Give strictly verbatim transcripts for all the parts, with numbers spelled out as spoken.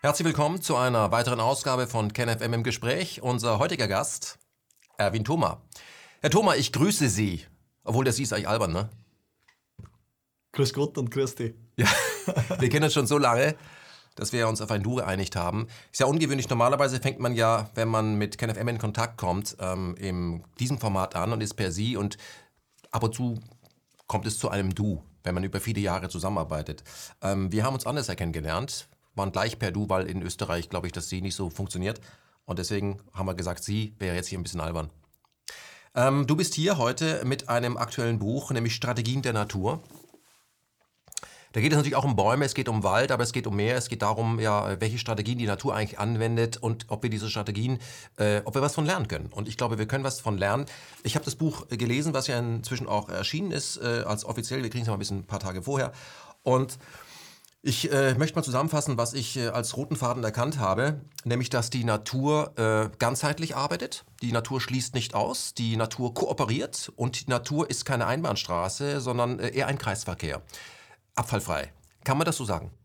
Herzlich willkommen zu einer weiteren Ausgabe von KenFM im Gespräch. Unser heutiger Gast, Erwin Thoma. Herr Thoma, ich grüße Sie. Obwohl, der Sie ist eigentlich albern, ne? Grüß Gott und grüß dich. Ja, wir kennen uns schon so lange, dass wir uns auf ein Du geeinigt haben. Ist ja ungewöhnlich. Normalerweise fängt man ja, wenn man mit KenFM in Kontakt kommt, ähm, in diesem Format an und ist per Sie. Und ab und zu kommt es zu einem Du, wenn man über viele Jahre zusammenarbeitet. Ähm, wir haben uns anders kennengelernt. Waren gleich per Du, weil in Österreich, glaube ich, das Sie nicht so funktioniert. Und deswegen haben wir gesagt, Sie wäre jetzt hier ein bisschen albern. Ähm, du bist hier heute mit einem aktuellen Buch, nämlich Strategien der Natur. Da geht es natürlich auch um Bäume, es geht um Wald, aber es geht um mehr. Es geht darum, ja, welche Strategien die Natur eigentlich anwendet und ob wir diese Strategien, äh, ob wir was von lernen können. Und ich glaube, wir können was von lernen. Ich habe das Buch gelesen, was ja inzwischen auch erschienen ist, äh, als offiziell. Wir kriegen es mal ein bisschen ein paar Tage vorher. Und Ich äh, möchte mal zusammenfassen, was ich äh, als roten Faden erkannt habe, nämlich, dass die Natur äh, ganzheitlich arbeitet. Die Natur schließt nicht aus, die Natur kooperiert und die Natur ist keine Einbahnstraße, sondern äh, eher ein Kreisverkehr. Abfallfrei. Kann man das so sagen?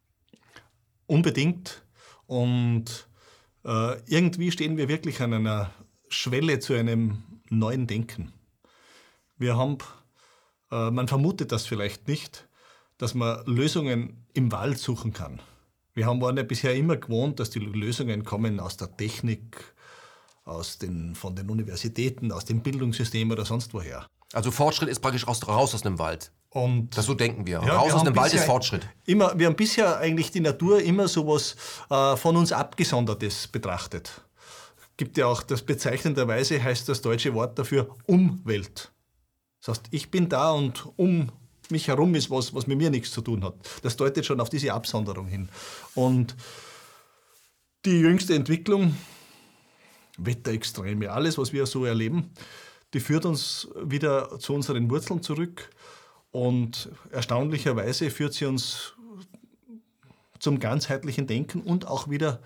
Unbedingt. Und äh, irgendwie stehen wir wirklich an einer Schwelle zu einem neuen Denken. Wir haben, äh, man vermutet das vielleicht nicht, dass man Lösungen im Wald suchen kann. Wir haben waren ja bisher immer gewohnt, dass die Lösungen kommen aus der Technik, aus den, von den Universitäten, aus dem Bildungssystem oder sonst woher. Also Fortschritt ist praktisch raus, raus aus dem Wald. Und das so denken wir. Ja, raus wir aus dem Wald ist bisher Fortschritt. Immer, wir haben bisher eigentlich die Natur immer so was äh, von uns Abgesondertes betrachtet. Gibt ja auch das bezeichnenderweise heißt das deutsche Wort dafür Umwelt. Das heißt, ich bin da und um mich herum ist was, was mit mir nichts zu tun hat. Das deutet schon auf diese Absonderung hin. Und die jüngste Entwicklung, Wetterextreme, alles, was wir so erleben, die führt uns wieder zu unseren Wurzeln zurück. Und erstaunlicherweise führt sie uns zum ganzheitlichen Denken und auch wieder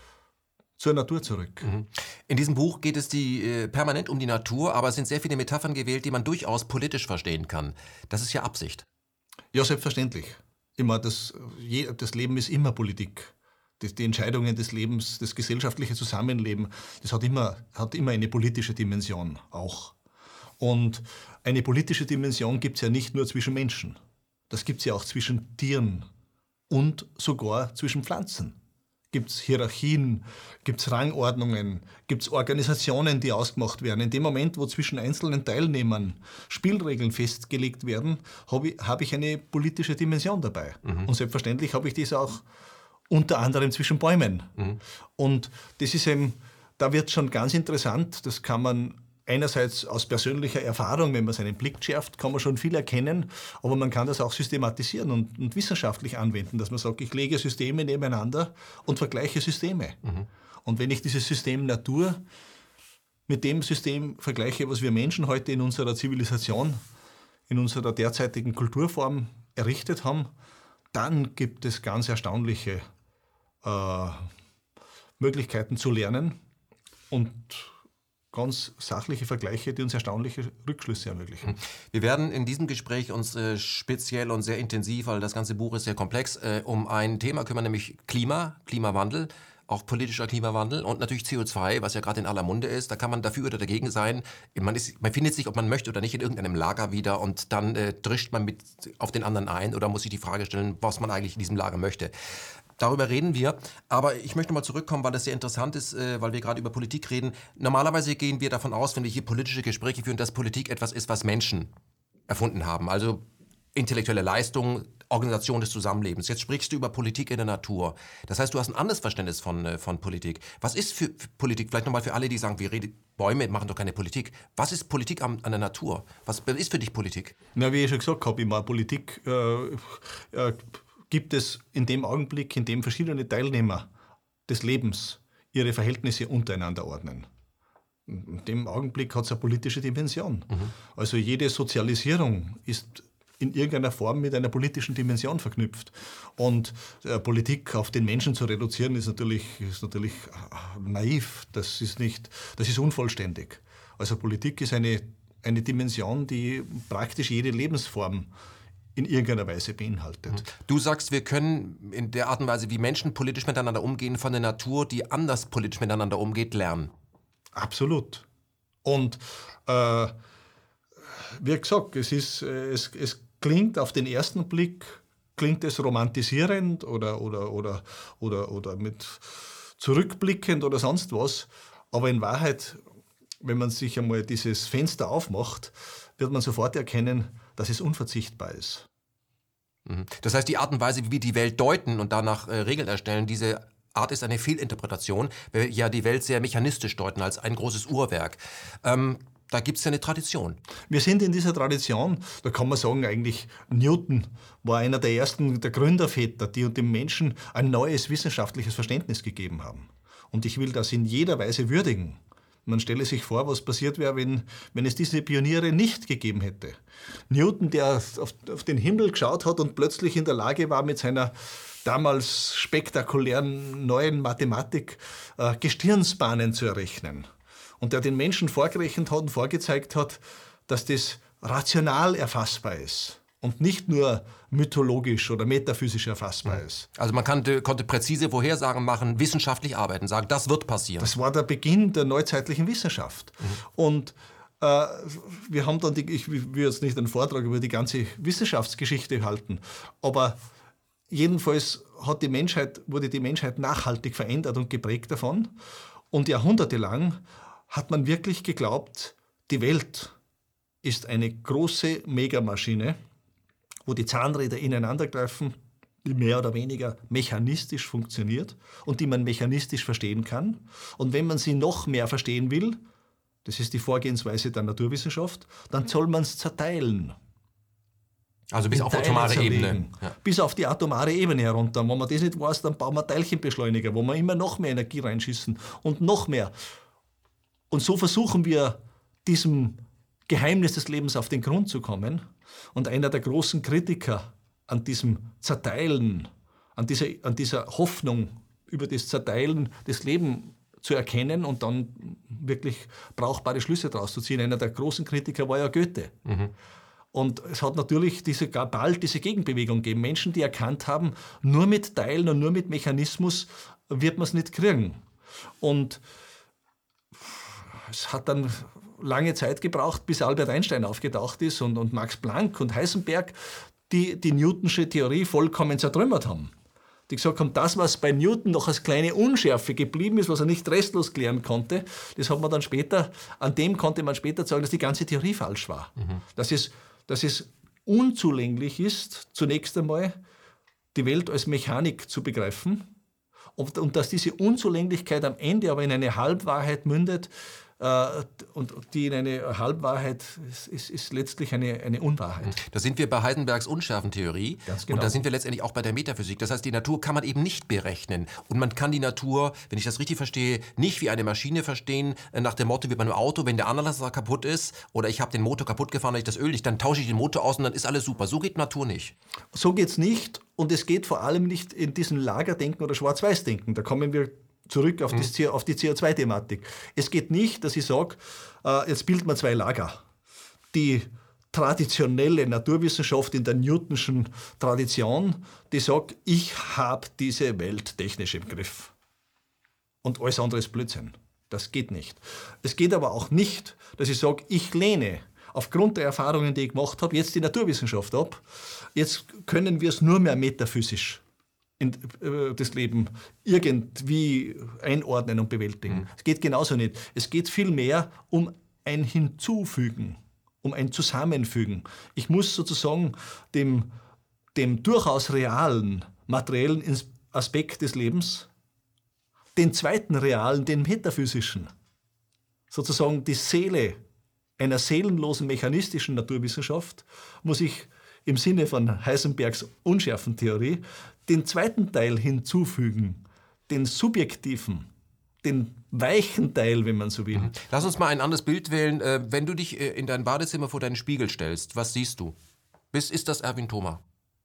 zur Natur zurück. In diesem Buch geht es die, äh, permanent um die Natur, aber es sind sehr viele Metaphern gewählt, die man durchaus politisch verstehen kann. Das ist ja Absicht. Ja, selbstverständlich. Immer das, je, das Leben ist immer Politik. Die, die Entscheidungen des Lebens, das gesellschaftliche Zusammenleben, das hat immer, hat immer eine politische Dimension auch. Und eine politische Dimension gibt es ja nicht nur zwischen Menschen. Das gibt es ja auch zwischen Tieren und sogar zwischen Pflanzen. Gibt es Hierarchien, gibt es Rangordnungen, gibt es Organisationen, die ausgemacht werden. In dem Moment, wo zwischen einzelnen Teilnehmern Spielregeln festgelegt werden, habe ich, hab ich eine politische Dimension dabei. Mhm. Und selbstverständlich habe ich das auch unter anderem zwischen Bäumen. Mhm. Und das ist eben, da wird schon ganz interessant, das kann man einerseits aus persönlicher Erfahrung, wenn man seinen Blick schärft, kann man schon viel erkennen, aber man kann das auch systematisieren und, und wissenschaftlich anwenden, dass man sagt, ich lege Systeme nebeneinander und vergleiche Systeme. Mhm. Und wenn ich dieses System Natur mit dem System vergleiche, was wir Menschen heute in unserer Zivilisation, in unserer derzeitigen Kulturform errichtet haben, dann gibt es ganz erstaunliche äh, Möglichkeiten zu lernen und ganz sachliche Vergleiche, die uns erstaunliche Rückschlüsse ermöglichen. Wir werden in diesem Gespräch uns äh, speziell und sehr intensiv, weil das ganze Buch ist sehr komplex, äh, um ein Thema kümmern, nämlich Klima, Klimawandel, auch politischer Klimawandel und natürlich C O zwei, was ja gerade in aller Munde ist. Da kann man dafür oder dagegen sein. Man, ist, man findet sich, ob man möchte oder nicht, in irgendeinem Lager wieder und dann äh, drischt man mit auf den anderen ein oder muss sich die Frage stellen, was man eigentlich in diesem Lager möchte. Darüber reden wir, aber ich möchte mal zurückkommen, weil das sehr interessant ist, äh, weil wir gerade über Politik reden. Normalerweise gehen wir davon aus, wenn wir hier politische Gespräche führen, dass Politik etwas ist, was Menschen erfunden haben. Also intellektuelle Leistung, Organisation des Zusammenlebens. Jetzt sprichst du über Politik in der Natur. Das heißt, du hast ein anderes Verständnis von, äh, von Politik. Was ist für, für Politik? Vielleicht nochmal für alle, die sagen, wir reden, Bäume machen doch keine Politik. Was ist Politik an, an der Natur? Was ist für dich Politik? Na, wie ich schon gesagt habe, ich meine, Politik äh, äh, gibt es in dem Augenblick, in dem verschiedene Teilnehmer des Lebens ihre Verhältnisse untereinander ordnen. In dem Augenblick hat es eine politische Dimension. Mhm. Also jede Sozialisierung ist in irgendeiner Form mit einer politischen Dimension verknüpft. Und äh, Politik auf den Menschen zu reduzieren, ist natürlich, ist natürlich äh, naiv. Das ist nicht, das ist unvollständig. Also Politik ist eine, eine Dimension, die praktisch jede Lebensform in irgendeiner Weise beinhaltet. Du sagst, wir können in der Art und Weise, wie Menschen politisch miteinander umgehen, von der Natur, die anders politisch miteinander umgeht, lernen. Absolut. Und äh, wie gesagt, es, ist, es, es klingt auf den ersten Blick, klingt es romantisierend oder, oder, oder, oder, oder mit zurückblickend oder sonst was. Aber in Wahrheit, wenn man sich einmal dieses Fenster aufmacht, wird man sofort erkennen, dass es unverzichtbar ist. Das heißt, die Art und Weise, wie wir die Welt deuten und danach äh, Regeln erstellen, diese Art ist eine Fehlinterpretation, weil wir ja die Welt sehr mechanistisch deuten, als ein großes Uhrwerk. Ähm, da gibt es ja eine Tradition. Wir sind in dieser Tradition, da kann man sagen, eigentlich Newton war einer der ersten, der Gründerväter, die dem Menschen ein neues wissenschaftliches Verständnis gegeben haben. Und ich will das in jeder Weise würdigen. Man stelle sich vor, was passiert wäre, wenn, wenn es diese Pioniere nicht gegeben hätte. Newton, der auf, auf den Himmel geschaut hat und plötzlich in der Lage war, mit seiner damals spektakulären neuen Mathematik äh, Gestirnsbahnen zu errechnen. Und der den Menschen vorgerechnet hat und vorgezeigt hat, dass das rational erfassbar ist und nicht nur mythologisch oder metaphysisch erfassbar ist. Also man konnte, konnte präzise Vorhersagen machen, wissenschaftlich arbeiten, sagen, das wird passieren. Das war der Beginn der neuzeitlichen Wissenschaft. Mhm. Und äh, wir haben dann, die, ich will jetzt nicht einen Vortrag über die ganze Wissenschaftsgeschichte halten, aber jedenfalls hat die Menschheit, wurde die Menschheit nachhaltig verändert und geprägt davon. Und jahrhundertelang hat man wirklich geglaubt, die Welt ist eine große Megamaschine, wo die Zahnräder ineinandergreifen, die mehr oder weniger mechanistisch funktioniert und die man mechanistisch verstehen kann. Und wenn man sie noch mehr verstehen will, das ist die Vorgehensweise der Naturwissenschaft, dann soll man es zerteilen. Also bis auf atomare Ebene. Ja. Bis auf die atomare Ebene herunter. Und wenn man das nicht weiß, dann bauen wir Teilchenbeschleuniger, wo wir immer noch mehr Energie reinschießen und noch mehr. Und so versuchen wir, diesem Geheimnis des Lebens auf den Grund zu kommen. Und einer der großen Kritiker an diesem Zerteilen, an dieser, an dieser Hoffnung über das Zerteilen des Lebens zu erkennen und dann wirklich brauchbare Schlüsse daraus zu ziehen. Einer der großen Kritiker war ja Goethe. Mhm. Und es hat natürlich diese, gar bald diese Gegenbewegung gegeben. Menschen, die erkannt haben, nur mit Teilen und nur mit Mechanismus wird man es nicht kriegen. Und es hat dann lange Zeit gebraucht, bis Albert Einstein aufgetaucht ist und, und Max Planck und Heisenberg, die die Newtonsche Theorie vollkommen zertrümmert haben. Die gesagt haben, das, was bei Newton noch als kleine Unschärfe geblieben ist, was er nicht restlos klären konnte, das hat man dann später, an dem konnte man später sagen, dass die ganze Theorie falsch war. Mhm. Dass es, dass es unzulänglich ist, zunächst einmal die Welt als Mechanik zu begreifen und, und dass diese Unzulänglichkeit am Ende aber in eine Halbwahrheit mündet, und die in eine Halbwahrheit ist, ist, ist letztlich eine, eine Unwahrheit. Da sind wir bei Heisenbergs Unschärfentheorie. Ganz genau. Und da sind wir letztendlich auch bei der Metaphysik. Das heißt, die Natur kann man eben nicht berechnen. Und man kann die Natur, wenn ich das richtig verstehe, nicht wie eine Maschine verstehen, nach dem Motto wie bei einem Auto, wenn der Anlasser kaputt ist oder ich habe den Motor kaputt gefahren und ich das Öl nicht, dann tausche ich den Motor aus und dann ist alles super. So geht Natur nicht. So geht's nicht und es geht vor allem nicht in diesem Lagerdenken oder Schwarz-Weiß-Denken. Da kommen wir zurück auf, das, auf die C O zwei Thematik. Es geht nicht, dass ich sage, äh, jetzt bilden wir zwei Lager. Die traditionelle Naturwissenschaft in der Newtonschen Tradition, die sagt, ich habe diese Welt technisch im Griff. Und alles andere ist Blödsinn. Das geht nicht. Es geht aber auch nicht, dass ich sage, ich lehne aufgrund der Erfahrungen, die ich gemacht habe, jetzt die Naturwissenschaft ab. Jetzt können wir es nur mehr metaphysisch in äh, das Leben irgendwie einordnen und bewältigen. Mhm. Es geht genauso nicht. Es geht vielmehr um ein Hinzufügen, um ein Zusammenfügen. Ich muss sozusagen dem, dem durchaus realen, materiellen Aspekt des Lebens, den zweiten realen, den metaphysischen, sozusagen die Seele einer seelenlosen mechanistischen Naturwissenschaft, muss ich im Sinne von Heisenbergs Unschärfentheorie den zweiten Teil hinzufügen, den subjektiven, den weichen Teil, wenn man so will. Lass uns mal ein anderes Bild wählen. Wenn du dich in dein Badezimmer vor deinen Spiegel stellst, was siehst du? Ist das Erwin Thoma?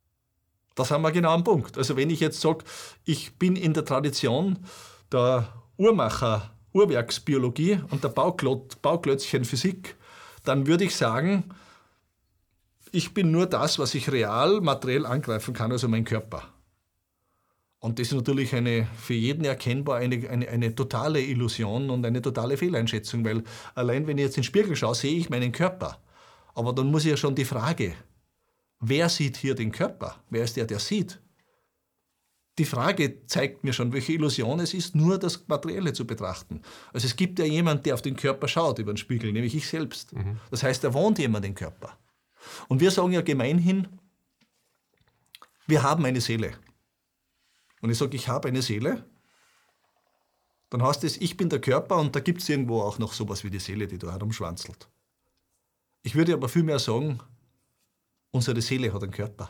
Das haben wir genau am Punkt. Also wenn ich jetzt sage, ich bin in der Tradition der Uhrmacher, Uhrwerksbiologie und der Bauklot, Bauklötzchen Physik, dann würde ich sagen, ich bin nur das, was ich real, materiell angreifen kann, also mein Körper. Und das ist natürlich eine, für jeden erkennbar eine, eine, eine totale Illusion und eine totale Fehleinschätzung, weil allein wenn ich jetzt in den Spiegel schaue, sehe ich meinen Körper. Aber dann muss ich ja schon die Frage, wer sieht hier den Körper? Wer ist der, der sieht? Die Frage zeigt mir schon, welche Illusion es ist, nur das Materielle zu betrachten. Also es gibt ja jemanden, der auf den Körper schaut über den Spiegel, nämlich ich selbst. Mhm. Das heißt, da wohnt jemand im Körper. Und wir sagen ja gemeinhin, wir haben eine Seele. Und ich sage, ich habe eine Seele, dann heißt es, ich bin der Körper und da gibt es irgendwo auch noch sowas wie die Seele, die da herumschwanzelt. Ich würde aber vielmehr sagen, unsere Seele hat einen Körper.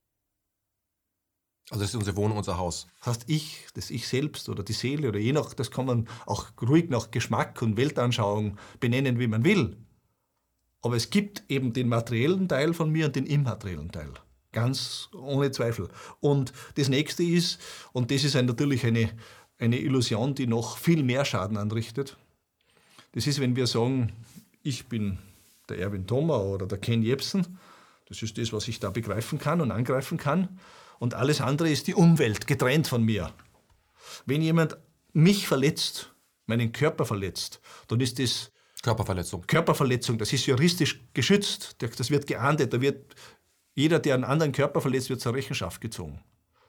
Also das ist unsere Wohnung, unser Haus. Das heißt, ich, das Ich selbst oder die Seele oder je nach, das kann man auch ruhig nach Geschmack und Weltanschauung benennen, wie man will. Aber es gibt eben den materiellen Teil von mir und den immateriellen Teil. Ganz ohne Zweifel. Und das Nächste ist, und das ist ein, natürlich eine, eine Illusion, die noch viel mehr Schaden anrichtet, das ist, wenn wir sagen, ich bin der Erwin Thoma oder der Ken Jebsen, das ist das, was ich da begreifen kann und angreifen kann, und alles andere ist die Umwelt, getrennt von mir. Wenn jemand mich verletzt, meinen Körper verletzt, dann ist das Körperverletzung. Körperverletzung, das ist juristisch geschützt, das wird geahndet, da wird jeder, der einen anderen Körper verletzt, wird zur Rechenschaft gezogen.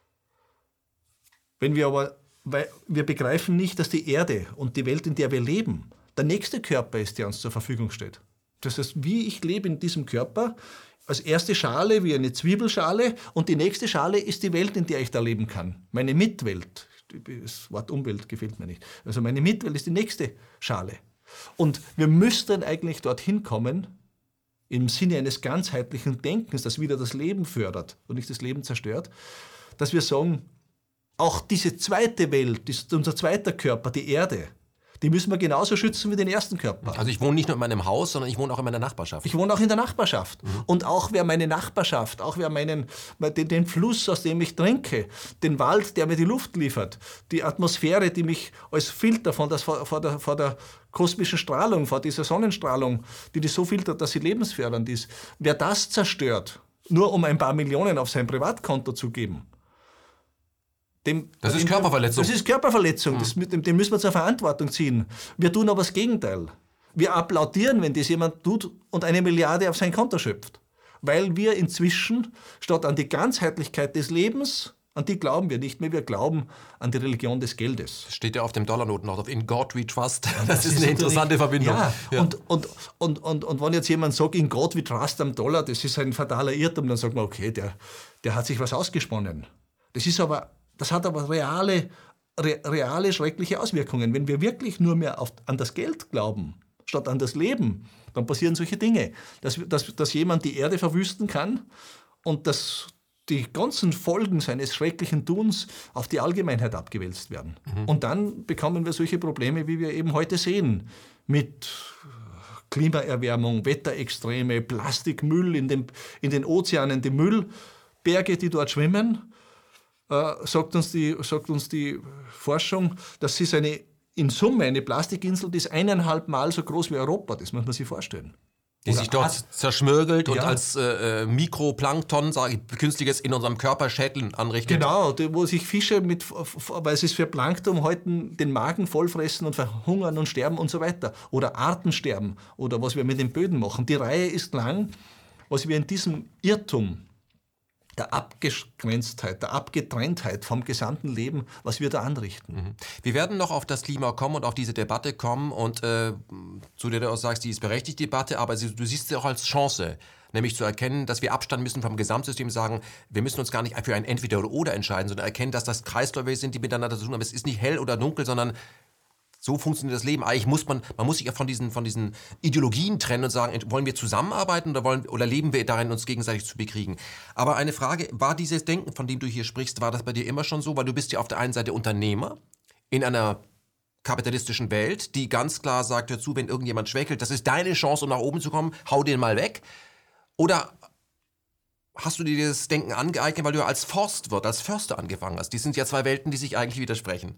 Wenn wir aber, weil wir begreifen nicht, dass die Erde und die Welt, in der wir leben, der nächste Körper ist, der uns zur Verfügung steht. Das heißt, wie ich lebe in diesem Körper, als erste Schale wie eine Zwiebelschale und die nächste Schale ist die Welt, in der ich da leben kann. Meine Mitwelt. Das Wort Umwelt gefällt mir nicht. Also meine Mitwelt ist die nächste Schale. Und wir müssten eigentlich dorthin kommen, im Sinne eines ganzheitlichen Denkens, das wieder das Leben fördert und nicht das Leben zerstört, dass wir sagen, auch diese zweite Welt, unser zweiter Körper, die Erde, die müssen wir genauso schützen wie den ersten Körper. Also ich wohne nicht nur in meinem Haus, sondern ich wohne auch in meiner Nachbarschaft. Ich wohne auch in der Nachbarschaft. Mhm. Und auch wer meine Nachbarschaft, auch wer meinen, den, den Fluss, aus dem ich trinke, den Wald, der mir die Luft liefert, die Atmosphäre, die mich als Filter von das, vor, vor, der, vor der kosmischen Strahlung, vor dieser Sonnenstrahlung, die die so filtert, dass sie lebensfördernd ist, wer das zerstört, nur um ein paar Millionen auf sein Privatkonto zu geben, Dem, das ist Körperverletzung. Das ist Körperverletzung. Mhm. Das, dem, dem müssen wir zur Verantwortung ziehen. Wir tun aber das Gegenteil. Wir applaudieren, wenn das jemand tut und eine Milliarde auf sein Konto schöpft. Weil wir inzwischen, statt an die Ganzheitlichkeit des Lebens, an die glauben wir nicht mehr, wir glauben an die Religion des Geldes. Das steht ja auf dem Dollarnoten auch, in God we trust. Das, das ist eine interessante Verbindung. Ja, ja. Und, und, und, und, und wenn jetzt jemand sagt, in God we trust am Dollar, das ist ein fataler Irrtum, dann sagt man, okay, der, der hat sich was ausgesponnen. Das ist aber Das hat aber reale, re, reale, schreckliche Auswirkungen. Wenn wir wirklich nur mehr auf, an das Geld glauben, statt an das Leben, dann passieren solche Dinge. Dass, dass, dass jemand die Erde verwüsten kann und dass die ganzen Folgen seines schrecklichen Tuns auf die Allgemeinheit abgewälzt werden. Mhm. Und dann bekommen wir solche Probleme, wie wir eben heute sehen, mit Klimaerwärmung, Wetterextreme, Plastikmüll in, dem, in den Ozeanen, die Müllberge, die dort schwimmen. Äh, sagt, uns die, sagt uns die Forschung, das ist eine, in Summe eine Plastikinsel, die ist eineinhalb Mal so groß wie Europa. Das muss man sich vorstellen. Die Oder sich dort Art, zerschmürgelt ja. und als äh, Mikroplankton, sage ich, künstliches in unserem Körper Schädeln anrichtet. Genau, wo sich Fische, mit, weil sie es für Plankton halten, den Magen vollfressen und verhungern und sterben und so weiter. Oder Artensterben oder was wir mit den Böden machen. Die Reihe ist lang, was wir in diesem Irrtum der Abgegrenztheit, der Abgetrenntheit vom gesamten Leben, was wir da anrichten. Mhm. Wir werden noch auf das Klima kommen und auf diese Debatte kommen und äh, zu der du auch sagst, die ist berechtigt, die Debatte, aber sie, du siehst sie auch als Chance, nämlich zu erkennen, dass wir Abstand müssen vom Gesamtsystem, sagen, wir müssen uns gar nicht für ein Entweder oder Oder entscheiden, sondern erkennen, dass das Kreisläufe sind, die miteinander zu tun haben. Es ist nicht hell oder dunkel, sondern so funktioniert das Leben. Eigentlich muss man, man muss sich ja von diesen, von diesen Ideologien trennen und sagen, wollen wir zusammenarbeiten oder, wollen, oder leben wir darin, uns gegenseitig zu bekriegen? Aber eine Frage, war dieses Denken, von dem du hier sprichst, war das bei dir immer schon so? Weil du bist ja auf der einen Seite Unternehmer in einer kapitalistischen Welt, die ganz klar sagt, hör zu, wenn irgendjemand schwächelt, das ist deine Chance, um nach oben zu kommen, hau den mal weg. Oder hast du dir dieses Denken angeeignet, weil du ja als Forstwirt, als Förster angefangen hast? Die sind ja zwei Welten, die sich eigentlich widersprechen.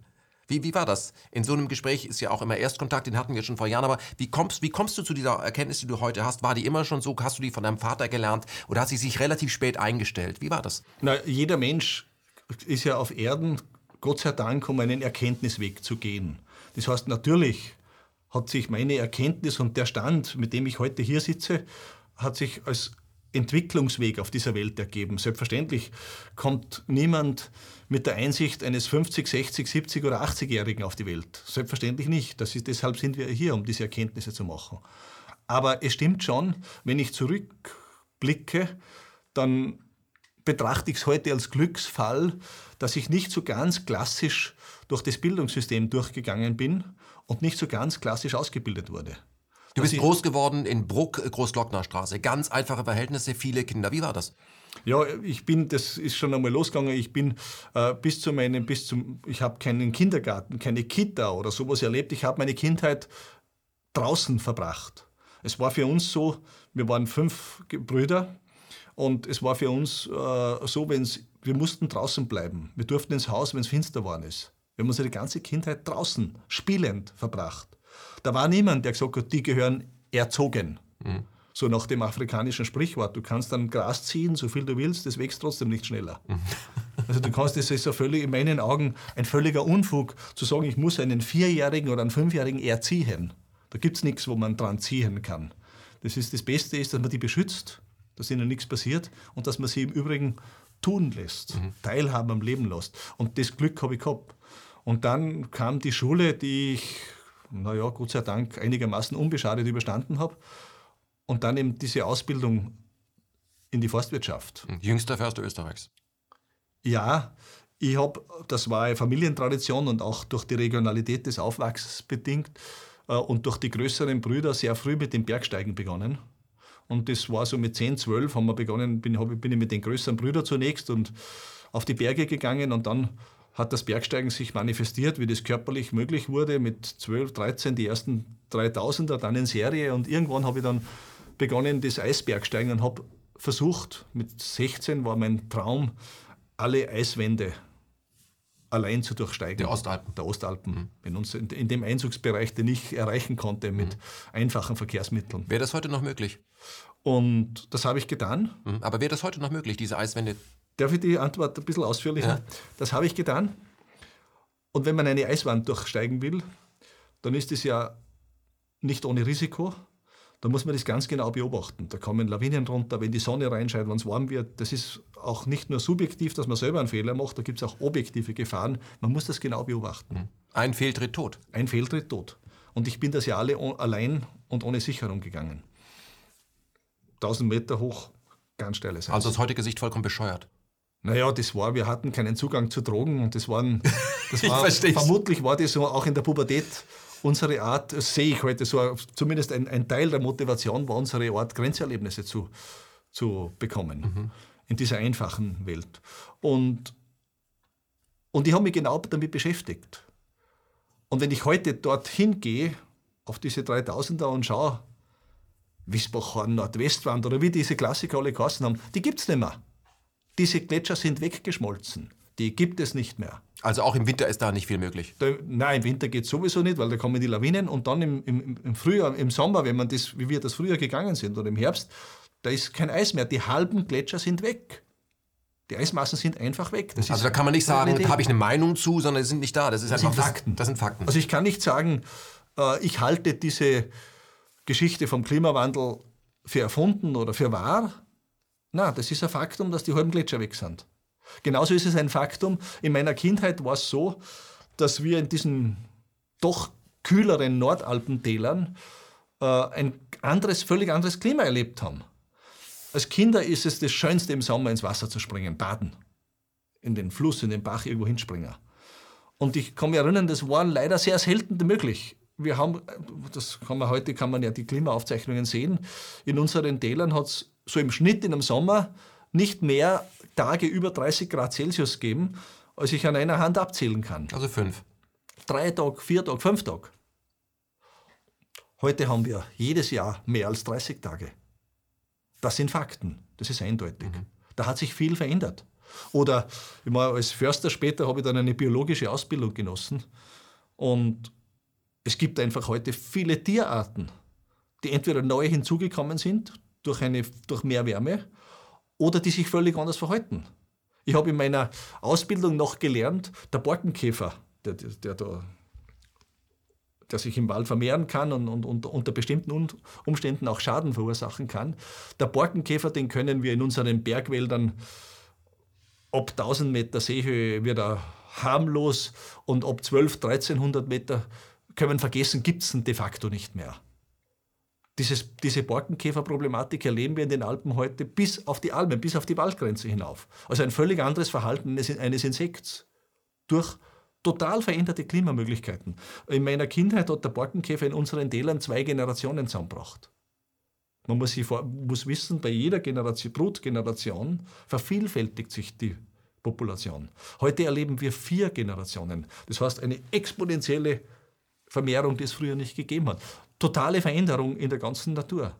Wie, wie war das? In so einem Gespräch ist ja auch immer Erstkontakt, den hatten wir schon vor Jahren, aber wie kommst, wie kommst du zu dieser Erkenntnis, die du heute hast? War die immer schon so? Hast du die von deinem Vater gelernt oder hat sie sich relativ spät eingestellt? Wie war das? Na, jeder Mensch ist ja auf Erden, Gott sei Dank, um einen Erkenntnisweg zu gehen. Das heißt, natürlich hat sich meine Erkenntnis und der Stand, mit dem ich heute hier sitze, hat sich als Entwicklungsweg auf dieser Welt ergeben. Selbstverständlich kommt niemand mit der Einsicht eines fünfzig, sechzig, siebzig oder achtzigjährigen auf die Welt. Selbstverständlich nicht. Das ist, deshalb sind wir hier, um diese Erkenntnisse zu machen. Aber es stimmt schon, wenn ich zurückblicke, dann betrachte ich es heute als Glücksfall, dass ich nicht so ganz klassisch durch das Bildungssystem durchgegangen bin und nicht so ganz klassisch ausgebildet wurde. Du bist groß geworden in Bruck, Großglocknerstraße. Ganz einfache Verhältnisse, viele Kinder. Wie war das? Ja, ich bin, das ist schon einmal losgegangen. Ich bin äh, bis zu meinem, bis zum, ich habe keinen Kindergarten, keine Kita oder sowas erlebt. Ich habe meine Kindheit draußen verbracht. Es war für uns so, wir waren fünf Brüder und es war für uns äh, so, wenn's, wir mussten draußen bleiben. Wir durften ins Haus, wenn es finster geworden ist. Wir haben unsere ganze Kindheit draußen, spielend verbracht. Da war niemand, der gesagt hat, die gehören erzogen. Mhm. So nach dem afrikanischen Sprichwort, du kannst dann Gras ziehen, so viel du willst, das wächst trotzdem nicht schneller. Mhm. Also du kannst, das ist ja völlig, in meinen Augen ein völliger Unfug, zu sagen, ich muss einen Vierjährigen oder einen Fünfjährigen erziehen. Da gibt es nichts, wo man dran ziehen kann. Das, ist, das Beste ist, dass man die beschützt, dass ihnen nichts passiert und dass man sie im Übrigen tun lässt, mhm. teilhaben am Leben lässt. Und das Glück habe ich gehabt. Und dann kam die Schule, die ich, naja, Gott sei Dank einigermaßen unbeschadet überstanden habe. Und dann eben diese Ausbildung in die Forstwirtschaft. Jüngster Förster Österreichs. Ja, ich habe, das war eine Familientradition und auch durch die Regionalität des Aufwachsens bedingt äh, und durch die größeren Brüder sehr früh mit dem Bergsteigen begonnen. Und das war so mit zehn, zwölf haben wir begonnen, bin, hab, bin ich mit den größeren Brüdern zunächst und auf die Berge gegangen und dann hat das Bergsteigen sich manifestiert, wie das körperlich möglich wurde, mit zwölf, dreizehn, die ersten dreitausender, dann in Serie und irgendwann habe ich dann begonnen, das Eisbergsteigen und habe versucht, mit sechzehn war mein Traum, alle Eiswände allein zu durchsteigen. Der Ostalpen. Der Ostalpen, mhm. in, uns, in, in dem Einzugsbereich, den ich erreichen konnte mit mhm. einfachen Verkehrsmitteln. Wäre das heute noch möglich? Und das habe ich getan. Mhm. Aber wäre das heute noch möglich, diese Eiswände? Darf ich die Antwort ein bisschen ausführlicher? Ja. Das habe ich getan. Und wenn man eine Eiswand durchsteigen will, dann ist es ja nicht ohne Risiko. Da muss man das ganz genau beobachten. Da kommen Lawinen runter, wenn die Sonne reinscheint, wenn es warm wird. Das ist auch nicht nur subjektiv, dass man selber einen Fehler macht, da gibt es auch objektive Gefahren. Man muss das genau beobachten. Ein Fehltritt tot. Ein Fehltritt tot. Und ich bin das ja alle allein und ohne Sicherung gegangen. tausend Meter hoch, ganz steiles Eis. Also aus heutiger Sicht vollkommen bescheuert. Naja, das war, wir hatten keinen Zugang zu Drogen und das waren, das ich war, versteh's. Vermutlich war das so auch in der Pubertät unsere Art, das sehe ich heute so, zumindest ein, ein Teil der Motivation war unsere Art, Grenzerlebnisse zu, zu bekommen, mhm. in dieser einfachen Welt. Und, und ich habe mich genau damit beschäftigt. Und wenn ich heute dorthin gehe, auf diese dreitausender und schaue, Wiesbachhorn, Nordwestwand oder wie diese Klassiker alle geheißen haben, die gibt es nicht mehr. Diese Gletscher sind weggeschmolzen. Die gibt es nicht mehr. Also auch im Winter ist da nicht viel möglich? Da, nein, im Winter geht es sowieso nicht, weil da kommen die Lawinen. Und dann im, im, im Frühjahr, im Sommer, wenn man das, wie wir das früher gegangen sind, oder im Herbst, da ist kein Eis mehr. Die halben Gletscher sind weg. Die Eismassen sind einfach weg. Das also da kann man nicht sagen, da habe ich eine Meinung zu, sondern sie sind nicht da. Das, ist das einfach, sind Fakten. Das, das sind Fakten. Also ich kann nicht sagen, äh, ich halte diese Geschichte vom Klimawandel für erfunden oder für wahr. Nein, das ist ein Faktum, dass die halben Gletscher weg sind. Genauso ist es ein Faktum, in meiner Kindheit war es so, dass wir in diesen doch kühleren Nordalpentälern äh, ein anderes, völlig anderes Klima erlebt haben. Als Kinder ist es das Schönste im Sommer ins Wasser zu springen, baden, in den Fluss, in den Bach irgendwo hinspringen. Und ich kann mich erinnern, das war leider sehr selten möglich. Wir haben, das kann man heute, kann man ja die Klimaaufzeichnungen sehen, in unseren Tälern hat es so im Schnitt in einem Sommer nicht mehr Tage über dreißig Grad Celsius geben, als ich an einer Hand abzählen kann. Also fünf. Drei Tage, vier Tage, fünf Tage. Heute haben wir jedes Jahr mehr als dreißig Tage. Das sind Fakten, das ist eindeutig. Mhm. Da hat sich viel verändert. Oder ich meine, als Förster später habe ich dann eine biologische Ausbildung genossen. Und es gibt einfach heute viele Tierarten, die entweder neu hinzugekommen sind durch, eine, durch mehr Wärme oder die sich völlig anders verhalten. Ich habe in meiner Ausbildung noch gelernt, der Borkenkäfer, der, der, der, da, der sich im Wald vermehren kann und, und, und unter bestimmten Umständen auch Schaden verursachen kann. Der Borkenkäfer, den können wir in unseren Bergwäldern ab tausend Meter Seehöhe wieder harmlos und ab zwölfhundert, dreizehnhundert Meter können wir vergessen, gibt es de facto nicht mehr. Dieses, diese Borkenkäferproblematik erleben wir in den Alpen heute bis auf die Almen, bis auf die Waldgrenze hinauf. Also ein völlig anderes Verhalten eines, eines Insekts durch total veränderte Klimamöglichkeiten. In meiner Kindheit hat der Borkenkäfer in unseren Tälern zwei Generationen zusammengebracht. Man muss, sich vor, muss wissen, bei jeder Generation, Brutgeneration vervielfältigt sich die Population. Heute erleben wir vier Generationen. Das heißt, eine exponentielle Vermehrung, die es früher nicht gegeben hat. Totale Veränderung in der ganzen Natur.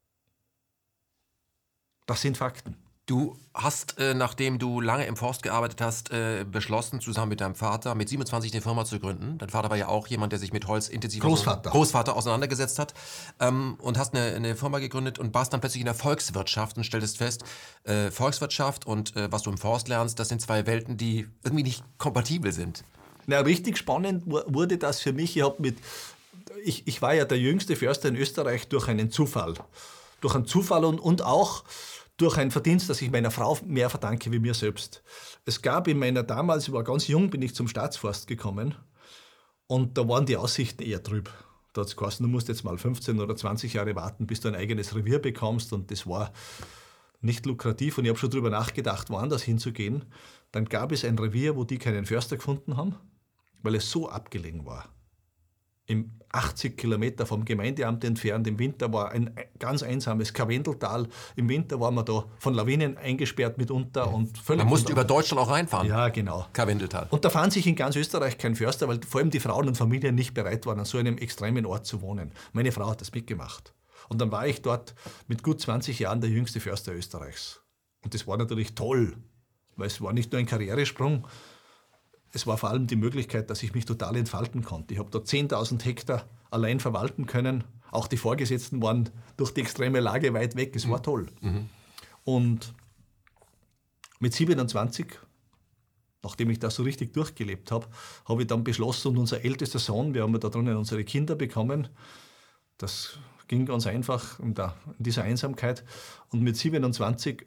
Das sind Fakten. Du hast, äh, nachdem du lange im Forst gearbeitet hast, äh, beschlossen, zusammen mit deinem Vater mit siebenundzwanzig eine Firma zu gründen. Dein Vater war ja auch jemand, der sich mit Holz intensiv Großvater. Großvater auseinandergesetzt hat. Ähm, und hast eine, eine Firma gegründet und warst dann plötzlich in der Volkswirtschaft und stelltest fest, äh, Volkswirtschaft und äh, was du im Forst lernst, das sind zwei Welten, die irgendwie nicht kompatibel sind. Na, richtig spannend wurde das für mich. Ich, hab mit, ich, ich war ja der jüngste Förster in Österreich durch einen Zufall. Durch einen Zufall und, und auch durch ein Verdienst, das ich meiner Frau mehr verdanke wie mir selbst. Es gab in meiner, damals, ich war ganz jung, bin ich zum Staatsforst gekommen und da waren die Aussichten eher trüb. Da hat es geheißen, du musst jetzt mal fünfzehn oder zwanzig Jahre warten, bis du ein eigenes Revier bekommst und das war nicht lukrativ und ich habe schon darüber nachgedacht, woanders hinzugehen. Dann gab es ein Revier, wo die keinen Förster gefunden haben, weil es so abgelegen war. Im achtzig Kilometer vom Gemeindeamt entfernt. Im Winter war ein ganz einsames Karwendeltal. Im Winter waren wir da von Lawinen eingesperrt mitunter. Und völlig Man musste über Deutschland auch reinfahren. Ja, genau. Karwendeltal. Und da fand sich in ganz Österreich kein Förster, weil vor allem die Frauen und Familien nicht bereit waren, an so einem extremen Ort zu wohnen. Meine Frau hat das mitgemacht. Und dann war ich dort mit gut zwanzig Jahren der jüngste Förster Österreichs. Und das war natürlich toll, weil es war nicht nur ein Karrieresprung, es war vor allem die Möglichkeit, dass ich mich total entfalten konnte. Ich habe da zehntausend Hektar allein verwalten können. Auch die Vorgesetzten waren durch die extreme Lage weit weg. Es war toll. Mhm. Und mit siebenundzwanzig, nachdem ich das so richtig durchgelebt habe, habe ich dann beschlossen, und unser ältester Sohn, wir haben ja da drinnen unsere Kinder bekommen, das ging ganz einfach in, der, in dieser Einsamkeit. Und mit siebenundzwanzig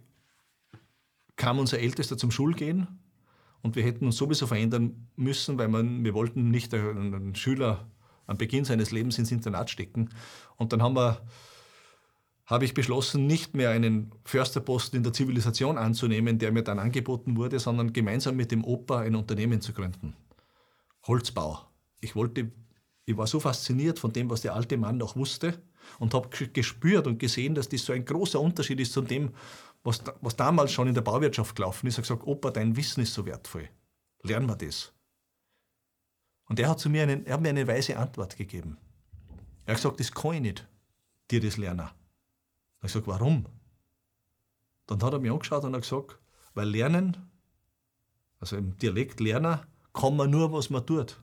kam unser Ältester zum Schulgehen. Und wir hätten uns sowieso verändern müssen, weil man, wir wollten nicht einen Schüler am Beginn seines Lebens ins Internat stecken. Und dann haben wir, habe ich beschlossen, nicht mehr einen Försterposten in der Zivilisation anzunehmen, der mir dann angeboten wurde, sondern gemeinsam mit dem Opa ein Unternehmen zu gründen. Holzbau. Ich wollte, ich war so fasziniert von dem, was der alte Mann noch wusste und habe gespürt und gesehen, dass das so ein großer Unterschied ist zu dem, Was, was damals schon in der Bauwirtschaft gelaufen ist. Er hat gesagt, Opa, dein Wissen ist so wertvoll. Lernen wir das. Und er hat, zu mir einen, er hat mir eine weise Antwort gegeben. Er hat gesagt, das kann ich nicht, dir das lernen. Ich habe gesagt, warum? Dann hat er mich angeschaut und hat gesagt, weil Lernen, also im Dialekt Lerner, kann man nur, was man tut.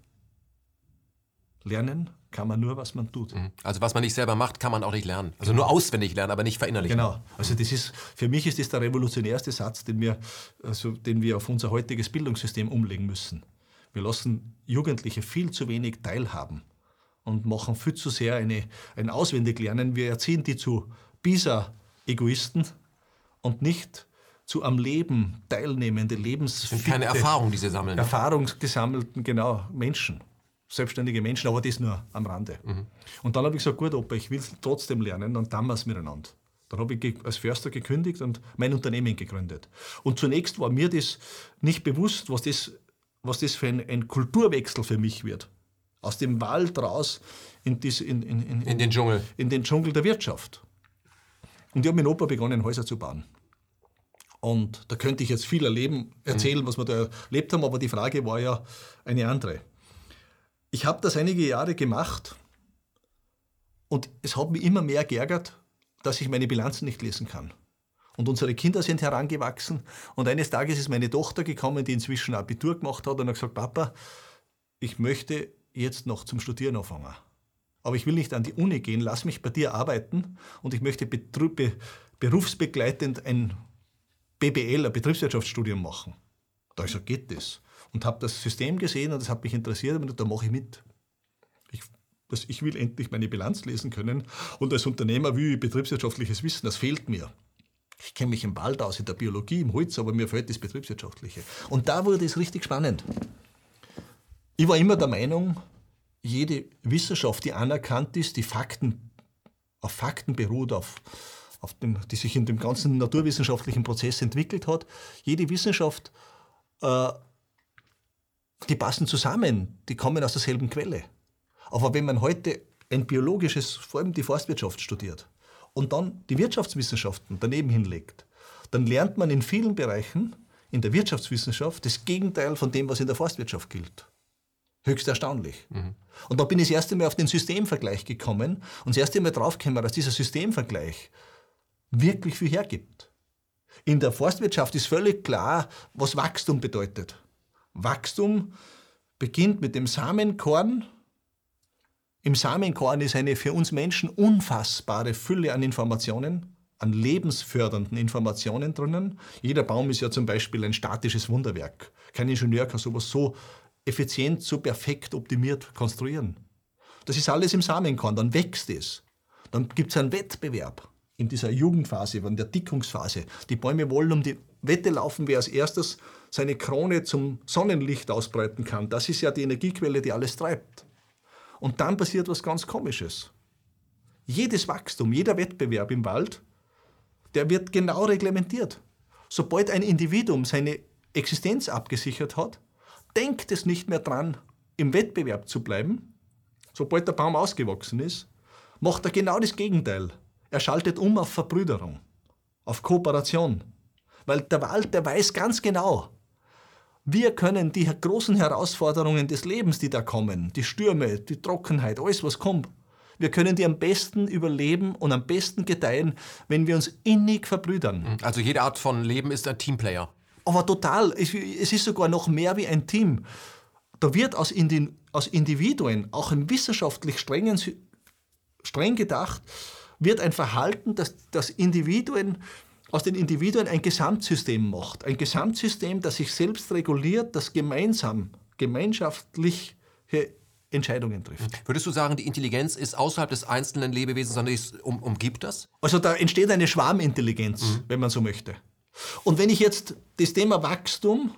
Lernen kann man nur, was man tut. Also was man nicht selber macht, kann man auch nicht lernen. Also nur auswendig lernen, aber nicht verinnerlichen. Genau. Also das ist, für mich ist das der revolutionärste Satz, den wir, also den wir auf unser heutiges Bildungssystem umlegen müssen. Wir lassen Jugendliche viel zu wenig teilhaben und machen viel zu sehr eine, ein Auswendiglernen. Wir erziehen die zu Bisa-Egoisten und nicht zu am Leben teilnehmende, lebensfitte, das sind keine Erfahrung, die sie sammeln. Erfahrungsgesammelten, genau, Menschen. Selbstständige Menschen, aber das nur am Rande. Mhm. Und dann habe ich gesagt, gut, Opa, ich will trotzdem lernen, dann tun wir es miteinander. Dann habe ich als Förster gekündigt und mein Unternehmen gegründet. Und zunächst war mir das nicht bewusst, was das, was das für ein, ein Kulturwechsel für mich wird. Aus dem Wald raus in, dies, in, in, in, in den Dschungel. In den Dschungel der Wirtschaft. Und ich habe mit Opa begonnen, Häuser zu bauen. Und da könnte ich jetzt viel erleben, erzählen, mhm. was wir da erlebt haben, aber die Frage war ja eine andere. Ich habe das einige Jahre gemacht und es hat mich immer mehr geärgert, dass ich meine Bilanzen nicht lesen kann. Und unsere Kinder sind herangewachsen. Und eines Tages ist meine Tochter gekommen, die inzwischen Abitur gemacht hat und hat gesagt, Papa, ich möchte jetzt noch zum Studieren anfangen. Aber ich will nicht an die Uni gehen, lass mich bei dir arbeiten und ich möchte betru- be- berufsbegleitend ein B B L, ein Betriebswirtschaftsstudium machen. Da habe ich gesagt, geht das? Und habe das System gesehen und das hat mich interessiert und da mache ich mit. Ich, das, ich will endlich meine Bilanz lesen können und als Unternehmer will ich betriebswirtschaftliches Wissen, das fehlt mir. Ich kenne mich im Wald aus, in der Biologie, im Holz, aber mir fehlt das Betriebswirtschaftliche. Und da wurde es richtig spannend. Ich war immer der Meinung, jede Wissenschaft, die anerkannt ist, die Fakten, auf Fakten beruht, auf, auf dem, die sich in dem ganzen naturwissenschaftlichen Prozess entwickelt hat, jede Wissenschaft, äh, die passen zusammen, die kommen aus derselben Quelle. Aber wenn man heute ein biologisches, vor allem die Forstwirtschaft studiert und dann die Wirtschaftswissenschaften daneben hinlegt, dann lernt man in vielen Bereichen in der Wirtschaftswissenschaft das Gegenteil von dem, was in der Forstwirtschaft gilt. Höchst erstaunlich. Mhm. Und da bin ich das erste Mal auf den Systemvergleich gekommen und das erste Mal draufgekommen, dass dieser Systemvergleich wirklich viel hergibt. In der Forstwirtschaft ist völlig klar, was Wachstum bedeutet. Wachstum beginnt mit dem Samenkorn. Im Samenkorn ist eine für uns Menschen unfassbare Fülle an Informationen, an lebensfördernden Informationen drinnen. Jeder Baum ist ja zum Beispiel ein statisches Wunderwerk. Kein Ingenieur kann sowas so effizient, so perfekt optimiert konstruieren. Das ist alles im Samenkorn, dann wächst es. Dann gibt es einen Wettbewerb in dieser Jugendphase, in der Dickungsphase. Die Bäume wollen um die Wette laufen, wer als erstes seine Krone zum Sonnenlicht ausbreiten kann. Das ist ja die Energiequelle, die alles treibt. Und dann passiert was ganz Komisches. Jedes Wachstum, jeder Wettbewerb im Wald, der wird genau reglementiert. Sobald ein Individuum seine Existenz abgesichert hat, denkt es nicht mehr dran, im Wettbewerb zu bleiben. Sobald der Baum ausgewachsen ist, macht er genau das Gegenteil. Er schaltet um auf Verbrüderung, auf Kooperation. Weil der Wald, der weiß ganz genau, wir können die großen Herausforderungen des Lebens, die da kommen, die Stürme, die Trockenheit, alles was kommt, wir können die am besten überleben und am besten gedeihen, wenn wir uns innig verbrüdern. Also jede Art von Leben ist ein Teamplayer. Aber total, es ist sogar noch mehr wie ein Team. Da wird aus Individuen, auch im wissenschaftlich strengen, streng gedacht, wird ein Verhalten, das, das Individuen, aus den Individuen ein Gesamtsystem macht. Ein Gesamtsystem, das sich selbst reguliert, das gemeinsam, gemeinschaftliche Entscheidungen trifft. Würdest du sagen, die Intelligenz ist außerhalb des einzelnen Lebewesens, sondern es um, umgibt das? Also da entsteht eine Schwarmintelligenz, mhm. wenn man so möchte. Und wenn ich jetzt das Thema Wachstum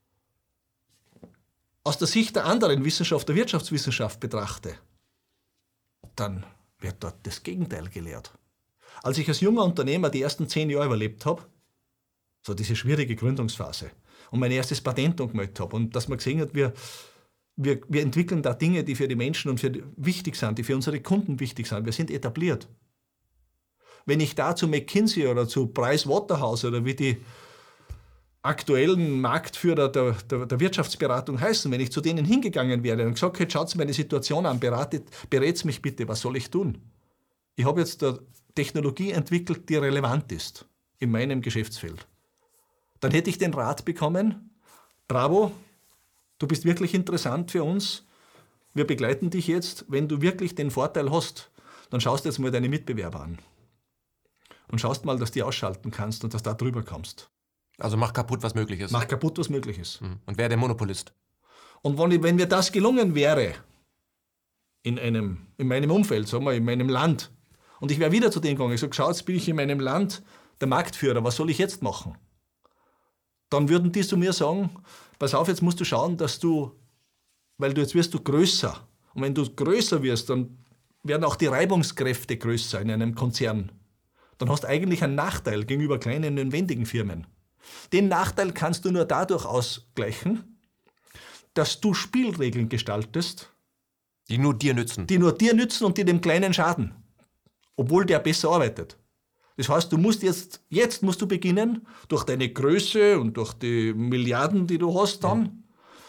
aus der Sicht der anderen Wissenschaft, der Wirtschaftswissenschaft betrachte, dann wird dort das Gegenteil gelehrt. Als ich als junger Unternehmer die ersten zehn Jahre überlebt habe, so diese schwierige Gründungsphase, und mein erstes Patent angemeldet habe und dass man gesehen hat, wir, wir, wir entwickeln da Dinge, die für die Menschen und für die wichtig sind, die für unsere Kunden wichtig sind. Wir sind etabliert. Wenn ich da zu McKinsey oder zu Price Waterhouse oder wie die aktuellen Marktführer der, der, der Wirtschaftsberatung heißen, wenn ich zu denen hingegangen wäre und gesagt hätte, schaut meine Situation an, beratet, berät mich bitte, was soll ich tun? Ich habe jetzt eine Technologie entwickelt, die relevant ist in meinem Geschäftsfeld. Dann hätte ich den Rat bekommen, bravo, du bist wirklich interessant für uns, wir begleiten dich jetzt, wenn du wirklich den Vorteil hast, dann schaust du jetzt mal deine Mitbewerber an. Und schaust mal, dass du die ausschalten kannst und dass du da drüber kommst. Also mach kaputt, was möglich ist. Mach kaputt, was möglich ist. Und wer der Monopolist? Und wenn, wenn mir das gelungen wäre, in, einem, in meinem Umfeld, sagen wir, in meinem Land, und ich wäre wieder zu denen gegangen, ich sage, schau, jetzt bin ich in meinem Land der Marktführer, was soll ich jetzt machen? Dann würden die zu mir sagen, pass auf, jetzt musst du schauen, dass du, weil du jetzt wirst du größer. Und wenn du größer wirst, dann werden auch die Reibungskräfte größer in einem Konzern. Dann hast du eigentlich einen Nachteil gegenüber kleinen und wendigen Firmen. Den Nachteil kannst du nur dadurch ausgleichen, dass du Spielregeln gestaltest, die nur dir nützen. Die nur dir nützen und die dem Kleinen schaden, obwohl der besser arbeitet. Das heißt, du musst jetzt, jetzt musst du beginnen, durch deine Größe und durch die Milliarden, die du hast dann,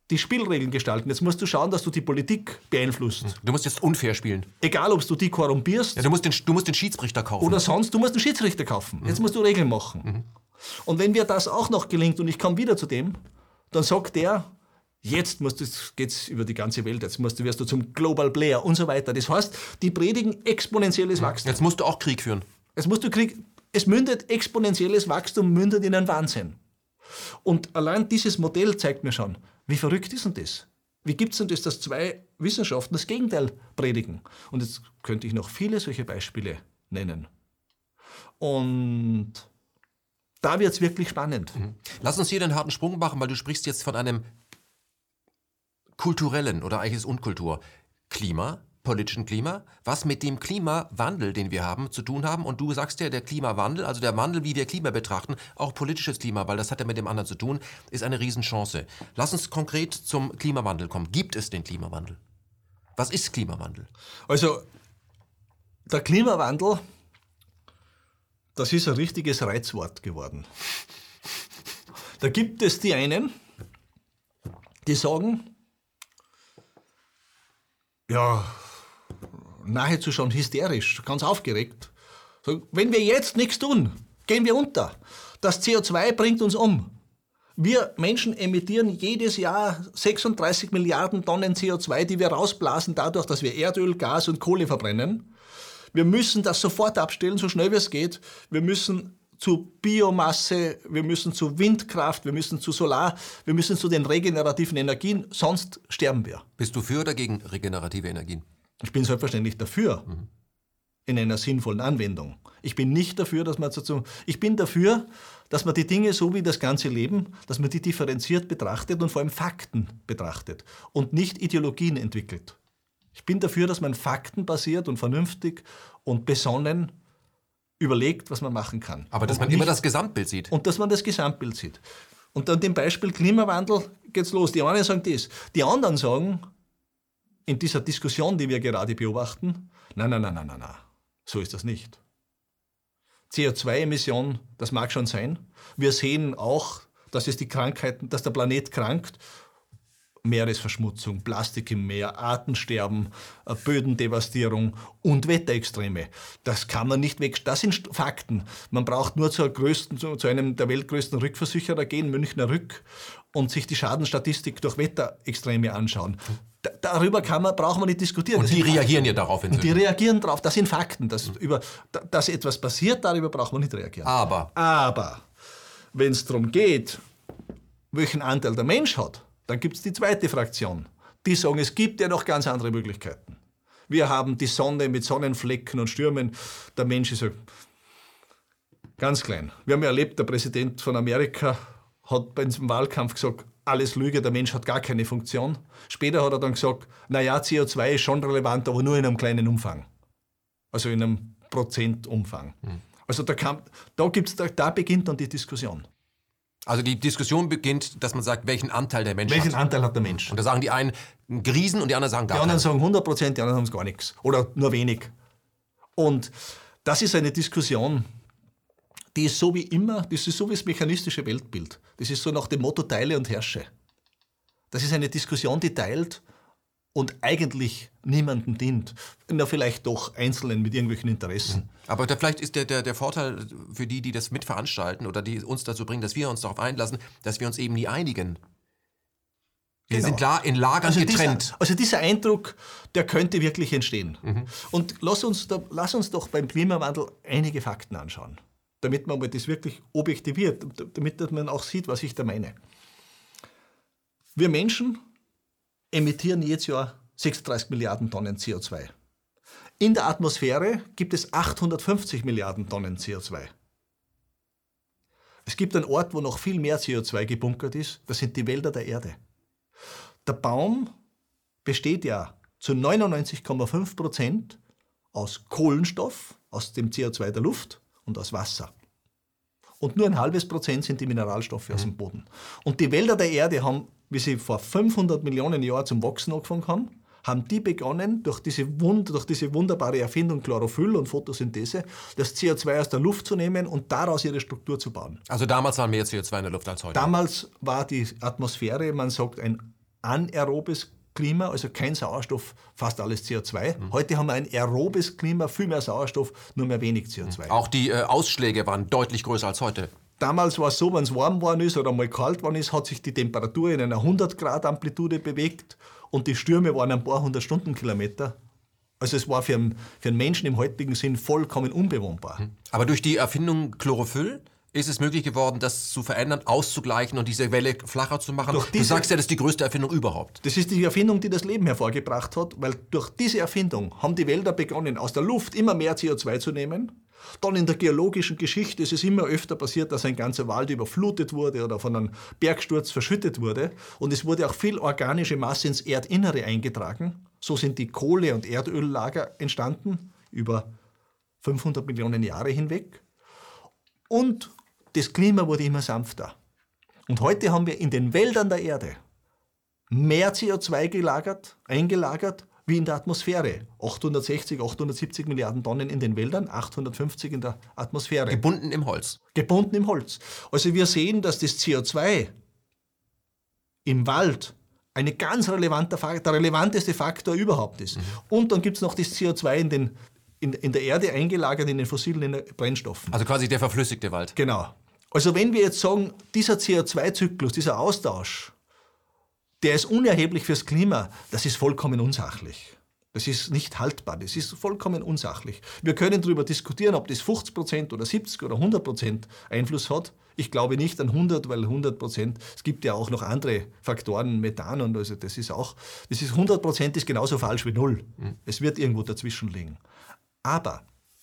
die Spielregeln gestalten. Jetzt musst du schauen, dass du die Politik beeinflusst. Du musst jetzt unfair spielen. Egal, ob du die korrumpierst. Ja, du, musst den, du musst den Schiedsrichter kaufen. Oder sonst, du musst einen Schiedsrichter kaufen. Jetzt musst du Regeln machen. Mhm. Und wenn mir das auch noch gelingt und ich komme wieder zu dem, dann sagt der, jetzt musst du, jetzt geht's über die ganze Welt, jetzt musst du, wirst du zum Global Player und so weiter. Das heißt, die predigen exponentielles Wachstum. Jetzt musst du auch Krieg führen. Jetzt musst du Krieg, es mündet, exponentielles Wachstum mündet in einen Wahnsinn. Und allein dieses Modell zeigt mir schon, wie verrückt ist denn das? Wie gibt es denn das, dass zwei Wissenschaften das Gegenteil predigen? Und jetzt könnte ich noch viele solche Beispiele nennen. Und da wird es wirklich spannend. Mhm. Lass uns hier den harten Sprung machen, weil du sprichst jetzt von einem kulturellen oder eigentlich ist Unkultur Klima, politischen Klima, was mit dem Klimawandel, den wir haben, zu tun haben. Und du sagst ja, der Klimawandel, also der Wandel, wie wir Klima betrachten, auch politisches Klima, weil das hat ja mit dem anderen zu tun, ist eine Riesenchance. Lass uns konkret zum Klimawandel kommen. Gibt es den Klimawandel? Was ist Klimawandel? Also, der Klimawandel, das ist ein richtiges Reizwort geworden. Da gibt es die einen, die sagen, ja, nahezu schon hysterisch, ganz aufgeregt. So, wenn wir jetzt nichts tun, gehen wir unter. Das C O zwei bringt uns um. Wir Menschen emittieren jedes Jahr sechsunddreißig Milliarden Tonnen C O zwei, die wir rausblasen dadurch, dass wir Erdöl, Gas und Kohle verbrennen. Wir müssen das sofort abstellen, so schnell wie es geht. Wir müssen zu Biomasse, wir müssen zu Windkraft, wir müssen zu Solar, wir müssen zu den regenerativen Energien, sonst sterben wir. Bist du für oder gegen regenerative Energien? Ich bin selbstverständlich dafür, mhm. in einer sinnvollen Anwendung. Ich bin nicht dafür, dass man dazu, ich bin dafür, dass man die Dinge so wie das ganze Leben, dass man die differenziert betrachtet und vor allem Fakten betrachtet und nicht Ideologien entwickelt. Ich bin dafür, dass man faktenbasiert und vernünftig und besonnen überlegt, was man machen kann. Aber dass und man nicht, immer das Gesamtbild sieht. Und dass man das Gesamtbild sieht. Und an dem Beispiel Klimawandel geht's los. Die einen sagen das. Die anderen sagen, in dieser Diskussion, die wir gerade beobachten, nein, nein, nein, nein, nein, nein. So ist das nicht. C O zwei Emission, das mag schon sein. Wir sehen auch, dass es die Krankheiten, dass der Planet krankt. Meeresverschmutzung, Plastik im Meer, Artensterben, Bödendevastierung und Wetterextreme. Das kann man nicht weg. Das sind Fakten. Man braucht nur zur größten, zu einem der weltgrößten Rückversicherer gehen, Münchner Rück, und sich die Schadenstatistik durch Wetterextreme anschauen. Da, darüber kann man, braucht man nicht diskutieren. Und die reagieren ja darauf. Und die reagieren darauf. Das sind Fakten. Das, über, dass etwas passiert, darüber braucht man nicht reagieren. Aber. Aber wenn es darum geht, welchen Anteil der Mensch hat, dann gibt es die zweite Fraktion. Die sagen, es gibt ja noch ganz andere Möglichkeiten. Wir haben die Sonne mit Sonnenflecken und Stürmen. Der Mensch ist ja ganz klein. Wir haben ja erlebt, der Präsident von Amerika hat bei diesem Wahlkampf gesagt, alles Lüge, der Mensch hat gar keine Funktion. Später hat er dann gesagt, naja, C O zwei ist schon relevant, aber nur in einem kleinen Umfang. Also in einem Prozentumfang. Hm. Also da, kann, da, gibt's, da, da beginnt dann die Diskussion. Also die Diskussion beginnt, dass man sagt, welchen Anteil der Mensch welchen hat. Welchen Anteil hat der Mensch? Und da sagen die einen einen Riesen und die anderen sagen gar Die anderen keinen. sagen hundert Prozent, die anderen sagen gar nichts. Oder nur wenig. Und das ist eine Diskussion, die ist so wie immer, das ist so wie das mechanistische Weltbild. Das ist so nach dem Motto teile und herrsche. Das ist eine Diskussion, die teilt und eigentlich niemandem dient. Na, vielleicht doch Einzelnen mit irgendwelchen Interessen. Aber da vielleicht ist der, der, der Vorteil für die, die das mitveranstalten oder die uns dazu bringen, dass wir uns darauf einlassen, dass wir uns eben nie einigen. Wir Genau. sind la- in Lagern also getrennt. Dieser, also dieser Eindruck, der könnte wirklich entstehen. Mhm. Und lass uns, da, lass uns doch beim Klimawandel einige Fakten anschauen, damit man das wirklich objektiviert, damit man auch sieht, was ich da meine. Wir Menschen emittieren jedes Jahr sechsunddreißig Milliarden Tonnen C O zwei. In der Atmosphäre gibt es achthundertfünfzig Milliarden Tonnen C O zwei. Es gibt einen Ort, wo noch viel mehr C O zwei gebunkert ist, das sind die Wälder der Erde. Der Baum besteht ja zu neunundneunzig Komma fünf Prozent aus Kohlenstoff, aus dem C O zwei der Luft und aus Wasser. Und nur ein halbes Prozent sind die Mineralstoffe mhm. aus dem Boden. Und die Wälder der Erde haben, wie sie vor fünfhundert Millionen Jahren zum Wachsen angefangen haben, haben die begonnen, durch diese, Wund- durch diese wunderbare Erfindung Chlorophyll und Photosynthese, das C O zwei aus der Luft zu nehmen und daraus ihre Struktur zu bauen. Also damals war mehr C O zwei in der Luft als heute? Damals war die Atmosphäre, man sagt, ein anaerobes Klima, also kein Sauerstoff, fast alles C O zwei. Mhm. Heute haben wir ein aerobes Klima, viel mehr Sauerstoff, nur mehr wenig C O zwei. Auch die äh, Ausschläge waren deutlich größer als heute. Damals war es so, wenn es warm geworden ist oder mal kalt geworden ist, hat sich die Temperatur in einer hundert Grad Amplitude bewegt und die Stürme waren ein paar hundert Stundenkilometer. Also es war für einen, für einen Menschen im heutigen Sinn vollkommen unbewohnbar. Aber durch die Erfindung Chlorophyll ist es möglich geworden, das zu verändern, auszugleichen und diese Welle flacher zu machen. Durch diese, du sagst ja, das ist die größte Erfindung überhaupt. Das ist die Erfindung, die das Leben hervorgebracht hat, weil durch diese Erfindung haben die Wälder begonnen, aus der Luft immer mehr C O zwei zu nehmen. Dann in der geologischen Geschichte ist es immer öfter passiert, dass ein ganzer Wald überflutet wurde oder von einem Bergsturz verschüttet wurde. Und es wurde auch viel organische Masse ins Erdinnere eingetragen. So sind die Kohle- und Erdöllager entstanden, über fünfhundert Millionen Jahre hinweg. Und das Klima wurde immer sanfter. Und heute haben wir in den Wäldern der Erde mehr C O zwei gelagert, eingelagert, wie in der Atmosphäre. achthundertsechzig, achthundertsiebzig Milliarden Tonnen in den Wäldern, achthundertfünfzig in der Atmosphäre. Gebunden im Holz. Gebunden im Holz. Also wir sehen, dass das C O zwei im Wald eine ganz relevanter Faktor, der relevanteste Faktor überhaupt ist. Mhm. Und dann gibt es noch das C O zwei in, den, in, in der Erde eingelagert in den fossilen Brennstoffen. Also quasi der verflüssigte Wald. Genau. Also wenn wir jetzt sagen, dieser C O zwei Zyklus, dieser Austausch, der ist unerheblich fürs Klima, das ist vollkommen unsachlich. Das ist nicht haltbar, das ist vollkommen unsachlich. Wir können darüber diskutieren, ob das fünfzig Prozent oder siebzig oder hundert Prozent Einfluss hat. Ich glaube nicht an hundert, weil hundert Prozent, es gibt ja auch noch andere Faktoren, Methan und also das ist auch, das ist hundert Prozent ist genauso falsch wie null. Mhm. Es wird irgendwo dazwischen liegen. Aber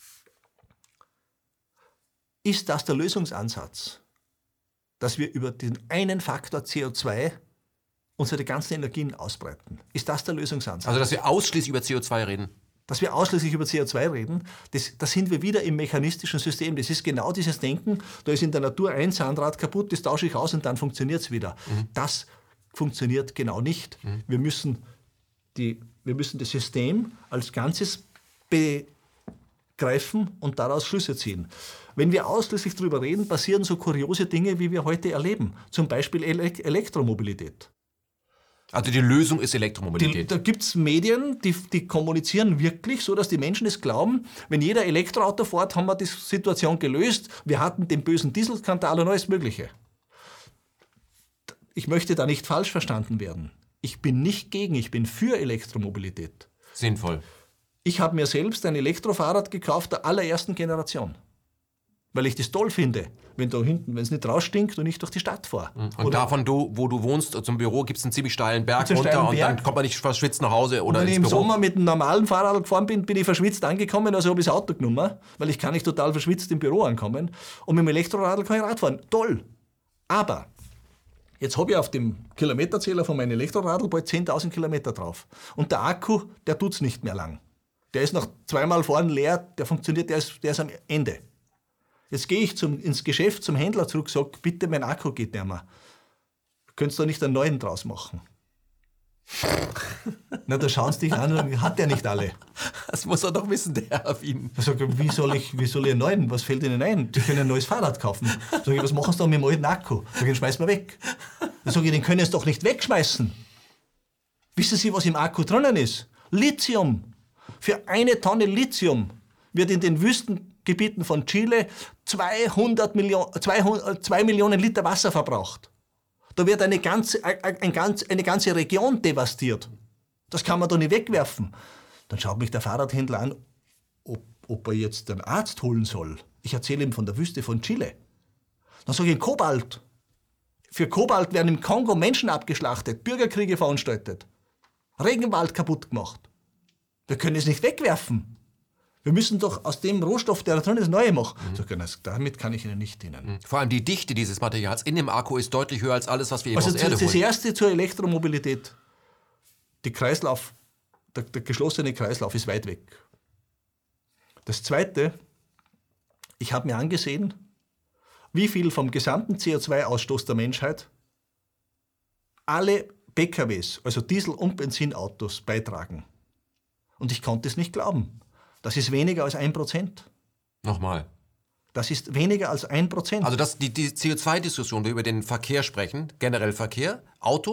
ist das der Lösungsansatz, dass wir über den einen Faktor C O zwei unsere ganzen Energien ausbreiten? Ist das der Lösungsansatz? Also, dass wir ausschließlich über C O zwei reden? Dass wir ausschließlich über C O zwei reden, das, da sind wir wieder im mechanistischen System. Das ist genau dieses Denken, da ist in der Natur ein Zahnrad kaputt, das tausche ich aus und dann funktioniert es wieder. Mhm. Das funktioniert genau nicht. Mhm. Wir müssen, die, wir müssen das System als Ganzes begreifen und daraus Schlüsse ziehen. Wenn wir ausschließlich darüber reden, passieren so kuriose Dinge, wie wir heute erleben. Zum Beispiel Ele- Elektromobilität. Also die Lösung ist Elektromobilität. Die, da gibt es Medien, die, die kommunizieren wirklich so, dass die Menschen es glauben, wenn jeder Elektroauto fährt, haben wir die Situation gelöst. Wir hatten den bösen Dieselskandal und alles Mögliche. Ich möchte da nicht falsch verstanden werden. Ich bin nicht gegen, ich bin für Elektromobilität. Sinnvoll. Ich habe mir selbst ein Elektrofahrrad gekauft der allerersten Generation. Weil ich das toll finde, wenn da hinten, wenn es nicht rausstinkt und ich durch die Stadt fahre. Und oder davon, du, wo du wohnst, zum Büro, gibt es einen ziemlich steilen Berg runter steilen und Berg. Dann kommt man nicht verschwitzt nach Hause oder und wenn ins ich im Büro. Sommer mit einem normalen Fahrrad gefahren bin, bin ich verschwitzt angekommen, also habe ich das Auto genommen, weil ich kann nicht total verschwitzt im Büro ankommen. Und mit dem Elektroradl kann ich Rad fahren. Toll! Aber jetzt habe ich auf dem Kilometerzähler von meinem Elektroradl bald zehntausend Kilometer drauf. Und der Akku, der tut es nicht mehr lang. Der ist nach zweimal fahren leer, der funktioniert, der ist, der ist am Ende. Jetzt gehe ich zum, ins Geschäft zum Händler zurück und sage, bitte, mein Akku geht nicht mehr. Könntest du da nicht einen neuen draus machen? Na, da schauen sie dich an und hat der nicht alle. Das muss er doch wissen, der Herr auf ihn. Ich sage, wie soll ich, wie soll ich einen neuen? Was fällt Ihnen ein? Die können ein neues Fahrrad kaufen. Sag ich, was machen Sie da mit dem alten Akku? Sag ich, den schmeißen wir weg. Dann sage ich, den können Sie doch nicht wegschmeißen. Wissen Sie, was im Akku drinnen ist? Lithium. Für eine Tonne Lithium wird in den Wüstengebieten von Chile zweihundert Millionen, zweihundert, zwei Millionen Liter Wasser verbraucht. Da wird eine ganze, ein ganz, eine ganze Region devastiert. Das kann man doch nicht wegwerfen. Dann schaut mich der Fahrradhändler an, ob, ob er jetzt einen Arzt holen soll. Ich erzähle ihm von der Wüste von Chile. Dann sage ich, Kobalt. Für Kobalt werden im Kongo Menschen abgeschlachtet, Bürgerkriege veranstaltet, Regenwald kaputt gemacht. Wir können es nicht wegwerfen. Wir müssen doch aus dem Rohstoff, der da drin ist, neue machen. Mhm. So, damit kann ich Ihnen nicht dienen. Vor allem die Dichte dieses Materials in dem Akku ist deutlich höher als alles, was wir eben also aus der Erde holen. Also das Erste zur Elektromobilität. Die Kreislauf, der, der geschlossene Kreislauf ist weit weg. Das Zweite, ich habe mir angesehen, wie viel vom gesamten C O zwei Ausstoß der Menschheit alle P K Ws, also Diesel- und Benzinautos, beitragen. Und ich konnte es nicht glauben. Das ist weniger als ein Prozent. Nochmal. Das ist weniger als ein Prozent. Also das, die, die C O zwei Diskussion, wir über den Verkehr sprechen, generell Verkehr, Auto,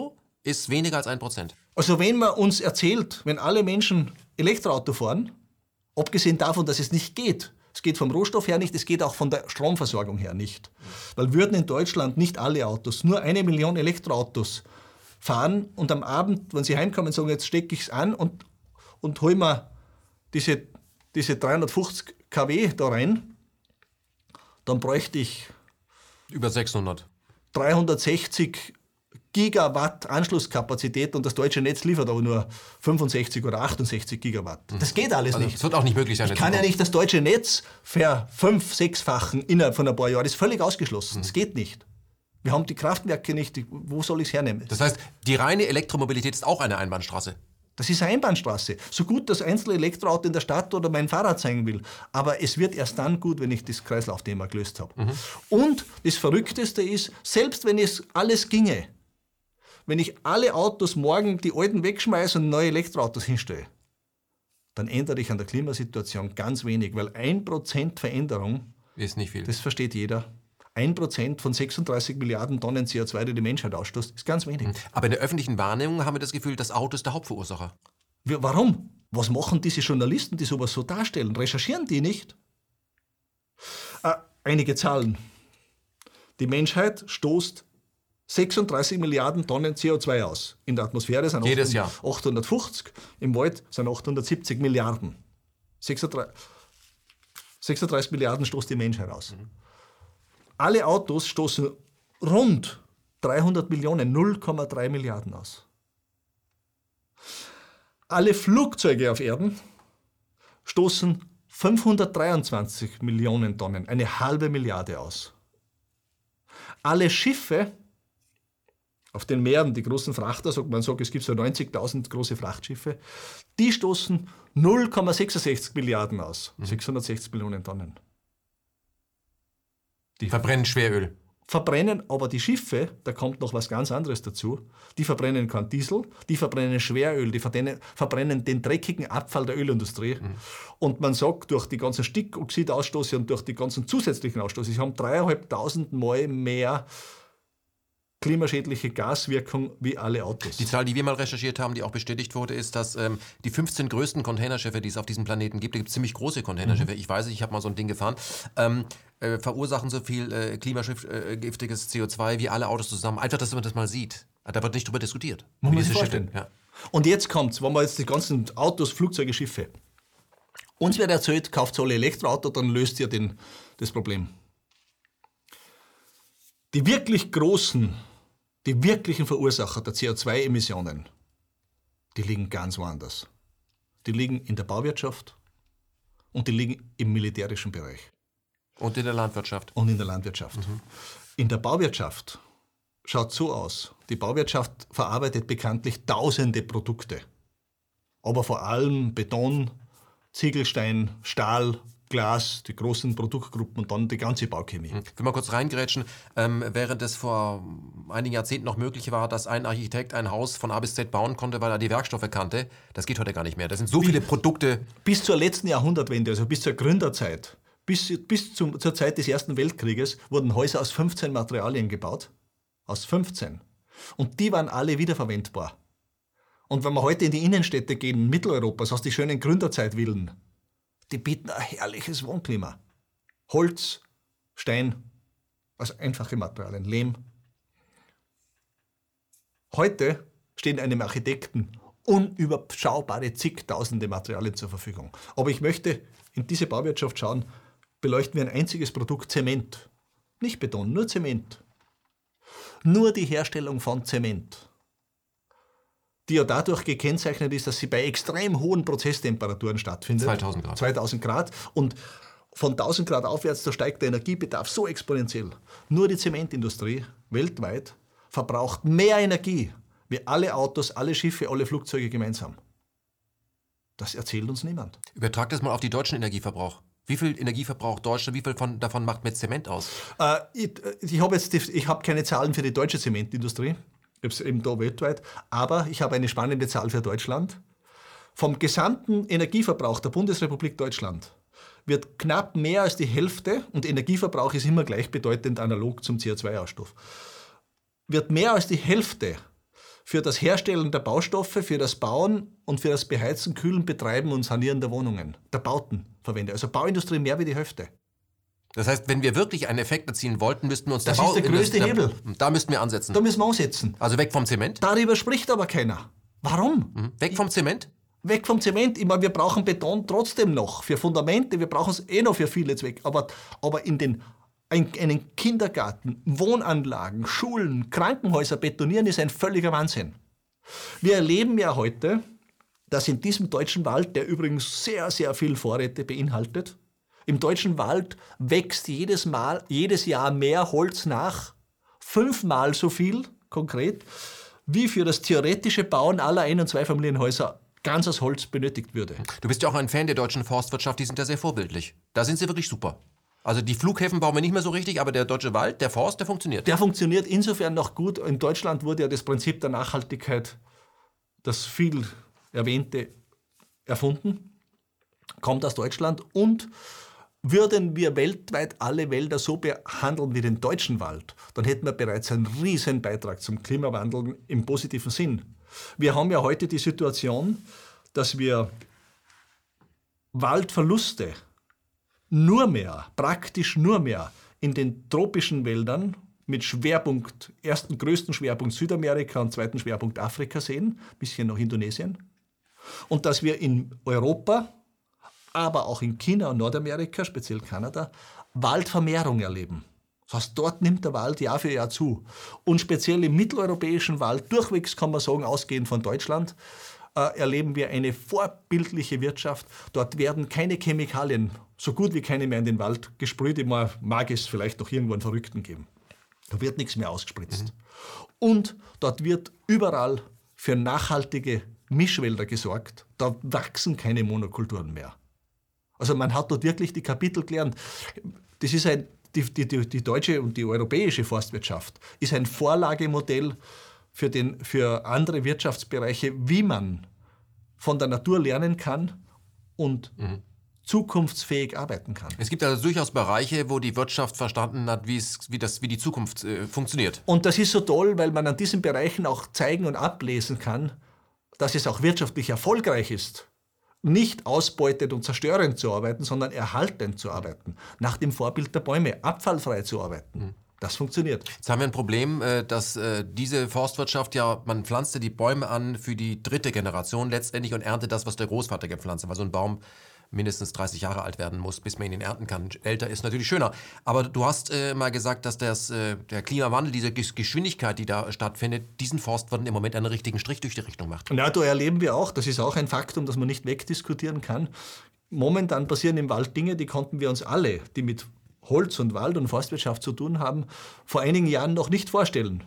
ist weniger als ein Prozent. Also wenn man uns erzählt, wenn alle Menschen Elektroauto fahren, abgesehen davon, dass es nicht geht, es geht vom Rohstoff her nicht, es geht auch von der Stromversorgung her nicht. Weil würden in Deutschland nicht alle Autos, nur eine Million Elektroautos fahren und am Abend, wenn sie heimkommen, sagen, jetzt stecke ich es an und, und hol mir diese, diese dreihundertfünfzig Kilowatt da rein, dann bräuchte ich über sechshundert. dreihundertsechzig Gigawatt Anschlusskapazität und das deutsche Netz liefert aber nur fünfundsechzig oder achtundsechzig Gigawatt. Das geht alles Also nicht. es wird auch nicht möglich sein. Ich kann ja nicht das deutsche Netz ver fünf-, sechsfachen innerhalb von ein paar Jahren. Das ist völlig ausgeschlossen. Das geht nicht. Wir haben die Kraftwerke nicht. Wo soll ich es hernehmen? Das heißt, die reine Elektromobilität ist auch eine Einbahnstraße. Das ist eine Einbahnstraße. So gut das einzelne Elektroauto in der Stadt oder mein Fahrrad sein will. Aber es wird erst dann gut, wenn ich das Kreislaufthema gelöst habe. Mhm. Und das Verrückteste ist, selbst wenn es alles ginge, wenn ich alle Autos morgen die alten wegschmeiße und neue Elektroautos hinstelle, dann ändere ich an der Klimasituation ganz wenig, weil ein Prozent Veränderung, ist nicht viel. Das versteht jeder. Ein Prozent von sechsunddreißig Milliarden Tonnen C O zwei, die die Menschheit ausstößt, ist ganz wenig. Aber in der öffentlichen Wahrnehmung haben wir das Gefühl, das Auto ist der Hauptverursacher. Wir, warum? Was machen diese Journalisten, die sowas so darstellen? Recherchieren die nicht? Äh, einige Zahlen. Die Menschheit stoßt sechsunddreißig Milliarden Tonnen C O zwei aus. In der Atmosphäre sind Jedes Jahr. achthundertfünfzig, im Wald sind achthundertsiebzig Milliarden. sechsunddreißig, sechsunddreißig Milliarden stoßt die Menschheit aus. Mhm. Alle Autos stoßen rund dreihundert Millionen, null Komma drei Milliarden aus. Alle Flugzeuge auf Erden stoßen fünfhundertdreiundzwanzig Millionen Tonnen, eine halbe Milliarde aus. Alle Schiffe auf den Meeren, die großen Frachter, sagt man sagt, es gibt so neunzigtausend große Frachtschiffe, die stoßen null Komma sechsundsechzig Milliarden aus, mhm. sechshundertsechzig Millionen Tonnen. Die verbrennen Schweröl. Verbrennen aber die Schiffe, da kommt noch was ganz anderes dazu, die verbrennen kein Diesel, die verbrennen Schweröl, die verbrennen, verbrennen den dreckigen Abfall der Ölindustrie. Mhm. Und man sagt, durch die ganzen Stickoxidausstoße und durch die ganzen zusätzlichen Ausstoße, sie haben dreieinhalbtausend Mal mehr klimaschädliche Gaswirkung wie alle Autos. Die Zahl, die wir mal recherchiert haben, die auch bestätigt wurde, ist, dass ähm, die fünfzehn größten Containerschiffe, die es auf diesem Planeten gibt, da gibt es ziemlich große Containerschiffe, mhm. ich weiß nicht, ich habe mal so ein Ding gefahren, ähm, äh, verursachen so viel äh, klimagiftiges C O zwei wie alle Autos zusammen. Einfach, dass man das mal sieht. Da wird nicht drüber diskutiert. Muss man sich vorstellen. Ja. Und jetzt kommt's, wenn wir jetzt die ganzen Autos, Flugzeuge, Schiffe. Uns wird erzählt, kauft alle Elektroauto, dann löst ihr den, das Problem. Die wirklich großen Die wirklichen Verursacher der C O zwei Emissionen, die liegen ganz woanders. Die liegen in der Bauwirtschaft und die liegen im militärischen Bereich. Und in der Landwirtschaft. Und in der Landwirtschaft. Mhm. In der Bauwirtschaft schaut so aus. Die Bauwirtschaft verarbeitet bekanntlich tausende Produkte. Aber vor allem Beton, Ziegelstein, Stahl, Glas, die großen Produktgruppen und dann die ganze Bauchemie. Ich will mal kurz reingrätschen. Ähm, während es vor einigen Jahrzehnten noch möglich war, dass ein Architekt ein Haus von A bis Z bauen konnte, weil er die Werkstoffe kannte, das geht heute gar nicht mehr. Das sind so viele Produkte. Bis zur letzten Jahrhundertwende, also bis zur Gründerzeit, bis, bis zum, zur Zeit des Ersten Weltkrieges, wurden Häuser aus fünfzehn Materialien gebaut. Aus fünfzehn. Und die waren alle wiederverwendbar. Und wenn wir heute in die Innenstädte gehen, Mitteleuropas, aus den schönen Gründerzeitvillen, die bieten ein herrliches Wohnklima. Holz, Stein, also einfache Materialien, Lehm. Heute stehen einem Architekten unüberschaubare zigtausende Materialien zur Verfügung. Aber ich möchte in diese Bauwirtschaft schauen, beleuchten wir ein einziges Produkt, Zement. Nicht Beton, nur Zement. Nur die Herstellung von Zement, die ja dadurch gekennzeichnet ist, dass sie bei extrem hohen Prozesstemperaturen stattfindet. zweitausend Grad. zweitausend Grad. Und von tausend Grad aufwärts, da steigt der Energiebedarf so exponentiell. Nur die Zementindustrie weltweit verbraucht mehr Energie wie alle Autos, alle Schiffe, alle Flugzeuge gemeinsam. Das erzählt uns niemand. Übertrag das mal auf den deutschen Energieverbrauch. Wie viel Energie verbraucht Deutschland? Wie viel von, davon macht mit Zement aus? Äh, ich ich habe jetzt die, ich hab keine Zahlen für die deutsche Zementindustrie. Ich habe es eben da weltweit. Aber ich habe eine spannende Zahl für Deutschland. Vom gesamten Energieverbrauch der Bundesrepublik Deutschland wird knapp mehr als die Hälfte, und Energieverbrauch ist immer gleichbedeutend analog zum C O zwei Ausstoß, wird mehr als die Hälfte für das Herstellen der Baustoffe, für das Bauen und für das Beheizen, Kühlen, Betreiben und Sanieren der Wohnungen, der Bauten verwende. Also Bauindustrie mehr wie die Hälfte. Das heißt, wenn wir wirklich einen Effekt erzielen wollten, müssten wir uns Das der Bau... ist der größte der, Hebel. Da müssten wir ansetzen. Da müssen wir ansetzen. Also weg vom Zement? Darüber spricht aber keiner. Warum? Mhm. Weg vom Zement? Weg vom Zement. Ich meine, wir brauchen Beton trotzdem noch für Fundamente. Wir brauchen es eh noch für viele Zwecke. Aber, aber in den ein, einen Kindergarten, Wohnanlagen, Schulen, Krankenhäuser betonieren ist ein völliger Wahnsinn. Wir erleben ja heute, dass in diesem deutschen Wald, der übrigens sehr, sehr viel Vorräte beinhaltet, im deutschen Wald wächst jedes, Mal, jedes Jahr mehr Holz nach, fünfmal so viel konkret, wie für das theoretische Bauen aller Ein- und Zweifamilienhäuser ganzes Holz benötigt würde. Du bist ja auch ein Fan der deutschen Forstwirtschaft, die sind ja sehr vorbildlich. Da sind sie wirklich super. Also die Flughäfen bauen wir nicht mehr so richtig, aber der deutsche Wald, der Forst, der funktioniert. Der funktioniert insofern noch gut. In Deutschland wurde ja das Prinzip der Nachhaltigkeit, das viel erwähnte, erfunden, kommt aus Deutschland. Und würden wir weltweit alle Wälder so behandeln wie den deutschen Wald, dann hätten wir bereits einen riesen Beitrag zum Klimawandel im positiven Sinn. Wir haben ja heute die Situation, dass wir Waldverluste nur mehr, praktisch nur mehr in den tropischen Wäldern mit Schwerpunkt, ersten größten Schwerpunkt Südamerika und zweiten Schwerpunkt Afrika sehen, bisschen noch Indonesien. Und dass wir in Europa, aber auch in China und Nordamerika, speziell Kanada, Waldvermehrung erleben. Das heißt, dort nimmt der Wald Jahr für Jahr zu. Und speziell im mitteleuropäischen Wald, durchwegs kann man sagen, ausgehend von Deutschland, äh, erleben wir eine vorbildliche Wirtschaft. Dort werden keine Chemikalien, so gut wie keine mehr in den Wald gesprüht. Immer mag es vielleicht noch irgendwo einen Verrückten geben. Da wird nichts mehr ausgespritzt. Mhm. Und dort wird überall für nachhaltige Mischwälder gesorgt. Da wachsen keine Monokulturen mehr. Also man hat dort wirklich die Kapitel gelernt. Das ist ein, die, die, die deutsche und die europäische Forstwirtschaft ist ein Vorlagemodell für, den, für andere Wirtschaftsbereiche, wie man von der Natur lernen kann und mhm. zukunftsfähig arbeiten kann. Es gibt also durchaus Bereiche, wo die Wirtschaft verstanden hat, wie, es, wie, das, wie die Zukunft äh, funktioniert. Und das ist so toll, weil man an diesen Bereichen auch zeigen und ablesen kann, dass es auch wirtschaftlich erfolgreich ist, nicht ausbeutend und zerstörend zu arbeiten, sondern erhaltend zu arbeiten, nach dem Vorbild der Bäume, abfallfrei zu arbeiten. Mhm. Das funktioniert. Jetzt haben wir ein Problem, dass diese Forstwirtschaft ja, man pflanzte die Bäume an für die dritte Generation letztendlich und erntet das, was der Großvater gepflanzt hat, weil so ein Baum mindestens dreißig Jahre alt werden muss, bis man ihn ernten kann. Älter ist natürlich schöner. Aber du hast äh, mal gesagt, dass das, äh, der Klimawandel, diese Geschwindigkeit, die da stattfindet, diesen Forstwirten im Moment einen richtigen Strich durch die Richtung macht. Ja, da erleben wir auch, das ist auch ein Faktum, das man nicht wegdiskutieren kann. Momentan passieren im Wald Dinge, die konnten wir uns alle, die mit Holz und Wald und Forstwirtschaft zu tun haben, vor einigen Jahren noch nicht vorstellen.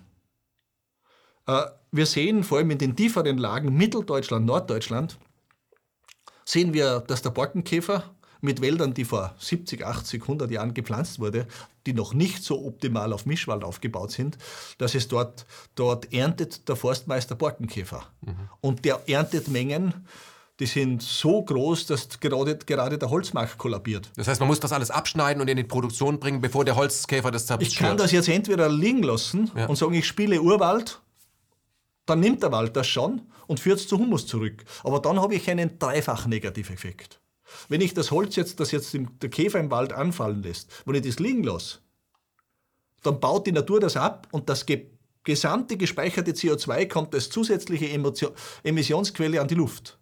Äh, wir sehen vor allem in den tieferen Lagen, Mitteldeutschland, Norddeutschland, sehen wir, dass der Borkenkäfer mit Wäldern, die vor siebzig, achtzig, hundert Jahren gepflanzt wurde, die noch nicht so optimal auf Mischwald aufgebaut sind, dass es dort, dort erntet der Forstmeister Borkenkäfer. Mhm. Und der erntet Mengen, die sind so groß, dass gerade, gerade der Holzmarkt kollabiert. Das heißt, man muss das alles abschneiden und in die Produktion bringen, bevor der Holzkäfer das zerstört. Ich kann das jetzt entweder liegen lassen ja. und sagen, ich spiele Urwald, dann nimmt der Wald das schon und führt es zu Humus zurück. Aber dann habe ich einen dreifachen Negativeffekt. Wenn ich das Holz jetzt, das jetzt der Käfer im Wald anfallen lässt, wenn ich das liegen lasse, dann baut die Natur das ab und das ge- gesamte gespeicherte C O zwei kommt als zusätzliche Emotio- Emissionsquelle an die Luft.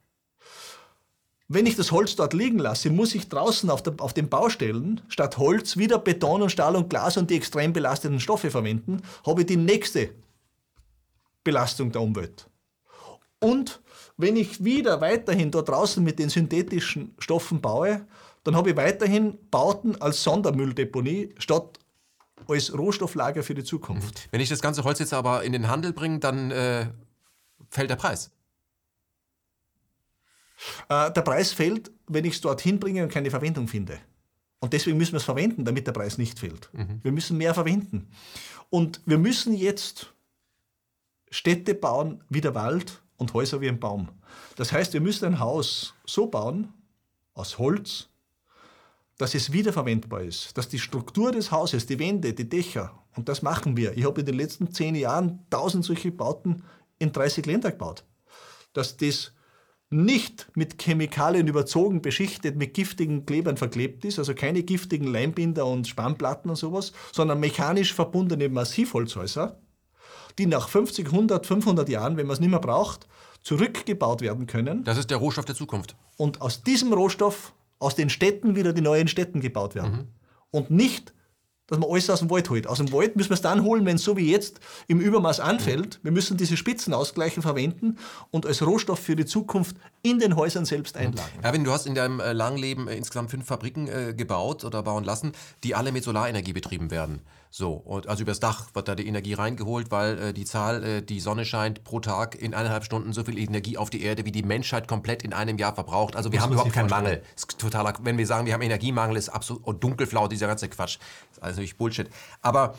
Wenn ich das Holz dort liegen lasse, muss ich draußen auf, der, auf den Baustellen statt Holz wieder Beton und Stahl und Glas und die extrem belasteten Stoffe verwenden, habe ich die nächste Belastung der Umwelt. Und wenn ich wieder weiterhin dort draußen mit den synthetischen Stoffen baue, dann habe ich weiterhin Bauten als Sondermülldeponie statt als Rohstofflager für die Zukunft. Wenn ich das ganze Holz jetzt aber in den Handel bringe, dann äh, fällt der Preis. Äh, der Preis fällt, wenn ich es dorthin bringe und keine Verwendung finde. Und deswegen müssen wir es verwenden, damit der Preis nicht fällt. Mhm. Wir müssen mehr verwenden. Und wir müssen jetzt Städte bauen wie der Wald und Häuser wie ein Baum. Das heißt, wir müssen ein Haus so bauen, aus Holz, dass es wiederverwendbar ist, dass die Struktur des Hauses, die Wände, die Dächer, und das machen wir. Ich habe in den letzten zehn Jahren tausend solche Bauten in dreißig Länder gebaut. Dass das nicht mit Chemikalien überzogen, beschichtet, mit giftigen Klebern verklebt ist, also keine giftigen Leimbinder und Spannplatten und sowas, sondern mechanisch verbundene Massivholzhäuser, die nach fünfzig, hundert, fünfhundert Jahren, wenn man es nicht mehr braucht, zurückgebaut werden können. Das ist der Rohstoff der Zukunft. Und aus diesem Rohstoff, aus den Städten wieder die neuen Städten gebaut werden. Mhm. Und nicht, dass man alles aus dem Wald holt. Aus dem Wald müssen wir es dann holen, wenn es so wie jetzt im Übermaß anfällt. Wir müssen diese Spitzen ausgleichen, verwenden und als Rohstoff für die Zukunft in den Häusern selbst einlagern. Erwin, du hast in deinem äh, langen Leben äh, insgesamt fünf Fabriken äh, gebaut oder bauen lassen, die alle mit Solarenergie betrieben werden. So, und also übers Dach wird da die Energie reingeholt, weil äh, die Zahl, äh, die Sonne scheint pro Tag in eineinhalb Stunden so viel Energie auf die Erde, wie die Menschheit komplett in einem Jahr verbraucht. Also wir haben überhaupt keinen Mangel. Ist totaler, wenn wir sagen, wir haben Energiemangel, ist absolut und dunkelflau, dieser ganze Quatsch. Das ist also natürlich Bullshit. Aber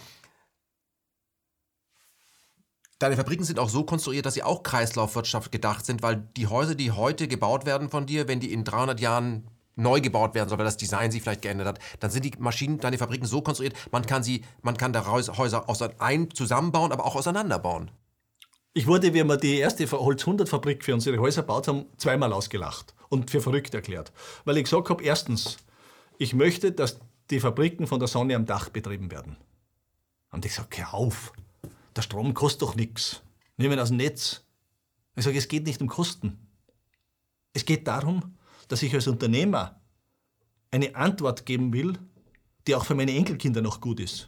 deine Fabriken sind auch so konstruiert, dass sie auch Kreislaufwirtschaft gedacht sind, weil die Häuser, die heute gebaut werden von dir, wenn die in dreihundert Jahren neu gebaut werden soll, weil das Design sich vielleicht geändert hat, dann sind die Maschinen, deine Fabriken so konstruiert, man kann sie, man kann da Häuser ein zusammenbauen, aber auch auseinanderbauen. Ich wurde, wie wir die erste Holz hundert Fabrik für unsere Häuser gebaut haben, zweimal ausgelacht und für verrückt erklärt. Weil ich gesagt habe, erstens, ich möchte, dass die Fabriken von der Sonne am Dach betrieben werden. Haben die gesagt, hör auf, der Strom kostet doch nichts. Nehmen wir aus dem Netz. Ich sage, es geht nicht um Kosten. Es geht darum, dass ich als Unternehmer eine Antwort geben will, die auch für meine Enkelkinder noch gut ist.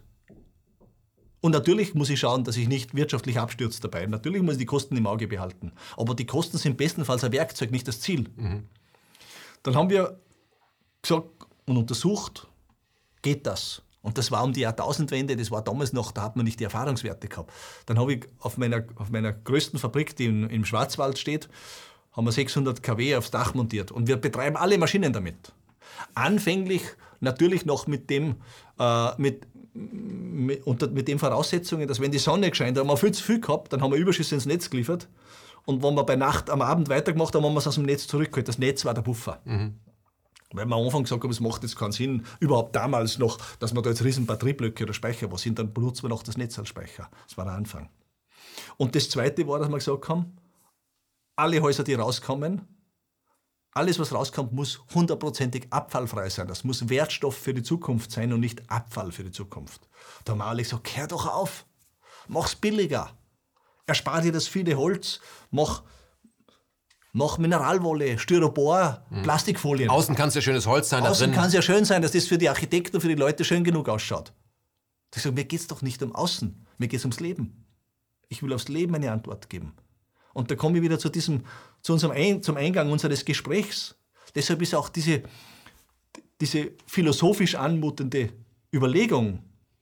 Und natürlich muss ich schauen, dass ich nicht wirtschaftlich abstürze dabei. Natürlich muss ich die Kosten im Auge behalten. Aber die Kosten sind bestenfalls ein Werkzeug, nicht das Ziel. Mhm. Dann haben wir gesagt und untersucht, geht das? Und das war um die Jahrtausendwende, das war damals noch, da hat man nicht die Erfahrungswerte gehabt. Dann habe ich auf meiner, auf meiner größten Fabrik, die in, im Schwarzwald steht, haben wir sechshundert Kilowatt aufs Dach montiert und wir betreiben alle Maschinen damit. Anfänglich natürlich noch mit dem, äh, mit, mit, unter, mit den Voraussetzungen, dass wenn die Sonne gescheint hat, haben wir viel zu viel gehabt, dann haben wir Überschüsse ins Netz geliefert und wenn wir bei Nacht am Abend weitergemacht haben, haben wir es aus dem Netz zurückgeholt. Das Netz war der Puffer. Mhm. Weil wir am Anfang gesagt haben, es macht jetzt keinen Sinn, überhaupt damals noch, dass wir da jetzt riesen Batterieblöcke oder Speicher was sind, dann benutzen wir noch das Netz als Speicher. Das war der Anfang. Und das Zweite war, dass wir gesagt haben, alle Häuser, die rauskommen, alles, was rauskommt, muss hundertprozentig abfallfrei sein. Das muss Wertstoff für die Zukunft sein und nicht Abfall für die Zukunft. Da haben wir alle gesagt, hör doch auf, mach's billiger. Erspar dir das viele Holz, mach, mach Mineralwolle, Styropor, mhm. Plastikfolien. Außen kann es ja schönes Holz sein. Außen kann es ja schön sein, dass das für die Architekten und für die Leute schön genug ausschaut. Ich sage, mir geht es doch nicht um Außen, mir geht es ums Leben. Ich will aufs Leben eine Antwort geben. Und da komme ich wieder zu diesem, zu unserem Ein, zum Eingang unseres Gesprächs. Deshalb ist auch diese, diese philosophisch anmutende Überlegung,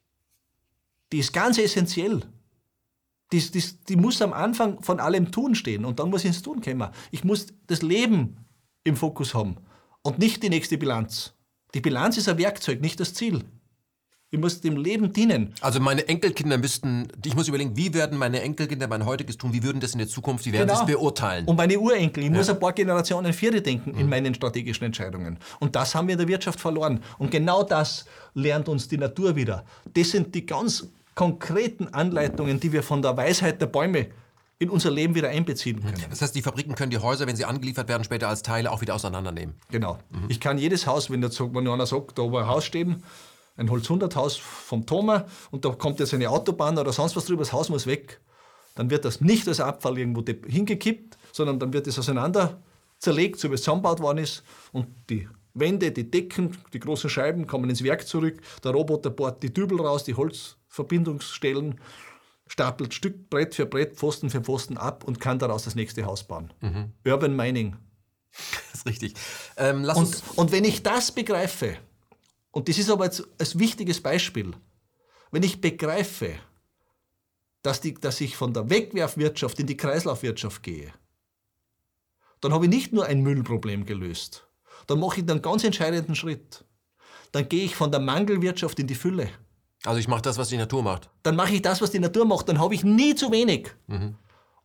die ist ganz essentiell. Die, die, die muss am Anfang von allem Tun stehen und dann muss ich ins Tun kommen. Ich muss das Leben im Fokus haben und nicht die nächste Bilanz. Die Bilanz ist ein Werkzeug, nicht das Ziel. Ich muss dem Leben dienen. Also meine Enkelkinder müssten, ich muss überlegen, wie werden meine Enkelkinder mein heutiges tun, wie würden das in der Zukunft, wie werden genau. sie es beurteilen? Und meine Urenkel, ich ja. muss ein paar Generationen Viere denken mhm. in meinen strategischen Entscheidungen. Und das haben wir in der Wirtschaft verloren. Und genau das lernt uns die Natur wieder. Das sind die ganz konkreten Anleitungen, die wir von der Weisheit der Bäume in unser Leben wieder einbeziehen können. Das heißt, die Fabriken können die Häuser, wenn sie angeliefert werden, später als Teile auch wieder auseinandernehmen? Genau. Mhm. Ich kann jedes Haus, wenn, jetzt, wenn einer sagt, da war ein Haus stehen, ein Holz hundert Haus vom Thomas und da kommt jetzt eine Autobahn oder sonst was drüber, das Haus muss weg, dann wird das nicht als Abfall irgendwo hingekippt, sondern dann wird es auseinander zerlegt, so wie es zusammengebaut worden ist und die Wände, die Decken, die großen Scheiben kommen ins Werk zurück, der Roboter bohrt die Dübel raus, die Holzverbindungsstellen, stapelt Stück Brett für Brett, Pfosten für Pfosten ab und kann daraus das nächste Haus bauen. Mhm. Urban Mining. Das ist richtig. Ähm, lass und, uns und wenn ich das begreife, und das ist aber jetzt ein wichtiges Beispiel, wenn ich begreife, dass, die, dass ich von der Wegwerfwirtschaft in die Kreislaufwirtschaft gehe, dann habe ich nicht nur ein Müllproblem gelöst, dann mache ich einen ganz entscheidenden Schritt. Dann gehe ich von der Mangelwirtschaft in die Fülle. Also ich mache das, was die Natur macht. Dann mache ich das, was die Natur macht. Dann habe ich nie zu wenig. Mhm.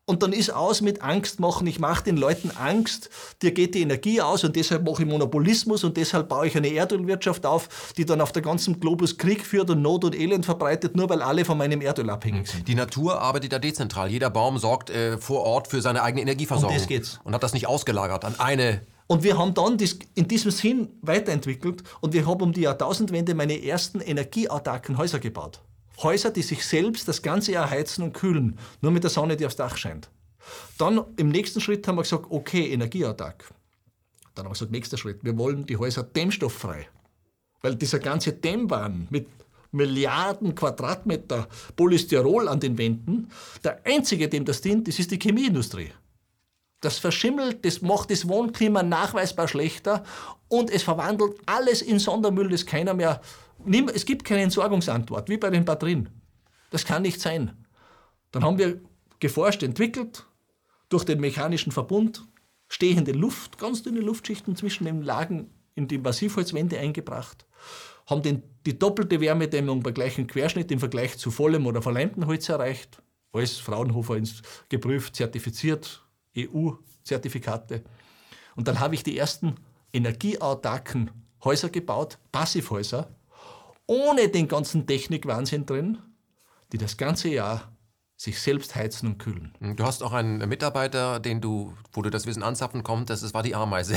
Und dann ist aus mit Angst machen. Ich mache den Leuten Angst, dir geht die Energie aus und deshalb mache ich Monopolismus und deshalb baue ich eine Erdölwirtschaft auf, die dann auf der ganzen Globus Krieg führt und Not und Elend verbreitet, nur weil alle von meinem Erdöl abhängig sind. Die Natur arbeitet da dezentral. Jeder Baum sorgt äh, vor Ort für seine eigene Energieversorgung. Um das geht's. Und hat das nicht ausgelagert an eine... Und wir haben dann das in diesem Sinn weiterentwickelt und wir haben um die Jahrtausendwende meine ersten energieautarken Häuser gebaut. Häuser, die sich selbst das ganze Jahr heizen und kühlen, nur mit der Sonne, die aufs Dach scheint. Dann im nächsten Schritt haben wir gesagt, okay, energieautark. Dann haben wir gesagt, nächster Schritt, wir wollen die Häuser dämmstofffrei. Weil dieser ganze Dämmwahn mit Milliarden Quadratmeter Polystyrol an den Wänden, der einzige, dem das dient, das ist die Chemieindustrie. Das verschimmelt, das macht das Wohnklima nachweisbar schlechter und es verwandelt alles in Sondermüll, das keiner mehr... Es gibt keine Entsorgungsantwort, wie bei den Batterien. Das kann nicht sein. Dann haben wir geforscht, entwickelt, durch den mechanischen Verbund stehende Luft, ganz dünne Luftschichten zwischen den Lagen in die Massivholzwände eingebracht, haben den, die doppelte Wärmedämmung bei gleichem Querschnitt im Vergleich zu vollem oder verleimtem Holz erreicht. Alles Fraunhofer ins, geprüft, zertifiziert, E U-Zertifikate. Und dann habe ich die ersten energieautarken Häuser gebaut, Passivhäuser, ohne den ganzen Technikwahnsinn drin, die das ganze Jahr sich selbst heizen und kühlen. Du hast auch einen Mitarbeiter, den du, wo du das Wissen anzapfen kommt, das war die Ameise.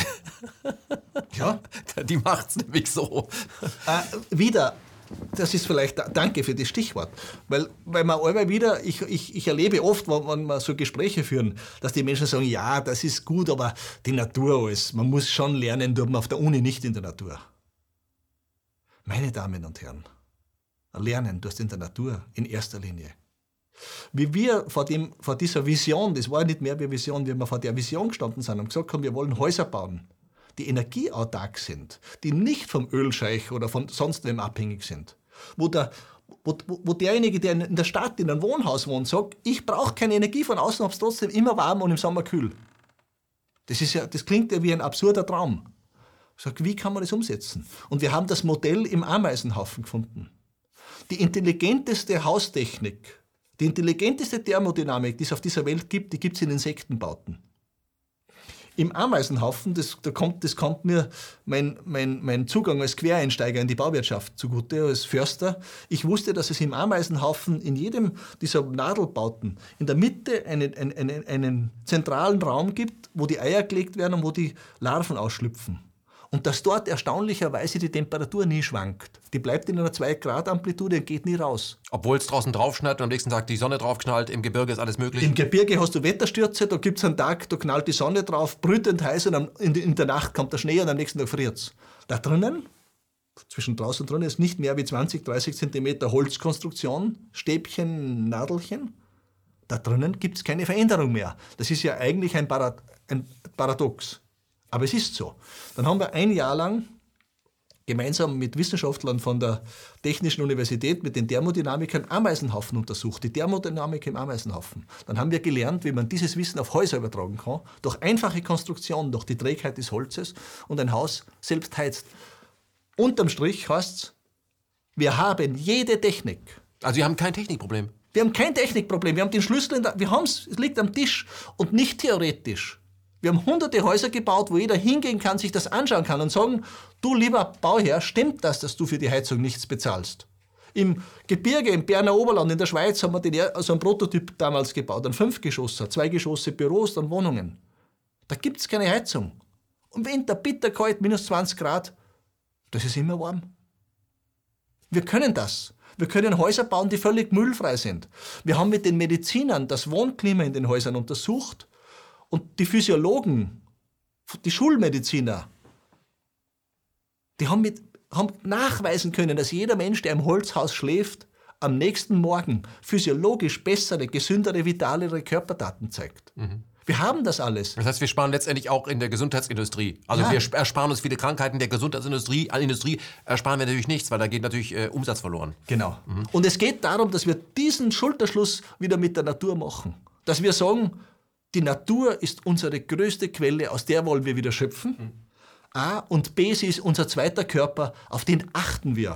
Ja. Die macht's nämlich so. Äh, wieder, das ist vielleicht, danke für das Stichwort, weil, weil man immer wieder, ich, ich, ich erlebe oft, wenn, wenn wir so Gespräche führen, dass die Menschen sagen, ja, das ist gut, aber die Natur alles, man muss schon lernen, tut man auf der Uni nicht in der Natur. Meine Damen und Herren, lernen tust in der Natur in erster Linie. Wie wir vor, dem, vor dieser Vision, das war ja nicht mehr wie Vision, wie wir vor der Vision gestanden sind und gesagt haben, wir wollen Häuser bauen, die energieautark sind, die nicht vom Ölscheich oder von sonst wem abhängig sind. Wo, der, wo, wo derjenige, der in der Stadt in einem Wohnhaus wohnt, sagt, ich brauche keine Energie von außen, habe es trotzdem immer warm und im Sommer kühl. Das, ist ja, das klingt ja wie ein absurder Traum. Ich sage, wie kann man das umsetzen? Und wir haben das Modell im Ameisenhaufen gefunden. Die intelligenteste Haustechnik, die intelligenteste Thermodynamik, die es auf dieser Welt gibt, die gibt es in Insektenbauten. Im Ameisenhaufen, das, da kommt, das kommt mir mein, mein, mein Zugang als Quereinsteiger in die Bauwirtschaft zugute, als Förster. Ich wusste, dass es im Ameisenhaufen in jedem dieser Nadelbauten in der Mitte einen, einen, einen, einen zentralen Raum gibt, wo die Eier gelegt werden und wo die Larven ausschlüpfen. Und dass dort erstaunlicherweise die Temperatur nie schwankt. Die bleibt in einer zwei Grad Amplitude und geht nie raus. Obwohl es draußen draufschneit und am nächsten Tag die Sonne draufknallt, im Gebirge ist alles möglich. Im Gebirge hast du Wetterstürze, da gibt es einen Tag, da knallt die Sonne drauf, brütend heiß und in der Nacht kommt der Schnee und am nächsten Tag friert es. Da drinnen, zwischen draußen und drinnen, ist nicht mehr wie zwanzig, dreißig Zentimeter Holzkonstruktion, Stäbchen, Nadelchen. Da drinnen gibt es keine Veränderung mehr. Das ist ja eigentlich ein, Parad- ein Paradox. Aber es ist so. Dann haben wir ein Jahr lang gemeinsam mit Wissenschaftlern von der Technischen Universität, mit den Thermodynamikern Ameisenhaufen untersucht, die Thermodynamik im Ameisenhaufen. Dann haben wir gelernt, wie man dieses Wissen auf Häuser übertragen kann, durch einfache Konstruktion, durch die Trägheit des Holzes und ein Haus selbst heizt. Unterm Strich heißt es, wir haben jede Technik. Also wir haben kein Technikproblem. Wir haben kein Technikproblem, wir haben den Schlüssel, in der, wir haben es, es liegt am Tisch und nicht theoretisch. Wir haben hunderte Häuser gebaut, wo jeder hingehen kann, sich das anschauen kann und sagen, du lieber Bauherr, stimmt das, dass du für die Heizung nichts bezahlst? Im Gebirge, im Berner Oberland, in der Schweiz haben wir den, also einen Prototyp damals gebaut, ein Fünfgeschosser, zwei Geschosse, Büros, dann Wohnungen. Da gibt es keine Heizung. Und Winter, bitterkalt, minus zwanzig Grad, das ist immer warm. Wir können das. Wir können Häuser bauen, die völlig müllfrei sind. Wir haben mit den Medizinern das Wohnklima in den Häusern untersucht. Und die Physiologen, die Schulmediziner, die haben, mit, haben nachweisen können, dass jeder Mensch, der im Holzhaus schläft, am nächsten Morgen physiologisch bessere, gesündere, vitalere Körperdaten zeigt. Mhm. Wir haben das alles. Das heißt, wir sparen letztendlich auch in der Gesundheitsindustrie. Also ja. Wir ersparen uns viele Krankheiten der Gesundheitsindustrie. An Industrie ersparen wir natürlich nichts, weil da geht natürlich äh, Umsatz verloren. Genau. Mhm. Und es geht darum, dass wir diesen Schulterschluss wieder mit der Natur machen. Dass wir sagen, die Natur ist unsere größte Quelle, aus der wollen wir wieder schöpfen. Mhm. A und B, sie ist unser zweiter Körper, auf den achten wir.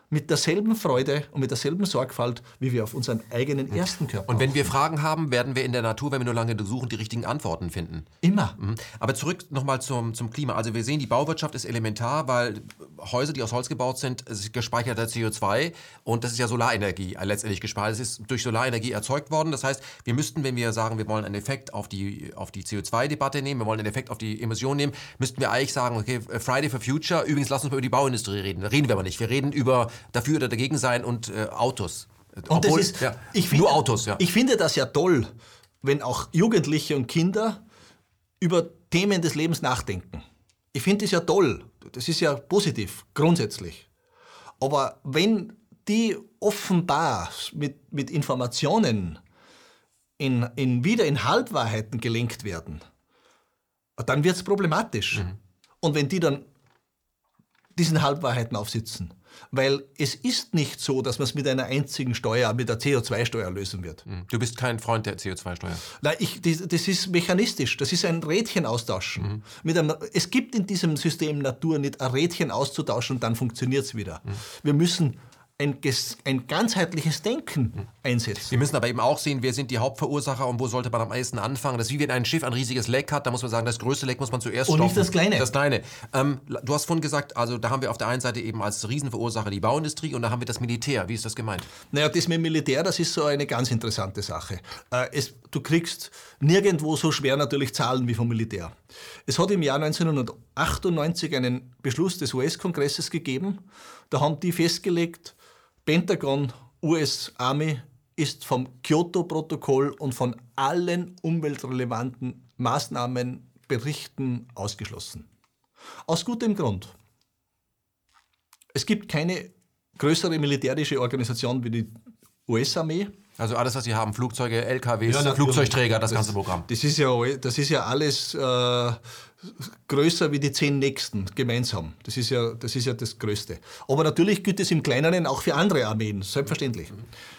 mit derselben Freude und mit derselben Sorgfalt, wie wir auf unseren eigenen ersten Körper Und wenn wir aufpassen. Fragen haben, werden wir in der Natur, wenn wir nur lange suchen, die richtigen Antworten finden. Immer. Mhm. Aber zurück nochmal zum, zum Klima. Also wir sehen, die Bauwirtschaft ist elementar, weil Häuser, die aus Holz gebaut sind, es ist gespeicherter C O zwei und das ist ja Solarenergie äh, letztendlich gespeichert. Es ist durch Solarenergie erzeugt worden. Das heißt, wir müssten, wenn wir sagen, wir wollen einen Effekt auf die, auf die C O zwei Debatte nehmen, wir wollen einen Effekt auf die Emissionen nehmen, müssten wir eigentlich sagen, okay, Friday for Future, übrigens lass uns mal über die Bauindustrie reden. Da reden wir aber nicht. Wir reden über dafür oder dagegen sein und äh, Autos. Und Obwohl, das ist, ja, ich finde, nur Autos, ja. Ich finde das ja toll, wenn auch Jugendliche und Kinder über Themen des Lebens nachdenken. Ich finde das ja toll. Das ist ja positiv, grundsätzlich. Aber wenn die offenbar mit, mit Informationen in, in, wieder in Halbwahrheiten gelenkt werden, dann wird es problematisch. Mhm. Und wenn die dann diesen Halbwahrheiten aufsitzen. Weil es ist nicht so, dass man es mit einer einzigen Steuer, mit der C O zwei Steuer lösen wird. Du bist kein Freund der C O zwei Steuer. Nein, ich, das, das ist mechanistisch. Das ist ein Rädchen austauschen. Mhm. Mit einem, es gibt in diesem System Natur nicht ein Rädchen auszutauschen und dann funktioniert es wieder. Mhm. Wir müssen ein, ein ganzheitliches Denken mhm. einsetzen. Wir müssen aber eben auch sehen, wer sind die Hauptverursacher und wo sollte man am meisten anfangen. Das ist wie wenn ein Schiff ein riesiges Leck hat, da muss man sagen, das größte Leck muss man zuerst stopfen. Und nicht das kleine. Das kleine. Ähm, du hast vorhin gesagt, also da haben wir auf der einen Seite eben als Riesenverursacher die Bauindustrie und da haben wir das Militär. Wie ist das gemeint? Naja, das mit dem Militär, das ist so eine ganz interessante Sache. Äh, es, du kriegst nirgendwo so schwer natürlich Zahlen wie vom Militär. Es hat im Jahr neunzehnhundertachtundneunzig einen Beschluss des U S-Kongresses gegeben. Da haben die festgelegt, Pentagon, U S Army ist vom Kyoto-Protokoll und von allen umweltrelevanten Maßnahmen, Berichten ausgeschlossen. Aus gutem Grund. Es gibt keine größere militärische Organisation wie die U S-Armee. Also alles, was Sie haben, Flugzeuge, L K Ws, ja, Flugzeugträger, das, das ganze Programm. Das ist ja, das ist ja alles äh, größer wie die zehn Nächsten gemeinsam. Das ist, ja, das ist ja das Größte. Aber natürlich gilt es im Kleineren auch für andere Armeen, selbstverständlich.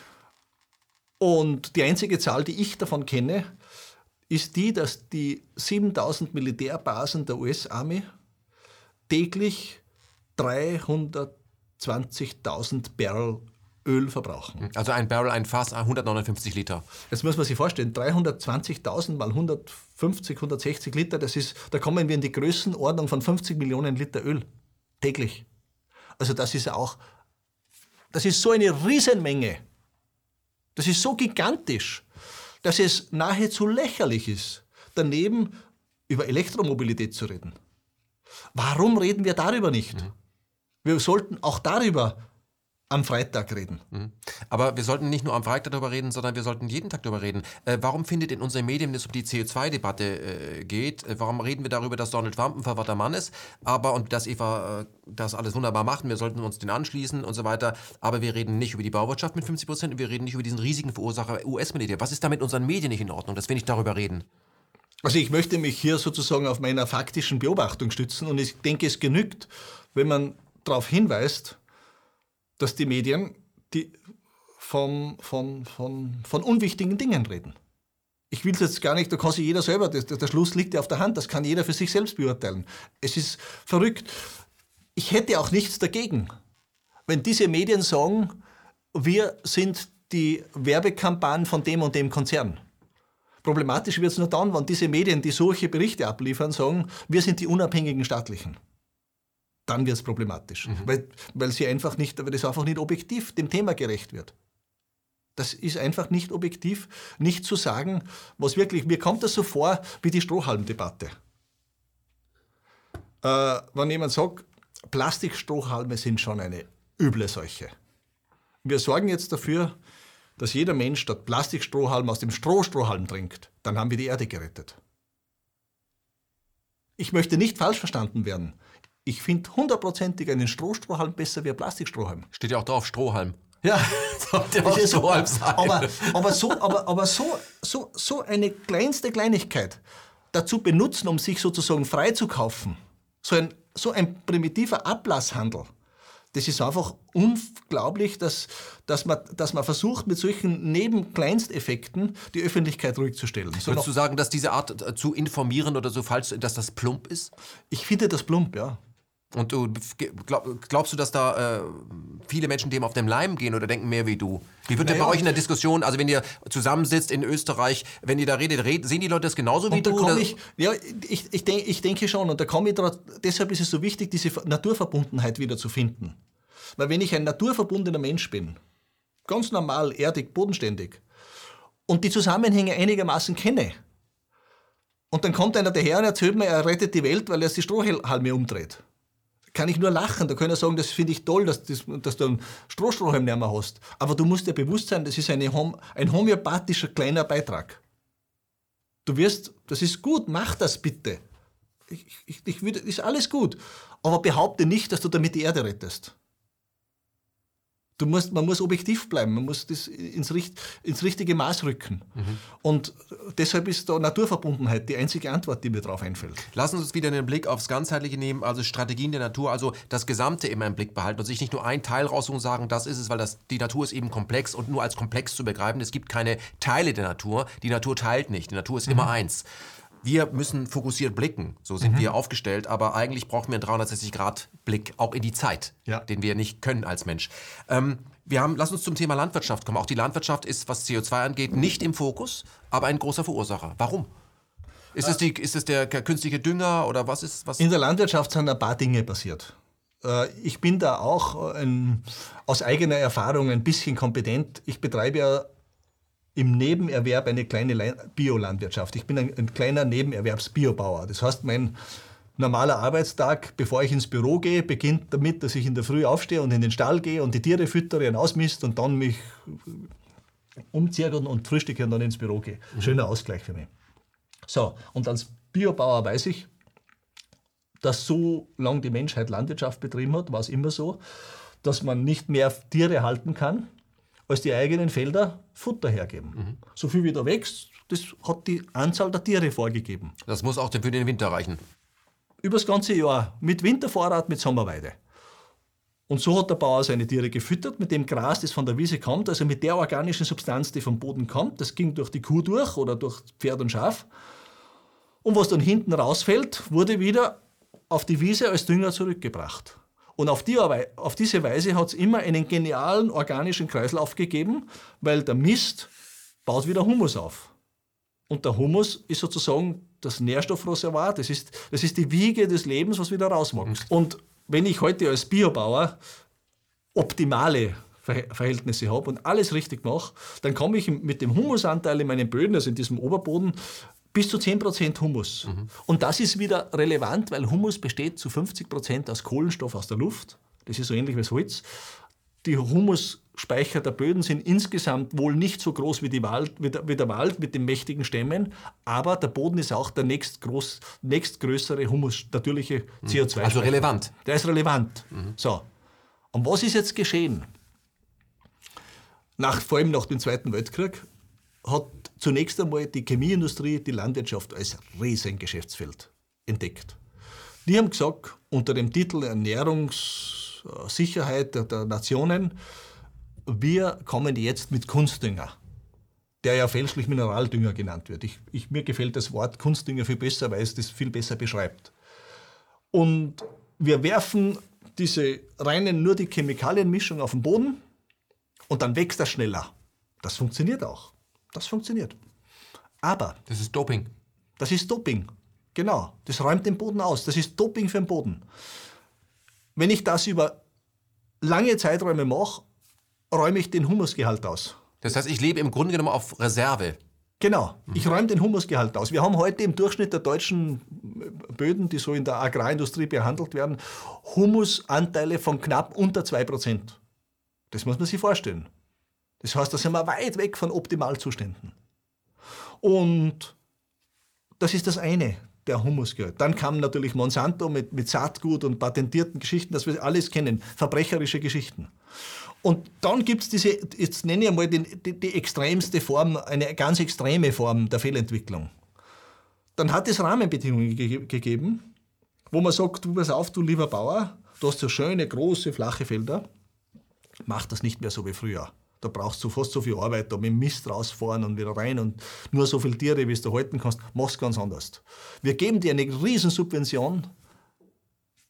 Und die einzige Zahl, die ich davon kenne, ist die, dass die siebentausend Militärbasen der U S-Armee täglich dreihundertzwanzigtausend Barrel Öl verbrauchen. Also ein Barrel, ein Fass, hundertneunundfünfzig Liter. Jetzt muss man sich vorstellen, dreihundertzwanzigtausend mal hundertfünfzig, hundertsechzig Liter, das ist, da kommen wir in die Größenordnung von fünfzig Millionen Liter Öl täglich. Also das ist auch, das ist so eine Riesenmenge. Das ist so gigantisch, dass es nahezu lächerlich ist, daneben über Elektromobilität zu reden. Warum reden wir darüber nicht? Mhm. Wir sollten auch darüber am Freitag reden. Aber wir sollten nicht nur am Freitag darüber reden, sondern wir sollten jeden Tag darüber reden. Äh, warum findet in unseren Medien, wenn es um die C O zwei Debatte äh, geht, äh, warum reden wir darüber, dass Donald Trump ein verwirrter Mann ist, aber und dass Eva äh, das alles wunderbar macht und wir sollten uns den anschließen und so weiter, aber wir reden nicht über die Bauwirtschaft mit fünfzig Prozent und wir reden nicht über diesen riesigen Verursacher U S-Militär. Was ist da mit unseren Medien nicht in Ordnung, dass wir nicht darüber reden? Also ich möchte mich hier sozusagen auf meiner faktischen Beobachtung stützen und ich denke, es genügt, wenn man darauf hinweist, dass die Medien die von, von, von, von unwichtigen Dingen reden. Ich will es jetzt gar nicht, da kann sich jeder selber, das, der Schluss liegt ja auf der Hand, das kann jeder für sich selbst beurteilen. Es ist verrückt. Ich hätte auch nichts dagegen, wenn diese Medien sagen, wir sind die Werbekampagne von dem und dem Konzern. Problematisch wird es nur dann, wenn diese Medien, die solche Berichte abliefern, sagen, wir sind die unabhängigen Staatlichen. Dann wird es problematisch, mhm. weil, weil, sie einfach nicht, weil das einfach nicht objektiv dem Thema gerecht wird. Das ist einfach nicht objektiv, nicht zu sagen, was wirklich, mir kommt das so vor wie die Strohhalmdebatte. Äh, wenn jemand sagt, Plastikstrohhalme sind schon eine üble Seuche. Wir sorgen jetzt dafür, dass jeder Mensch statt Plastikstrohhalm aus dem Strohstrohhalm trinkt. Dann haben wir die Erde gerettet. Ich möchte nicht falsch verstanden werden. Ich finde hundertprozentig einen Strohstrohhalm besser wie ein Plastikstrohhalm. Steht ja auch drauf, Strohhalm. Ja, der das ist Strohhalm sein. Aber, aber, so, aber, aber so, so, so eine kleinste Kleinigkeit dazu benutzen, um sich sozusagen freizukaufen, so ein, so ein primitiver Ablasshandel, das ist einfach unglaublich, dass, dass, man, dass man versucht, mit solchen Nebenkleinsteffekten die Öffentlichkeit ruhig zu stellen. So Würdest du sagen, dass diese Art äh, zu informieren oder so falsch, dass das plump ist? Ich finde das plump, ja. Und du glaub, glaubst du, dass da äh, viele Menschen dem auf den Leim gehen oder denken mehr wie du? Wie wird denn naja, bei euch in der Diskussion, also wenn ihr zusammensitzt in Österreich, wenn ihr da redet, red, sehen die Leute das genauso wie und da du? Ich, ja, ich, ich, denk, ich denke schon. Und da komme ich drauf, deshalb ist es so wichtig, diese Naturverbundenheit wieder zu finden. Weil wenn ich ein naturverbundener Mensch bin, ganz normal, erdig, bodenständig, und die Zusammenhänge einigermaßen kenne, und dann kommt einer daher und erzählt mir, er rettet die Welt, weil er die Strohhalme umdreht. Kann ich nur lachen. Da kann er sagen, das finde ich toll, dass, das, dass du einen Strohstrohhalm nicht mehr hast. Aber du musst dir bewusst sein, das ist eine, ein homöopathischer kleiner Beitrag. Du wirst, das ist gut, mach das bitte. Ich, ich, ich würde, ist alles gut. Aber behaupte nicht, dass du damit die Erde rettest. Du musst, man muss objektiv bleiben, man muss das ins, ins richtige Maß rücken. Mhm. Und deshalb ist da Naturverbundenheit die einzige Antwort, die mir darauf einfällt. Lassen Sie uns wieder einen Blick aufs Ganzheitliche nehmen, also Strategien der Natur, also das Gesamte immer im Blick behalten und sich nicht nur einen Teil raussuchen und sagen, das ist es, weil das, die Natur ist eben komplex und nur als komplex zu begreifen. Es gibt keine Teile der Natur, die Natur teilt nicht, die Natur ist mhm. immer eins. Wir müssen fokussiert blicken, so sind mhm. wir aufgestellt, aber eigentlich brauchen wir einen dreihundertsechzig Grad Blick, auch in die Zeit, ja. den wir nicht können als Mensch. Ähm, wir haben, lass uns zum Thema Landwirtschaft kommen. Auch die Landwirtschaft ist, was C O zwei angeht, nicht im Fokus, aber ein großer Verursacher. Warum? Ist es, die, ist es der künstliche Dünger oder was ist? Was? In der Landwirtschaft sind ein paar Dinge passiert. Ich bin da auch ein, aus eigener Erfahrung ein bisschen kompetent. Ich betreibe ja im Nebenerwerb eine kleine Biolandwirtschaft. Ich bin ein, ein kleiner Nebenerwerbsbiobauer. Das heißt, mein normaler Arbeitstag, bevor ich ins Büro gehe, beginnt damit, dass ich in der Früh aufstehe und in den Stall gehe und die Tiere füttere und ausmiste und dann mich umziehe und frühstücke und dann ins Büro gehe. Mhm. Schöner Ausgleich für mich. So, und als Biobauer weiß ich, dass so lange die Menschheit Landwirtschaft betrieben hat, war es immer so, dass man nicht mehr Tiere halten kann, als die eigenen Felder Futter hergeben. Mhm. So viel wie da wächst, das hat die Anzahl der Tiere vorgegeben. Das muss auch für den Winter reichen. Übers ganze Jahr, mit Wintervorrat, mit Sommerweide. Und so hat der Bauer seine Tiere gefüttert, mit dem Gras, das von der Wiese kommt, also mit der organischen Substanz, die vom Boden kommt. Das ging durch die Kuh durch oder durch Pferd und Schaf. Und was dann hinten rausfällt, wurde wieder auf die Wiese als Dünger zurückgebracht. Und auf, die, auf diese Weise hat es immer einen genialen organischen Kreislauf gegeben, weil der Mist baut wieder Humus auf. Und der Humus ist sozusagen das Nährstoffreservoir, das ist, das ist die Wiege des Lebens, was wieder rauswächst. Mhm. Und wenn ich heute als Biobauer optimale Verhältnisse habe und alles richtig mache, dann komme ich mit dem Humusanteil in meinen Böden, also in diesem Oberboden, bis zu zehn Prozent Humus. Mhm. Und das ist wieder relevant, weil Humus besteht zu fünfzig Prozent aus Kohlenstoff aus der Luft. Das ist so ähnlich wie das Holz. Die Humusspeicher der Böden sind insgesamt wohl nicht so groß wie, die Wald, wie, der, wie der Wald mit den mächtigen Stämmen, aber der Boden ist auch der nächstgroß, nächstgrößere Humus, natürliche C O zwei. Also relevant. Der ist relevant. Mhm. So. Und was ist jetzt geschehen? Nach, vor allem nach dem Zweiten Weltkrieg hat zunächst einmal die Chemieindustrie die Landwirtschaft als Riesengeschäftsfeld entdeckt. Die haben gesagt, unter dem Titel Ernährungssicherheit der, der Nationen, wir kommen jetzt mit Kunstdünger, der ja fälschlich Mineraldünger genannt wird. Ich, ich, mir gefällt das Wort Kunstdünger viel besser, weil es das viel besser beschreibt. Und wir werfen diese reinen, nur die Chemikalienmischung auf den Boden und dann wächst das schneller. Das funktioniert auch. Das funktioniert. Aber... Das ist Doping. Das ist Doping. Genau. Das räumt den Boden aus. Das ist Doping für den Boden. Wenn ich das über lange Zeiträume mache, räume ich den Humusgehalt aus. Das heißt, ich lebe im Grunde genommen auf Reserve. Genau. Mhm. Ich räume den Humusgehalt aus. Wir haben heute im Durchschnitt der deutschen Böden, die so in der Agrarindustrie behandelt werden, Humusanteile von knapp unter zwei Prozent. Das muss man sich vorstellen. Das heißt, da sind wir weit weg von Optimalzuständen. Und das ist das eine, der Humusgehalt. Dann kam natürlich Monsanto mit, mit Saatgut und patentierten Geschichten, das wir alles kennen, verbrecherische Geschichten. Und dann gibt es diese, jetzt nenne ich einmal die, die, die extremste Form, eine ganz extreme Form der Fehlentwicklung. Dann hat es Rahmenbedingungen ge- gegeben, wo man sagt, du pass auf, du lieber Bauer, du hast so schöne, große, flache Felder, mach das nicht mehr so wie früher. Da brauchst du fast so viel Arbeit, da mit dem Mist rausfahren und wieder rein und nur so viele Tiere, wie du halten kannst, mach's ganz anders. Wir geben dir eine Riesensubvention,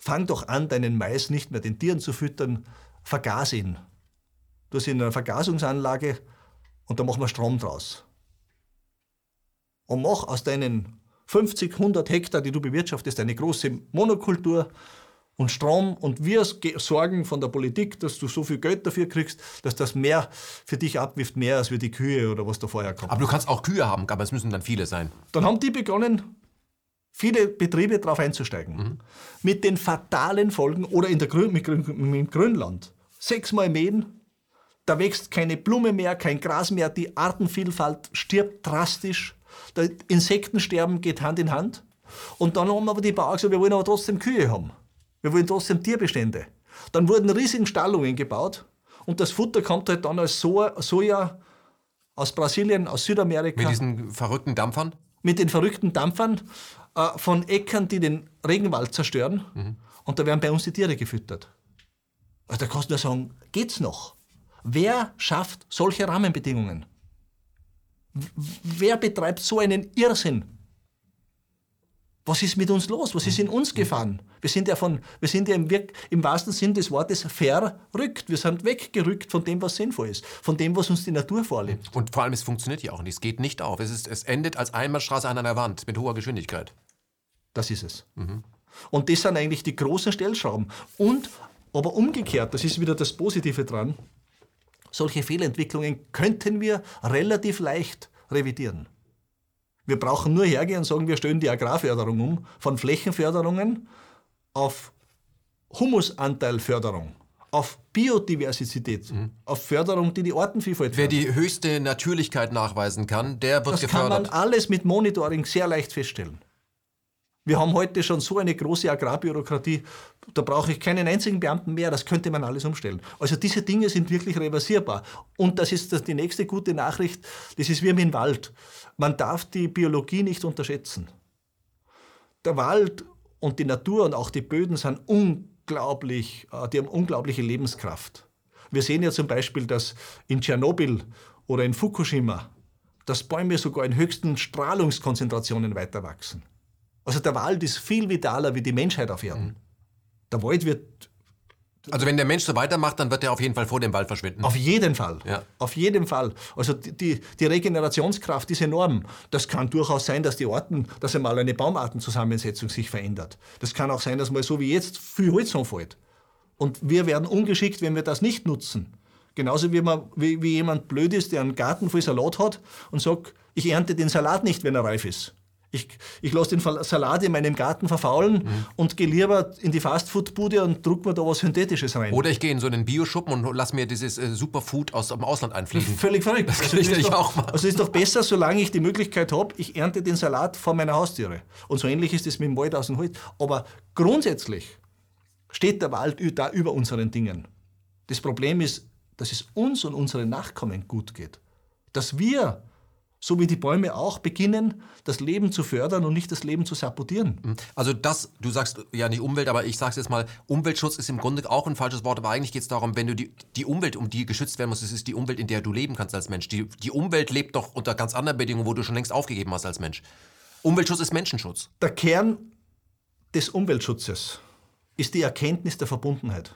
fang doch an, deinen Mais nicht mehr den Tieren zu füttern, vergas ihn. Du hast ihn in einer Vergasungsanlage und da machen wir Strom draus. Und mach aus deinen fünfzig, hundert Hektar, die du bewirtschaftest, eine große Monokultur und Strom. Und wir sorgen von der Politik, dass du so viel Geld dafür kriegst, dass das mehr für dich abwirft, mehr als wir die Kühe oder was da vorher kommt. Aber du kannst auch Kühe haben, aber es müssen dann viele sein. Dann haben die begonnen, viele Betriebe darauf einzusteigen. Mhm. Mit den fatalen Folgen, oder in der Grün, mit, mit Grünland. Sechsmal mähen, da wächst keine Blume mehr, kein Gras mehr, die Artenvielfalt stirbt drastisch. Das Insektensterben geht Hand in Hand. Und dann haben aber die Bauern gesagt, wir wollen aber trotzdem Kühe haben. Wir wollen trotzdem Tierbestände. Dann wurden riesige Stallungen gebaut und das Futter kommt halt dann als Soja, Soja aus Brasilien, aus Südamerika. Mit diesen verrückten Dampfern? Mit den verrückten Dampfern äh, von Äckern, die den Regenwald zerstören. Mhm. Und da werden bei uns die Tiere gefüttert. Also da kannst du nur sagen, geht's noch? Wer schafft solche Rahmenbedingungen? Wer betreibt so einen Irrsinn? Was ist mit uns los? Was ist in uns gefahren? Wir sind ja, von, wir sind ja im, Wirk, im wahrsten Sinn des Wortes verrückt. Wir sind weggerückt von dem, was sinnvoll ist. Von dem, was uns die Natur vorlebt. Und vor allem, es funktioniert ja auch nicht. Es geht nicht auf. Es, ist, es endet als Einbahnstraße an einer Wand mit hoher Geschwindigkeit. Das ist es. Mhm. Und das sind eigentlich die großen Stellschrauben. Und, aber umgekehrt, das ist wieder das Positive dran, solche Fehlentwicklungen könnten wir relativ leicht revidieren. Wir brauchen nur hergehen und sagen, wir stellen die Agrarförderung um von Flächenförderungen auf Humusanteilförderung, auf Biodiversität, mhm. auf Förderung, die die Artenvielfalt fördert. Wer die höchste Natürlichkeit nachweisen kann, der wird das gefördert. Das kann man alles mit Monitoring sehr leicht feststellen. Wir haben heute schon so eine große Agrarbürokratie, da brauche ich keinen einzigen Beamten mehr, das könnte man alles umstellen. Also diese Dinge sind wirklich reversierbar. Und das ist das, die nächste gute Nachricht, das ist wie mit dem Wald. Man darf die Biologie nicht unterschätzen. Der Wald und die Natur und auch die Böden sind unglaublich, die haben unglaubliche Lebenskraft. Wir sehen ja zum Beispiel, dass in Tschernobyl oder in Fukushima, dass Bäume sogar in höchsten Strahlungskonzentrationen weiter wachsen. Also der Wald ist viel vitaler wie die Menschheit auf Erden. Der Wald wird... Also wenn der Mensch so weitermacht, dann wird er auf jeden Fall vor dem Wald verschwinden. Auf jeden Fall. Ja. Auf jeden Fall. Also die, die Regenerationskraft ist enorm. Das kann durchaus sein, dass die Arten, dass einmal eine Baumartenzusammensetzung sich verändert. Das kann auch sein, dass mal so wie jetzt viel Holz anfällt. Und wir werden ungeschickt, wenn wir das nicht nutzen. Genauso wie, man, wie, wie jemand blöd ist, der einen Garten voll Salat hat und sagt, ich ernte den Salat nicht, wenn er reif ist. Ich, ich lasse den Salat in meinem Garten verfaulen mhm. und gehe lieber in die Fastfood-Bude und druck mir da was Synthetisches rein. Oder ich gehe in so einen Bioschuppen und lasse mir dieses äh, Superfood aus dem Ausland einfliegen. Völlig verrückt. Das kann ich natürlich auch machen. Also es ist doch besser, solange ich die Möglichkeit habe, ich ernte den Salat vor meiner Haustüre. Und so ähnlich ist es mit dem Wald aus dem Holz. Aber grundsätzlich steht der Wald da über unseren Dingen. Das Problem ist, dass es uns und unseren Nachkommen gut geht. Dass wir, so wie die Bäume auch, beginnen, das Leben zu fördern und nicht das Leben zu sabotieren. Also das, du sagst ja nicht Umwelt, aber ich sag's jetzt mal, Umweltschutz ist im Grunde auch ein falsches Wort, aber eigentlich geht es darum, wenn du die, die Umwelt, um die geschützt werden muss, das ist die Umwelt, in der du leben kannst als Mensch. Die, die Umwelt lebt doch unter ganz anderen Bedingungen, wo du schon längst aufgegeben hast als Mensch. Umweltschutz ist Menschenschutz. Der Kern des Umweltschutzes ist die Erkenntnis der Verbundenheit.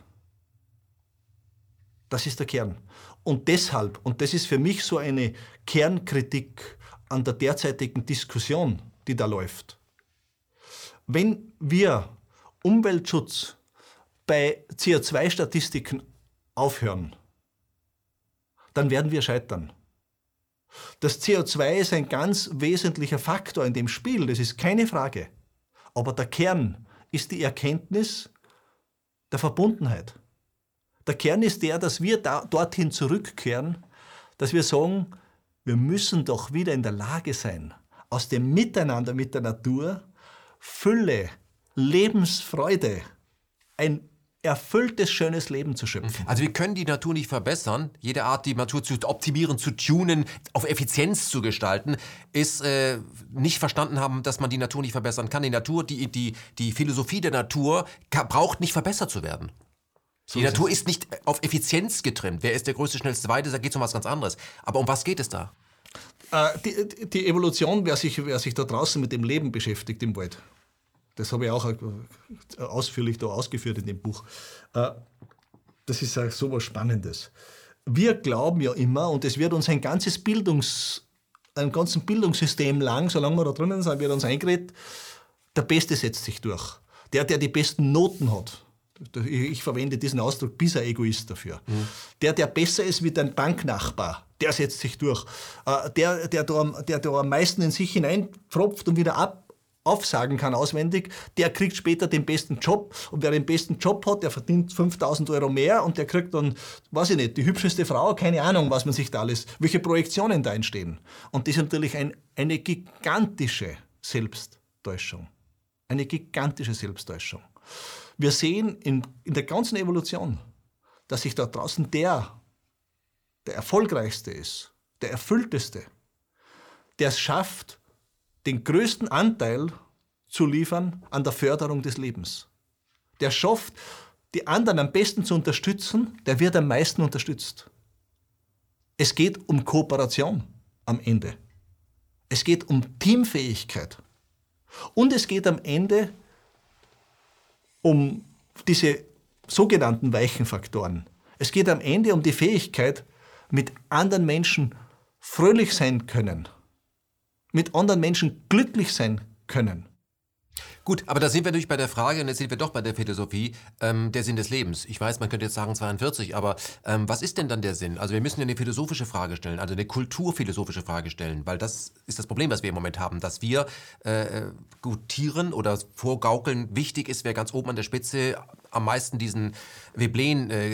Das ist der Kern. Und deshalb, und das ist für mich so eine Kernkritik an der derzeitigen Diskussion, die da läuft. Wenn wir Umweltschutz bei C O zwei Statistiken aufhören, dann werden wir scheitern. Das C O zwei ist ein ganz wesentlicher Faktor in dem Spiel, das ist keine Frage. Aber der Kern ist die Erkenntnis der Verbundenheit. Der Kern ist der, dass wir da, dorthin zurückkehren, dass wir sagen, wir müssen doch wieder in der Lage sein, aus dem Miteinander mit der Natur Fülle, Lebensfreude, ein erfülltes, schönes Leben zu schöpfen. Also wir können die Natur nicht verbessern. Jede Art, die Natur zu optimieren, zu tunen, auf Effizienz zu gestalten, ist äh, nicht verstanden haben, dass man die Natur nicht verbessern kann. Die Natur, die, die, die Philosophie der Natur kann, braucht nicht verbessert zu werden. So die Natur ist nicht auf Effizienz getrimmt. Wer ist der größte, schnellste, weite? Da geht es um was ganz anderes. Aber um was geht es da? Äh, die, die Evolution, wer sich, wer sich da draußen mit dem Leben beschäftigt im Wald, Das habe ich auch ausführlich da ausgeführt in dem Buch. Das ist so etwas Spannendes. Wir glauben ja immer, und es wird uns ein ganzes Bildungs, ein ganzes Bildungssystem lang, solange wir da drinnen sind, wird uns eingeredet, der Beste setzt sich durch. Der, der die besten Noten hat. Ich verwende diesen Ausdruck, PISA-Egoist dafür. Mhm. Der, der besser ist wie dein Banknachbar, der setzt sich durch. Der, der, da, der da am meisten in sich hineinpfropft und wieder ab, aufsagen kann auswendig, der kriegt später den besten Job. Und wer den besten Job hat, der verdient fünftausend Euro mehr und der kriegt dann, weiß ich nicht, die hübscheste Frau, keine Ahnung, was man sich da alles, welche Projektionen da entstehen. Und das ist natürlich ein, eine gigantische Selbsttäuschung. Eine gigantische Selbsttäuschung. Wir sehen in, in der ganzen Evolution, dass sich da draußen der, der erfolgreichste ist, der erfüllteste, der es schafft, den größten Anteil zu liefern an der Förderung des Lebens. Der schafft, die anderen am besten zu unterstützen, der wird am meisten unterstützt. Es geht um Kooperation am Ende. Es geht um Teamfähigkeit. Und es geht am Ende um diese sogenannten weichen Faktoren. Es geht am Ende um die Fähigkeit, mit anderen Menschen fröhlich sein können, mit anderen Menschen glücklich sein können. Gut, aber da sind wir natürlich bei der Frage, und jetzt sind wir doch bei der Philosophie, ähm, der Sinn des Lebens. Ich weiß, man könnte jetzt sagen zweiundvierzig, aber ähm, was ist denn dann der Sinn? Also wir müssen ja eine philosophische Frage stellen, also eine kulturphilosophische Frage stellen, weil das ist das Problem, was wir im Moment haben, dass wir äh, gutieren oder vorgaukeln, wichtig ist, wer ganz oben an der Spitze am meisten diesen Veblen äh,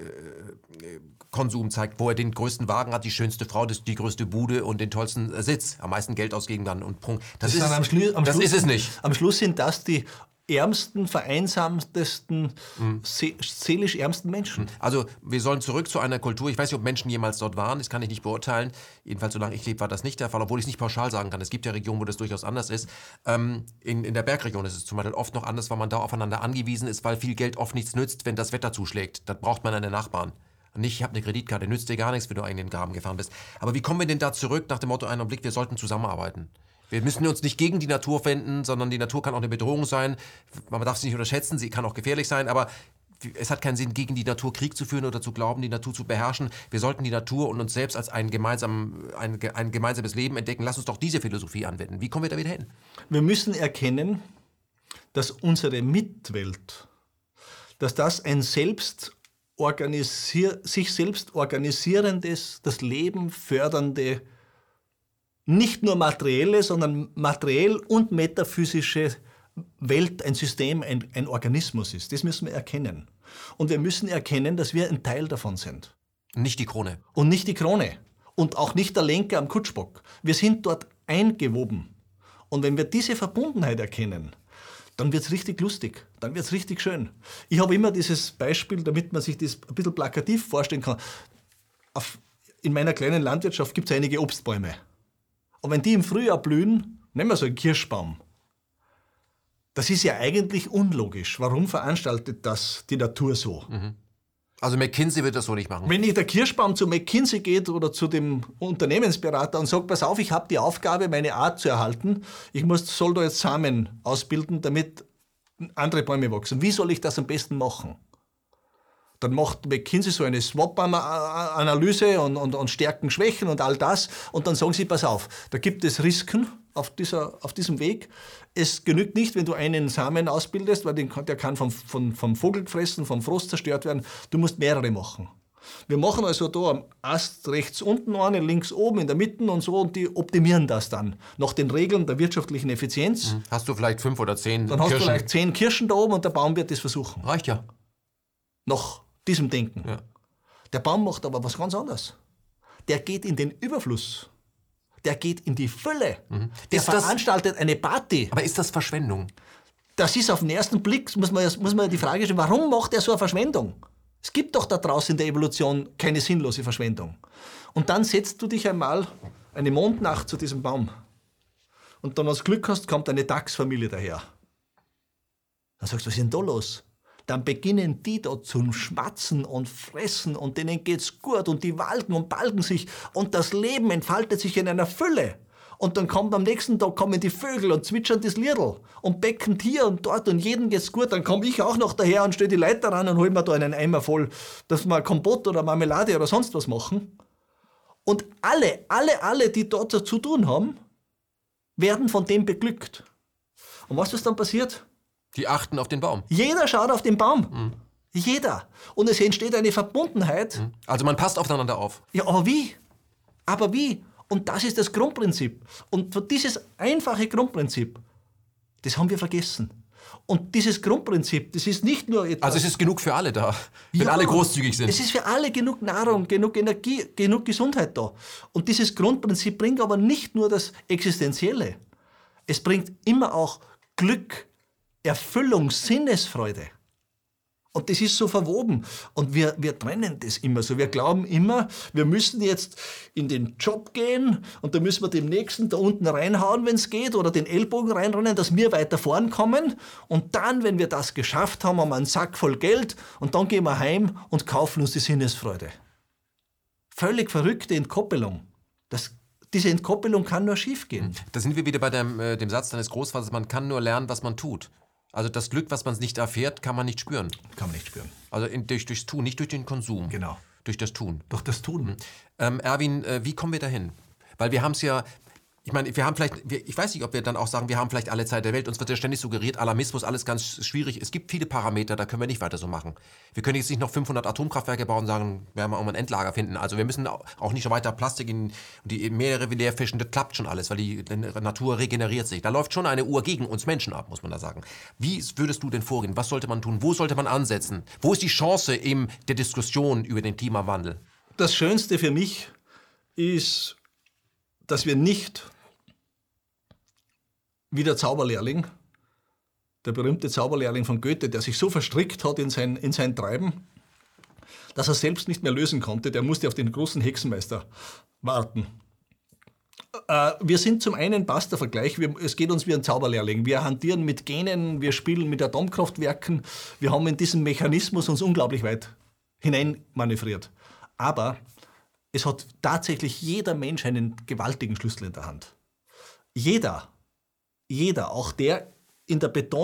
äh, Konsum zeigt, wo er den größten Wagen hat, die schönste Frau, die größte Bude und den tollsten Sitz. Am meisten Geld ausgeben dann und Prunk. Das, das, ist, am Schlu- am das Schluss, ist es nicht. Am Schluss sind das die ärmsten, vereinsamtesten, mhm. see- seelisch ärmsten Menschen. Also wir sollen zurück zu einer Kultur, ich weiß nicht, ob Menschen jemals dort waren, das kann ich nicht beurteilen. Jedenfalls, solange ich lebe, war das nicht der Fall, obwohl ich es nicht pauschal sagen kann. Es gibt ja Regionen, wo das durchaus anders ist. Ähm, in, in der Bergregion ist es zum Beispiel oft noch anders, weil man da aufeinander angewiesen ist, weil viel Geld oft nichts nützt, wenn das Wetter zuschlägt. Dann braucht man eine Nachbarn. Nicht, ich habe eine Kreditkarte, nützt dir gar nichts, wenn du in den Graben gefahren bist. Aber wie kommen wir denn da zurück nach dem Motto, einen Blick, wir sollten zusammenarbeiten? Wir müssen uns nicht gegen die Natur wenden, sondern die Natur kann auch eine Bedrohung sein. Man darf sie nicht unterschätzen, sie kann auch gefährlich sein, aber es hat keinen Sinn, gegen die Natur Krieg zu führen oder zu glauben, die Natur zu beherrschen. Wir sollten die Natur und uns selbst als ein, gemeinsam, ein, ein gemeinsames Leben entdecken. Lass uns doch diese Philosophie anwenden. Wie kommen wir da wieder hin? Wir müssen erkennen, dass unsere Mitwelt, dass das ein Selbst Organisier, sich selbst organisierendes, das Leben fördernde, nicht nur materielle, sondern materiell und metaphysische Welt, ein System, ein, ein Organismus ist. Das müssen wir erkennen. Und wir müssen erkennen, dass wir ein Teil davon sind. Nicht die Krone. Und nicht die Krone. Und auch nicht der Lenker am Kutschbock. Wir sind dort eingewoben. Und wenn wir diese Verbundenheit erkennen, dann wird es richtig lustig, dann wird es richtig schön. Ich habe immer dieses Beispiel, damit man sich das ein bisschen plakativ vorstellen kann. Auf, in meiner kleinen Landwirtschaft gibt es einige Obstbäume. Und wenn die im Frühjahr blühen, nehmen wir so einen Kirschbaum. Das ist ja eigentlich unlogisch. Warum veranstaltet das die Natur so? Mhm. Also McKinsey wird das so nicht machen. Wenn nicht der Kirschbaum zu McKinsey geht oder zu dem Unternehmensberater und sagt, pass auf, ich habe die Aufgabe, meine Art zu erhalten, ich muss, soll da jetzt Samen ausbilden, damit andere Bäume wachsen. Wie soll ich das am besten machen? Dann macht McKinsey so eine SWOT-Analyse und, und, und Stärken, Schwächen und all das. Und dann sagen sie, pass auf, da gibt es Risiken auf, dieser, auf diesem Weg. Es genügt nicht, wenn du einen Samen ausbildest, weil den, der kann vom, vom, vom Vogel gefressen, vom Frost zerstört werden. Du musst mehrere machen. Wir machen also da am Ast rechts unten eine, links oben, in der Mitte und so, und die optimieren das dann nach den Regeln der wirtschaftlichen Effizienz. Hast du vielleicht fünf oder zehn Dann Kirschen. hast du vielleicht zehn Kirschen da oben und der Baum wird das versuchen. Reicht ja. Nach diesem Denken. Ja. Der Baum macht aber was ganz anderes. Der geht in den Überfluss. Der geht in die Fülle. Mhm. Der ist das, veranstaltet eine Party. Aber ist das Verschwendung? Das ist auf den ersten Blick, muss man, muss man die Frage stellen, warum macht er so eine Verschwendung? Es gibt doch da draußen in der Evolution keine sinnlose Verschwendung. Und dann setzt du dich einmal eine Mondnacht zu diesem Baum. Und dann, wenn du Glück hast, kommt eine Dachsfamilie daher. Dann sagst du, was ist denn da los? Dann beginnen die da zum Schmatzen und Fressen und denen geht's gut und die walten und balgen sich und das Leben entfaltet sich in einer Fülle. Und dann kommt am nächsten Tag kommen die Vögel und zwitschern das Liedl und becken hier und dort und jedem geht's gut. Dann komme ich auch noch daher und stelle die Leiter ran und hol mir da einen Eimer voll, dass wir Kompott oder Marmelade oder sonst was machen. Und alle, alle, alle, die dort zu tun haben, werden von dem beglückt. Und was ist dann passiert? Die achten auf den Baum. Jeder schaut auf den Baum. Mhm. Jeder. Und es entsteht eine Verbundenheit. Mhm. Also man passt aufeinander auf. Ja, aber wie? Aber wie? Und das ist das Grundprinzip. Und dieses einfache Grundprinzip, das haben wir vergessen. Und dieses Grundprinzip, das ist nicht nur etwas... Also es ist genug für alle da, wenn ja, alle großzügig sind. Es ist für alle genug Nahrung, genug Energie, genug Gesundheit da. Und dieses Grundprinzip bringt aber nicht nur das Existenzielle. Es bringt immer auch Glück, Erfüllung, Sinnesfreude. Und das ist so verwoben. Und wir, wir trennen das immer so. Wir glauben immer, wir müssen jetzt in den Job gehen und da müssen wir dem Nächsten da unten reinhauen, wenn es geht, oder den Ellbogen reinrennen, dass wir weiter vorn kommen. Und dann, wenn wir das geschafft haben, haben wir einen Sack voll Geld und dann gehen wir heim und kaufen uns die Sinnesfreude. Völlig verrückte Entkoppelung. Das, diese Entkoppelung kann nur schief gehen. Da sind wir wieder bei dem, äh, dem Satz deines Großvaters, man kann nur lernen, was man tut. Also das Glück, was man nicht erfährt, kann man nicht spüren. Kann man nicht spüren. Also in, durch, durchs Tun, nicht durch den Konsum. Genau. Durch das Tun. Durch das Tun. Mhm. Ähm, Erwin, äh, wie kommen wir dahin? Weil wir haben es ja, ich meine, wir haben vielleicht, wir, ich weiß nicht, ob wir dann auch sagen, wir haben vielleicht alle Zeit der Welt. Uns wird ja ständig suggeriert, Alarmismus, alles ganz schwierig. Es gibt viele Parameter, da können wir nicht weiter so machen. Wir können jetzt nicht noch fünfhundert Atomkraftwerke bauen und sagen, werden wir auch mal ein Endlager finden. Also wir müssen auch nicht noch weiter Plastik in die Meere leer fischen. Das klappt schon alles, weil die Natur regeneriert sich. Da läuft schon eine Uhr gegen uns Menschen ab, muss man da sagen. Wie würdest du denn vorgehen? Was sollte man tun? Wo sollte man ansetzen? Wo ist die Chance in der Diskussion über den Klimawandel? Das Schönste für mich ist, dass wir nicht wie der Zauberlehrling, der berühmte Zauberlehrling von Goethe, der sich so verstrickt hat in sein, in sein Treiben, dass er selbst nicht mehr lösen konnte, der musste auf den großen Hexenmeister warten. Äh, wir sind zum einen, passt der Vergleich, wir, es geht uns wie ein Zauberlehrling. Wir hantieren mit Genen, wir spielen mit Atomkraftwerken, wir haben in diesem Mechanismus uns unglaublich weit hinein manövriert. Aber es hat tatsächlich jeder Mensch einen gewaltigen Schlüssel in der Hand. Jeder. Jeder, auch der in der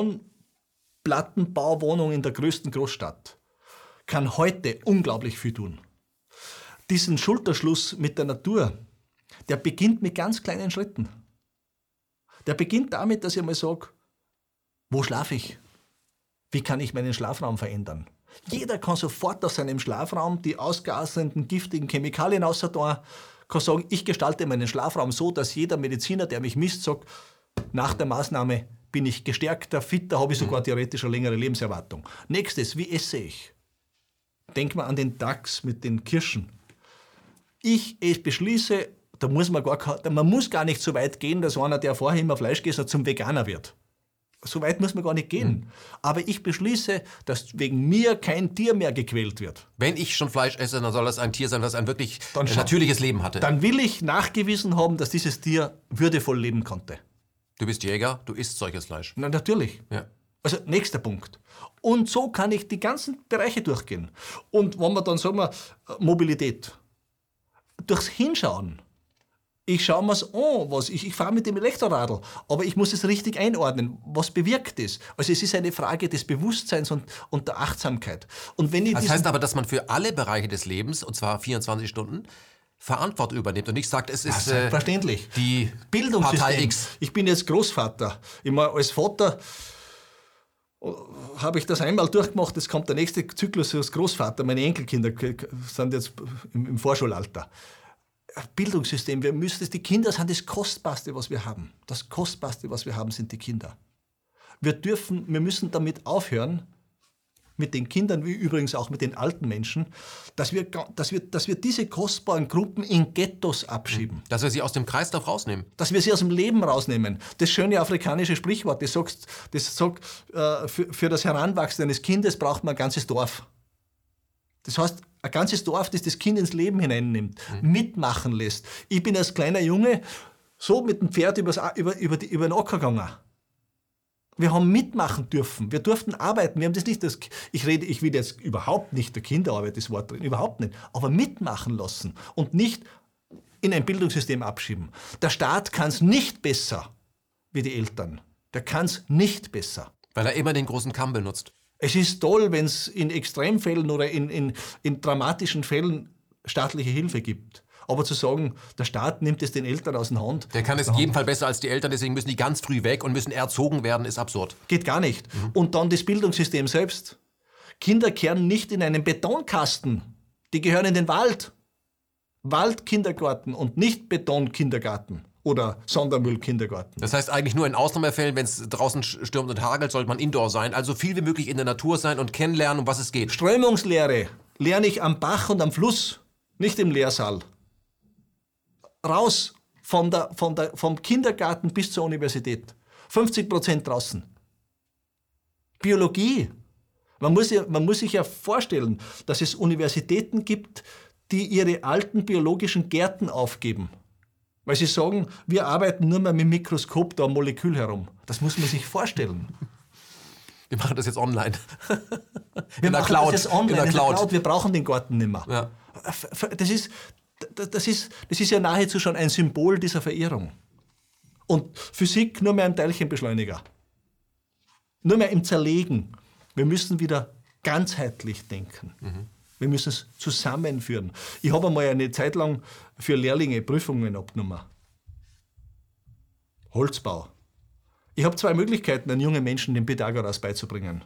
Betonplattenbauwohnung in der größten Großstadt, kann heute unglaublich viel tun. Diesen Schulterschluss mit der Natur, der beginnt mit ganz kleinen Schritten. Der beginnt damit, dass ich einmal sage, wo schlafe ich? Wie kann ich meinen Schlafraum verändern? Jeder kann sofort aus seinem Schlafraum die ausgasenden, giftigen Chemikalien außer da, kann sagen, ich gestalte meinen Schlafraum so, dass jeder Mediziner, der mich misst, sagt, nach der Maßnahme bin ich gestärkter, fitter, habe ich sogar theoretisch eine längere Lebenserwartung. Nächstes, wie esse ich? Denk mal an den Dachs mit den Kirschen. Ich, ich beschließe, da muss man, gar, man muss gar nicht so weit gehen, dass einer, der vorher immer Fleisch gegessen hat, zum Veganer wird. So weit muss man gar nicht gehen. Mhm. Aber ich beschließe, dass wegen mir kein Tier mehr gequält wird. Wenn ich schon Fleisch esse, dann soll das ein Tier sein, das ein wirklich dann natürliches Leben hatte. Dann will ich nachgewiesen haben, dass dieses Tier würdevoll leben konnte. Du bist Jäger, du isst solches Fleisch. Na, natürlich. Ja. Also nächster Punkt. Und so kann ich die ganzen Bereiche durchgehen. Und wenn wir dann sagen wir, Mobilität. Durchs Hinschauen. Ich schaue mir's an, was ich, ich fahre mit dem Elektroradl, aber ich muss es richtig einordnen. Was bewirkt es? Also es ist eine Frage des Bewusstseins und, und der Achtsamkeit. Und wenn ich das heißt aber, dass man für alle Bereiche des Lebens, und zwar vierundzwanzig Stunden, Verantwortung übernimmt und nicht sagt, es ist äh, verständlich. Die Bildungssystem. Partei X. Ich bin jetzt Großvater. Ich meine, als Vater habe ich das einmal durchgemacht, jetzt kommt der nächste Zyklus als Großvater. Meine Enkelkinder sind jetzt im, im Vorschulalter. Bildungssystem, wir müssen, die Kinder sind das Kostbarste, was wir haben. Das Kostbarste, was wir haben, sind die Kinder. Wir dürfen, wir müssen damit aufhören, mit den Kindern, wie übrigens auch mit den alten Menschen, dass wir, dass wir, dass wir diese kostbaren Gruppen in Ghettos abschieben. Dass wir sie aus dem Kreislauf rausnehmen. Dass wir sie aus dem Leben rausnehmen. Das schöne afrikanische Sprichwort, das sagt, das sagt äh, für, für das Heranwachsen eines Kindes braucht man ein ganzes Dorf. Das heißt, ein ganzes Dorf, das das Kind ins Leben hineinnimmt, mhm. mitmachen lässt. Ich bin als kleiner Junge so mit dem Pferd übers, über, über, die, über den Acker gegangen. Wir haben mitmachen dürfen. Wir durften arbeiten. Wir haben das nicht, das, ich rede, ich will jetzt überhaupt nicht der Kinderarbeit das Wort reden, überhaupt nicht. Aber mitmachen lassen und nicht in ein Bildungssystem abschieben. Der Staat kann es nicht besser wie die Eltern. Der kann es nicht besser. Weil er immer den großen Kamm benutzt. Es ist toll, wenn es in Extremfällen oder in, in, in dramatischen Fällen staatliche Hilfe gibt. Aber zu sagen, der Staat nimmt es den Eltern aus der Hand. Der kann es in jedem Fall besser als die Eltern, deswegen müssen die ganz früh weg und müssen erzogen werden, ist absurd. Geht gar nicht. Mhm. Und dann das Bildungssystem selbst. Kinder kehren nicht in einen Betonkasten. Die gehören in den Wald. Waldkindergarten und nicht Betonkindergarten oder Sondermüllkindergarten. Das heißt eigentlich nur in Ausnahmefällen, wenn es draußen stürmt und hagelt, sollte man indoor sein. Also viel wie möglich in der Natur sein und kennenlernen, um was es geht. Strömungslehre lerne ich am Bach und am Fluss, nicht im Lehrsaal. Raus von der, von der, vom Kindergarten bis zur Universität. fünfzig Prozent draußen. Biologie. Man muss, ja, man muss sich ja vorstellen, dass es Universitäten gibt, die ihre alten biologischen Gärten aufgeben. Weil sie sagen, wir arbeiten nur mehr mit dem Mikroskop da am Molekül herum. Das muss man sich vorstellen. Wir machen das jetzt online. Wir in der machen Cloud. das jetzt online, in der in der Cloud. Cloud. Wir brauchen den Garten nicht mehr. Ja. Das ist, das, ist, das ist ja nahezu schon ein Symbol dieser Verirrung. Und Physik nur mehr im Teilchenbeschleuniger. Nur mehr im Zerlegen. Wir müssen wieder ganzheitlich denken. Mhm. Wir müssen es zusammenführen. Ich habe einmal eine Zeit lang für Lehrlinge Prüfungen abgenommen. Holzbau. Ich habe zwei Möglichkeiten, einen jungen Menschen den Pythagoras beizubringen.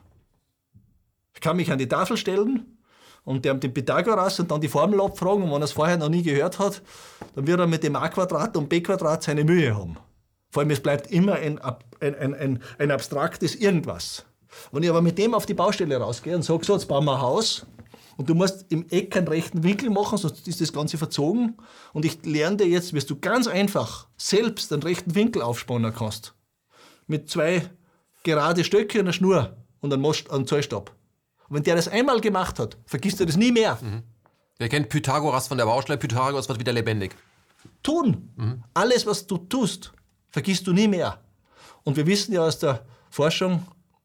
Ich kann mich an die Tafel stellen und dem den Pythagoras und dann die Formel abfragen, und wenn er es vorher noch nie gehört hat, dann wird er mit dem a Quadrat und b Quadrat seine Mühe haben. Vor allem, es bleibt immer ein, ein, ein, ein, ein abstraktes Irgendwas. Wenn ich aber mit dem auf die Baustelle rausgehe und sage, so, jetzt bauen wir ein Haus und du musst im Eck einen rechten Winkel machen, sonst ist das Ganze verzogen, und ich lerne dir jetzt, wie du ganz einfach selbst einen rechten Winkel aufspannen kannst. Mit zwei gerade Stöcke und einer Schnur und einem, Most, einem Zollstab. Und wenn der das einmal gemacht hat, vergisst er das nie mehr. Mhm. Wer kennt Pythagoras von der Baustelle? Pythagoras wird wieder lebendig. Tun. Mhm. Alles, was du tust, vergisst du nie mehr. Und wir wissen ja aus der Forschung,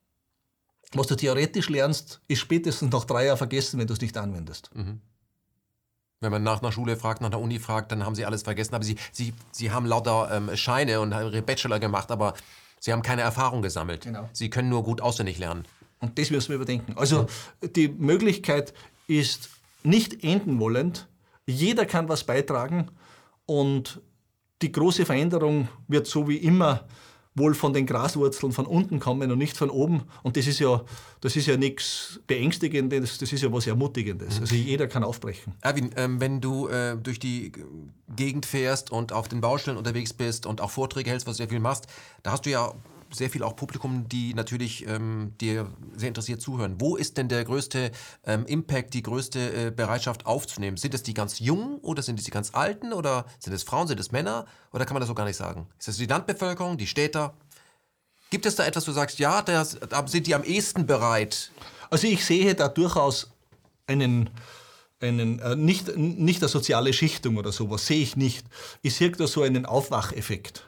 was du theoretisch lernst, ist spätestens nach drei Jahren vergessen, wenn du es nicht anwendest. Mhm. Wenn man nach einer Schule fragt, nach einer Uni fragt, dann haben sie alles vergessen. Aber sie, sie, sie haben lauter ähm, Scheine und haben ihre Bachelor gemacht, aber sie haben keine Erfahrung gesammelt. Genau. Sie können nur gut auswendig lernen. Und das müssen wir überdenken. Also die Möglichkeit ist nicht enden wollend. Jeder kann was beitragen, und die große Veränderung wird so wie immer wohl von den Graswurzeln von unten kommen und nicht von oben. Und das ist ja, das ist ja nichts Beängstigendes, das ist ja was Ermutigendes. Also jeder kann aufbrechen. Erwin, ähm, wenn du äh, durch die Gegend fährst und auf den Baustellen unterwegs bist und auch Vorträge hältst, was du sehr viel machst, da hast du ja sehr viel auch Publikum, die natürlich ähm, dir sehr interessiert zuhören. Wo ist denn der größte ähm, Impact, die größte äh, Bereitschaft aufzunehmen? Sind es die ganz Jungen oder sind es die ganz Alten oder sind es Frauen, sind es Männer oder kann man das so gar nicht sagen? Ist das die Landbevölkerung, die Städter? Gibt es da etwas, wo du sagst, ja, das, da sind die am ehesten bereit? Also ich sehe da durchaus einen, einen äh, nicht, nicht eine soziale Schichtung oder sowas, sehe ich nicht. Ich sehe da so einen Aufwacheffekt.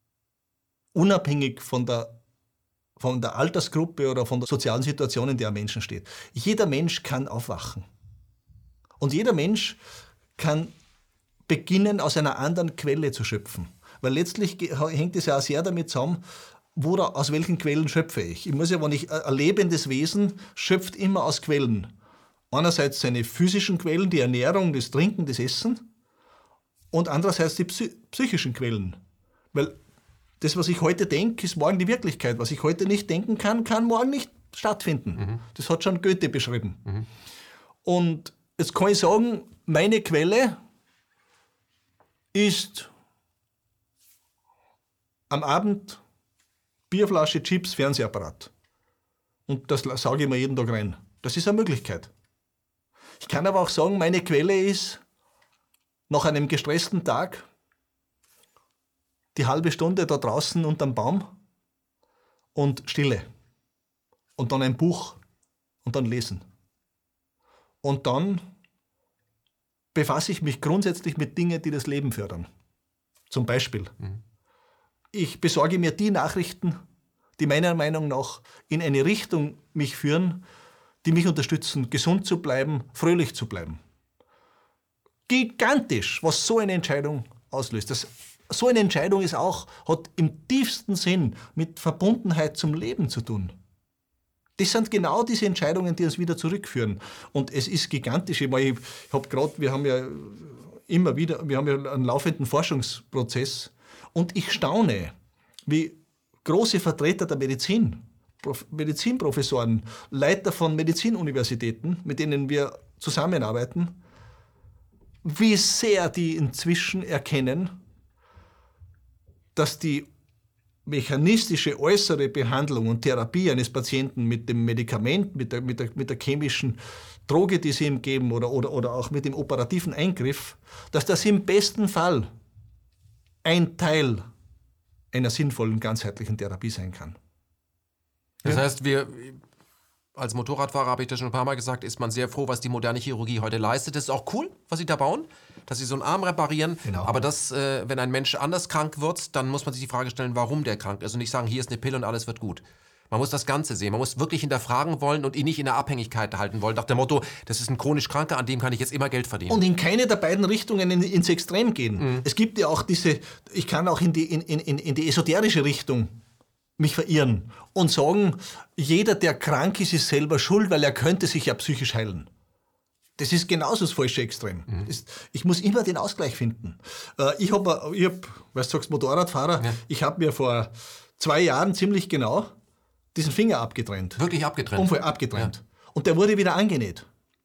Unabhängig von der, von der Altersgruppe oder von der sozialen Situation, in der ein Mensch steht. Jeder Mensch kann aufwachen. Und jeder Mensch kann beginnen, aus einer anderen Quelle zu schöpfen. Weil letztlich hängt es ja auch sehr damit zusammen, wo da, aus welchen Quellen schöpfe ich. Ich muss ja, wenn ich ein lebendes Wesen schöpft immer aus Quellen. Einerseits seine physischen Quellen, die Ernährung, das Trinken, das Essen, und andererseits die psychischen Quellen. Weil das, was ich heute denke, ist morgen die Wirklichkeit. Was ich heute nicht denken kann, kann morgen nicht stattfinden. Mhm. Das hat schon Goethe beschrieben. Mhm. Und jetzt kann ich sagen, meine Quelle ist am Abend Bierflasche, Chips, Fernsehapparat. Und das sage ich mir jeden Tag rein. Das ist eine Möglichkeit. Ich kann aber auch sagen, meine Quelle ist nach einem gestressten Tag die halbe Stunde da draußen unterm Baum und Stille. Und dann ein Buch und dann lesen. Und dann befasse ich mich grundsätzlich mit Dingen, die das Leben fördern. Zum Beispiel, mhm. ich besorge mir die Nachrichten, die meiner Meinung nach in eine Richtung mich führen, die mich unterstützen, gesund zu bleiben, fröhlich zu bleiben. gigantisch, was so eine Entscheidung auslöst. Das, so eine Entscheidung ist auch, hat im tiefsten Sinn mit Verbundenheit zum Leben zu tun. Das sind genau diese Entscheidungen, die uns wieder zurückführen. Und es ist gigantisch. Ich, ich habe gerade, wir haben ja immer wieder, wir haben ja einen laufenden Forschungsprozess und ich staune, wie große Vertreter der Medizin, Medizinprofessoren, Leiter von Medizinuniversitäten, mit denen wir zusammenarbeiten, wie sehr die inzwischen erkennen, dass die mechanistische äußere Behandlung und Therapie eines Patienten mit dem Medikament, mit der, mit der, mit der chemischen Droge, die sie ihm geben, oder, oder, oder auch mit dem operativen Eingriff, dass das im besten Fall ein Teil einer sinnvollen, ganzheitlichen Therapie sein kann. Das heißt, wir als Motorradfahrer, habe ich das schon ein paar Mal gesagt, ist man sehr froh, was die moderne Chirurgie heute leistet. Das ist auch cool, was sie da bauen, dass sie so einen Arm reparieren. Genau. Aber das, äh, wenn ein Mensch anders krank wird, dann muss man sich die Frage stellen, warum der krank ist und nicht sagen, hier ist eine Pille und alles wird gut. Man muss das Ganze sehen. Man muss wirklich hinterfragen wollen und ihn nicht in der Abhängigkeit halten wollen. Nach dem Motto, das ist ein chronisch Kranker, an dem kann ich jetzt immer Geld verdienen. Und in keine der beiden Richtungen in, ins Extrem gehen. Mhm. Es gibt ja auch diese, ich kann auch in die, in, in, in die esoterische Richtung mich verirren und sagen, jeder, der krank ist, ist selber schuld, weil er könnte sich ja psychisch heilen. Das ist genauso das falsche Extrem. Mhm. Das, ich muss immer den Ausgleich finden. Äh, ich habe, ich hab, weil du sagst Motorradfahrer, ja. ich habe mir vor zwei Jahren ziemlich genau diesen Finger abgetrennt. Wirklich abgetrennt? Unfall abgetrennt. Ja. Und der wurde wieder angenäht.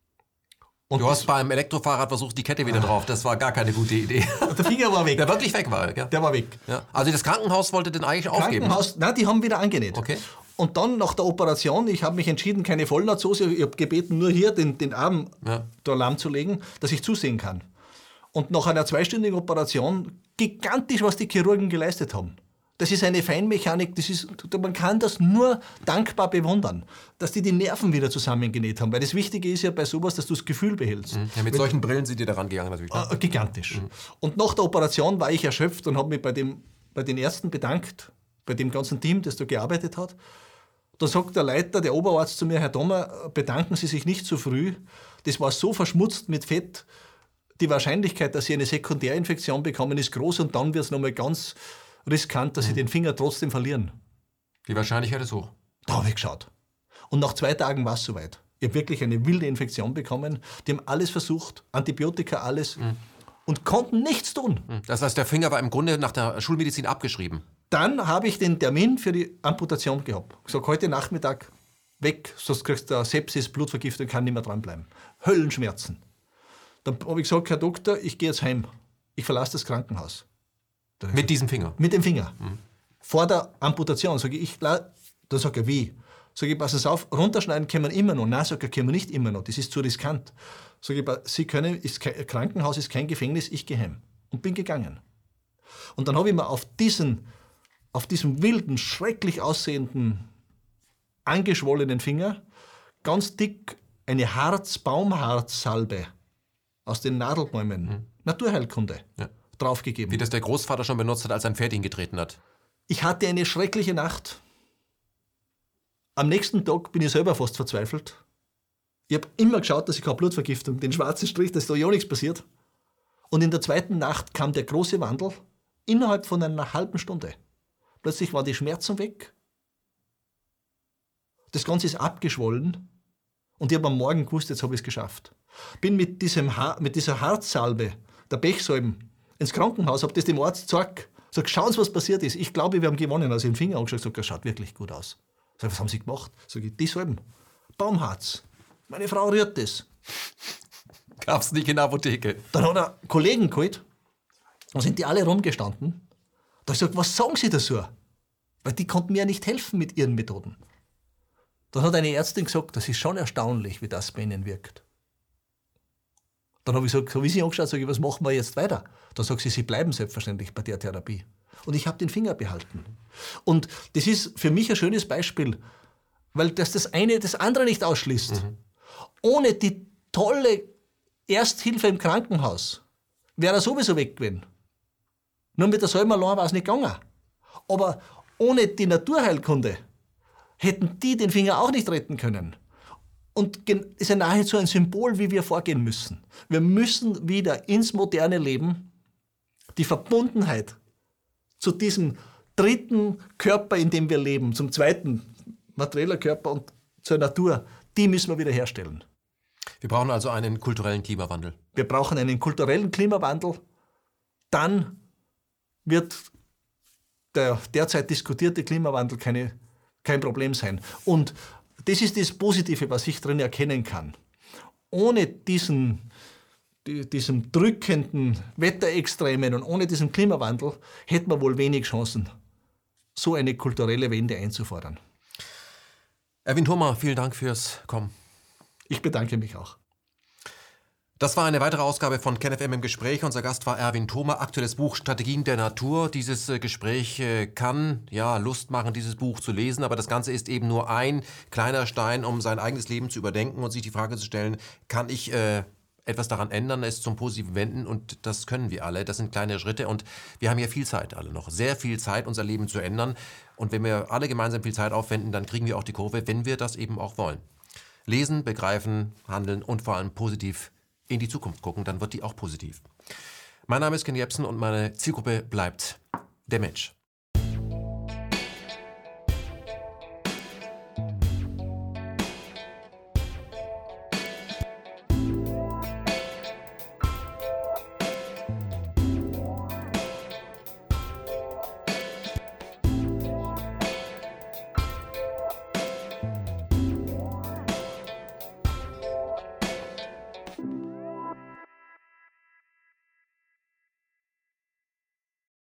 Und du hast beim Elektrofahrrad versucht, die Kette wieder drauf. Das war gar keine gute Idee. Der Finger war weg. Der wirklich weg war, gell? Der war weg. Ja. Also das Krankenhaus wollte den eigentlich aufgeben? Krankenhaus, nein, die haben wieder angenäht. Okay. Und dann nach der Operation, ich habe mich entschieden, keine Vollnahtsoße, ich habe gebeten, nur hier den, den Arm ja. da lahmzulegen, dass ich zusehen kann. Und nach einer zweistündigen Operation, gigantisch, was die Chirurgen geleistet haben. Das ist eine Feinmechanik, das ist, man kann das nur dankbar bewundern, dass die die Nerven wieder zusammengenäht haben. Weil das Wichtige ist ja bei sowas, dass du das Gefühl behältst. Mhm. Ja, mit Wenn, solchen Brillen sind die daran gegangen natürlich. Äh, gigantisch. Mhm. Und nach der Operation war ich erschöpft und habe mich bei, dem, bei den Ärzten bedankt, bei dem ganzen Team, das da gearbeitet hat. Da sagt der Leiter, der Oberarzt zu mir, Herr Dommer, bedanken Sie sich nicht zu früh. Das war so verschmutzt mit Fett. Die Wahrscheinlichkeit, dass Sie eine Sekundärinfektion bekommen, ist groß und dann wird es nochmal ganz riskant, dass mhm. sie den Finger trotzdem verlieren. Die Wahrscheinlichkeit ist hoch. Da habe ich geschaut. Und nach zwei Tagen war es soweit. Ich habe wirklich eine wilde Infektion bekommen. Die haben alles versucht, Antibiotika, alles, mhm. und konnten nichts tun. Das heißt, der Finger war im Grunde nach der Schulmedizin abgeschrieben. Dann habe ich den Termin für die Amputation gehabt. Ich sage, heute Nachmittag weg, sonst kriegst du Sepsis, Blutvergiftung, kann nicht mehr dranbleiben. Höllenschmerzen. Dann habe ich gesagt, Herr Doktor, ich gehe jetzt heim. Ich verlasse das Krankenhaus. Mit gesagt, diesem Finger? Mit dem Finger. Mhm. Vor der Amputation sage ich, dann sagt er, wie? Sag ich, passen Sie auf, runterschneiden können wir immer noch. Nein, sagt er, können wir nicht immer noch, das ist zu riskant. Sag ich, Sie können, ist kein, Krankenhaus ist kein Gefängnis, ich gehe heim. Und bin gegangen. Und dann habe ich mir auf diesen, auf diesem wilden, schrecklich aussehenden, angeschwollenen Finger ganz dick eine Harz, Baumharzsalbe aus den Nadelbäumen, mhm. Naturheilkunde, ja. draufgegeben. Wie das der Großvater schon benutzt hat, als er ein Pferd ihn getreten hat. Ich hatte eine schreckliche Nacht. Am nächsten Tag bin ich selber fast verzweifelt. Ich habe immer geschaut, dass ich keine Blutvergiftung, den schwarzen Strich, dass da ja nichts passiert. Und in der zweiten Nacht kam der große Wandel innerhalb von einer halben Stunde. Plötzlich waren die Schmerzen weg. Das Ganze ist abgeschwollen. Und ich habe am Morgen gewusst, jetzt habe ich es geschafft. Bin mit, diesem ha- mit dieser Harzsalbe, der Pechsalben, ins Krankenhaus, habe das dem Arzt gesagt. Sag, schauen Sie, was passiert ist. Ich glaube, wir haben gewonnen. Also den Finger angeschaut, sag, das schaut wirklich gut aus. Sag, was haben Sie gemacht? Sag ich, die Salben. Baumharz. Meine Frau rührt das. Gab's nicht in der Apotheke. Dann hat er Kollegen geholt. Dann sind die alle rumgestanden. Da habe ich gesagt, was sagen Sie dazu? Weil die konnten mir ja nicht helfen mit ihren Methoden. Dann hat eine Ärztin gesagt, das ist schon erstaunlich, wie das bei Ihnen wirkt. Dann habe ich gesagt, so wie sie angeschaut, sage ich, was machen wir jetzt weiter? Dann sagt sie, Sie bleiben selbstverständlich bei der Therapie. Und ich habe den Finger behalten. Und das ist für mich ein schönes Beispiel, weil das das eine das andere nicht ausschließt. Mhm. Ohne die tolle Ersthilfe im Krankenhaus wäre er sowieso weg gewesen. Nur mit der Salbe allein war es nicht gegangen. Aber ohne die Naturheilkunde hätten die den Finger auch nicht retten können. und ist ja nahezu ein Symbol, wie wir vorgehen müssen. Wir müssen wieder ins moderne Leben die Verbundenheit zu diesem dritten Körper, in dem wir leben, zum zweiten materieller Körper und zur Natur, die müssen wir wieder herstellen. Wir brauchen also einen kulturellen Klimawandel. Wir brauchen einen kulturellen Klimawandel. Dann wird der derzeit diskutierte Klimawandel keine, kein Problem sein. Und das ist das Positive, was ich drin erkennen kann. Ohne diesen, die, diesem drückenden Wetterextremen und ohne diesen Klimawandel hätten wir wohl wenig Chancen, so eine kulturelle Wende einzufordern. Erwin Thoma, vielen Dank fürs Kommen. Ich bedanke mich auch. Das war eine weitere Ausgabe von KenFM im Gespräch. Unser Gast war Erwin Thoma, aktuelles Buch Strategien der Natur. Dieses äh, Gespräch äh, kann ja Lust machen, dieses Buch zu lesen, aber das Ganze ist eben nur ein kleiner Stein, um sein eigenes Leben zu überdenken und sich die Frage zu stellen, kann ich äh, etwas daran ändern, es zum Positiven wenden, und das können wir alle. Das sind kleine Schritte und wir haben ja viel Zeit alle noch, sehr viel Zeit, unser Leben zu ändern, und wenn wir alle gemeinsam viel Zeit aufwenden, dann kriegen wir auch die Kurve, wenn wir das eben auch wollen. Lesen, begreifen, handeln und vor allem positiv in die Zukunft gucken, dann wird die auch positiv. Mein Name ist Ken Jebsen und meine Zielgruppe bleibt der Mensch.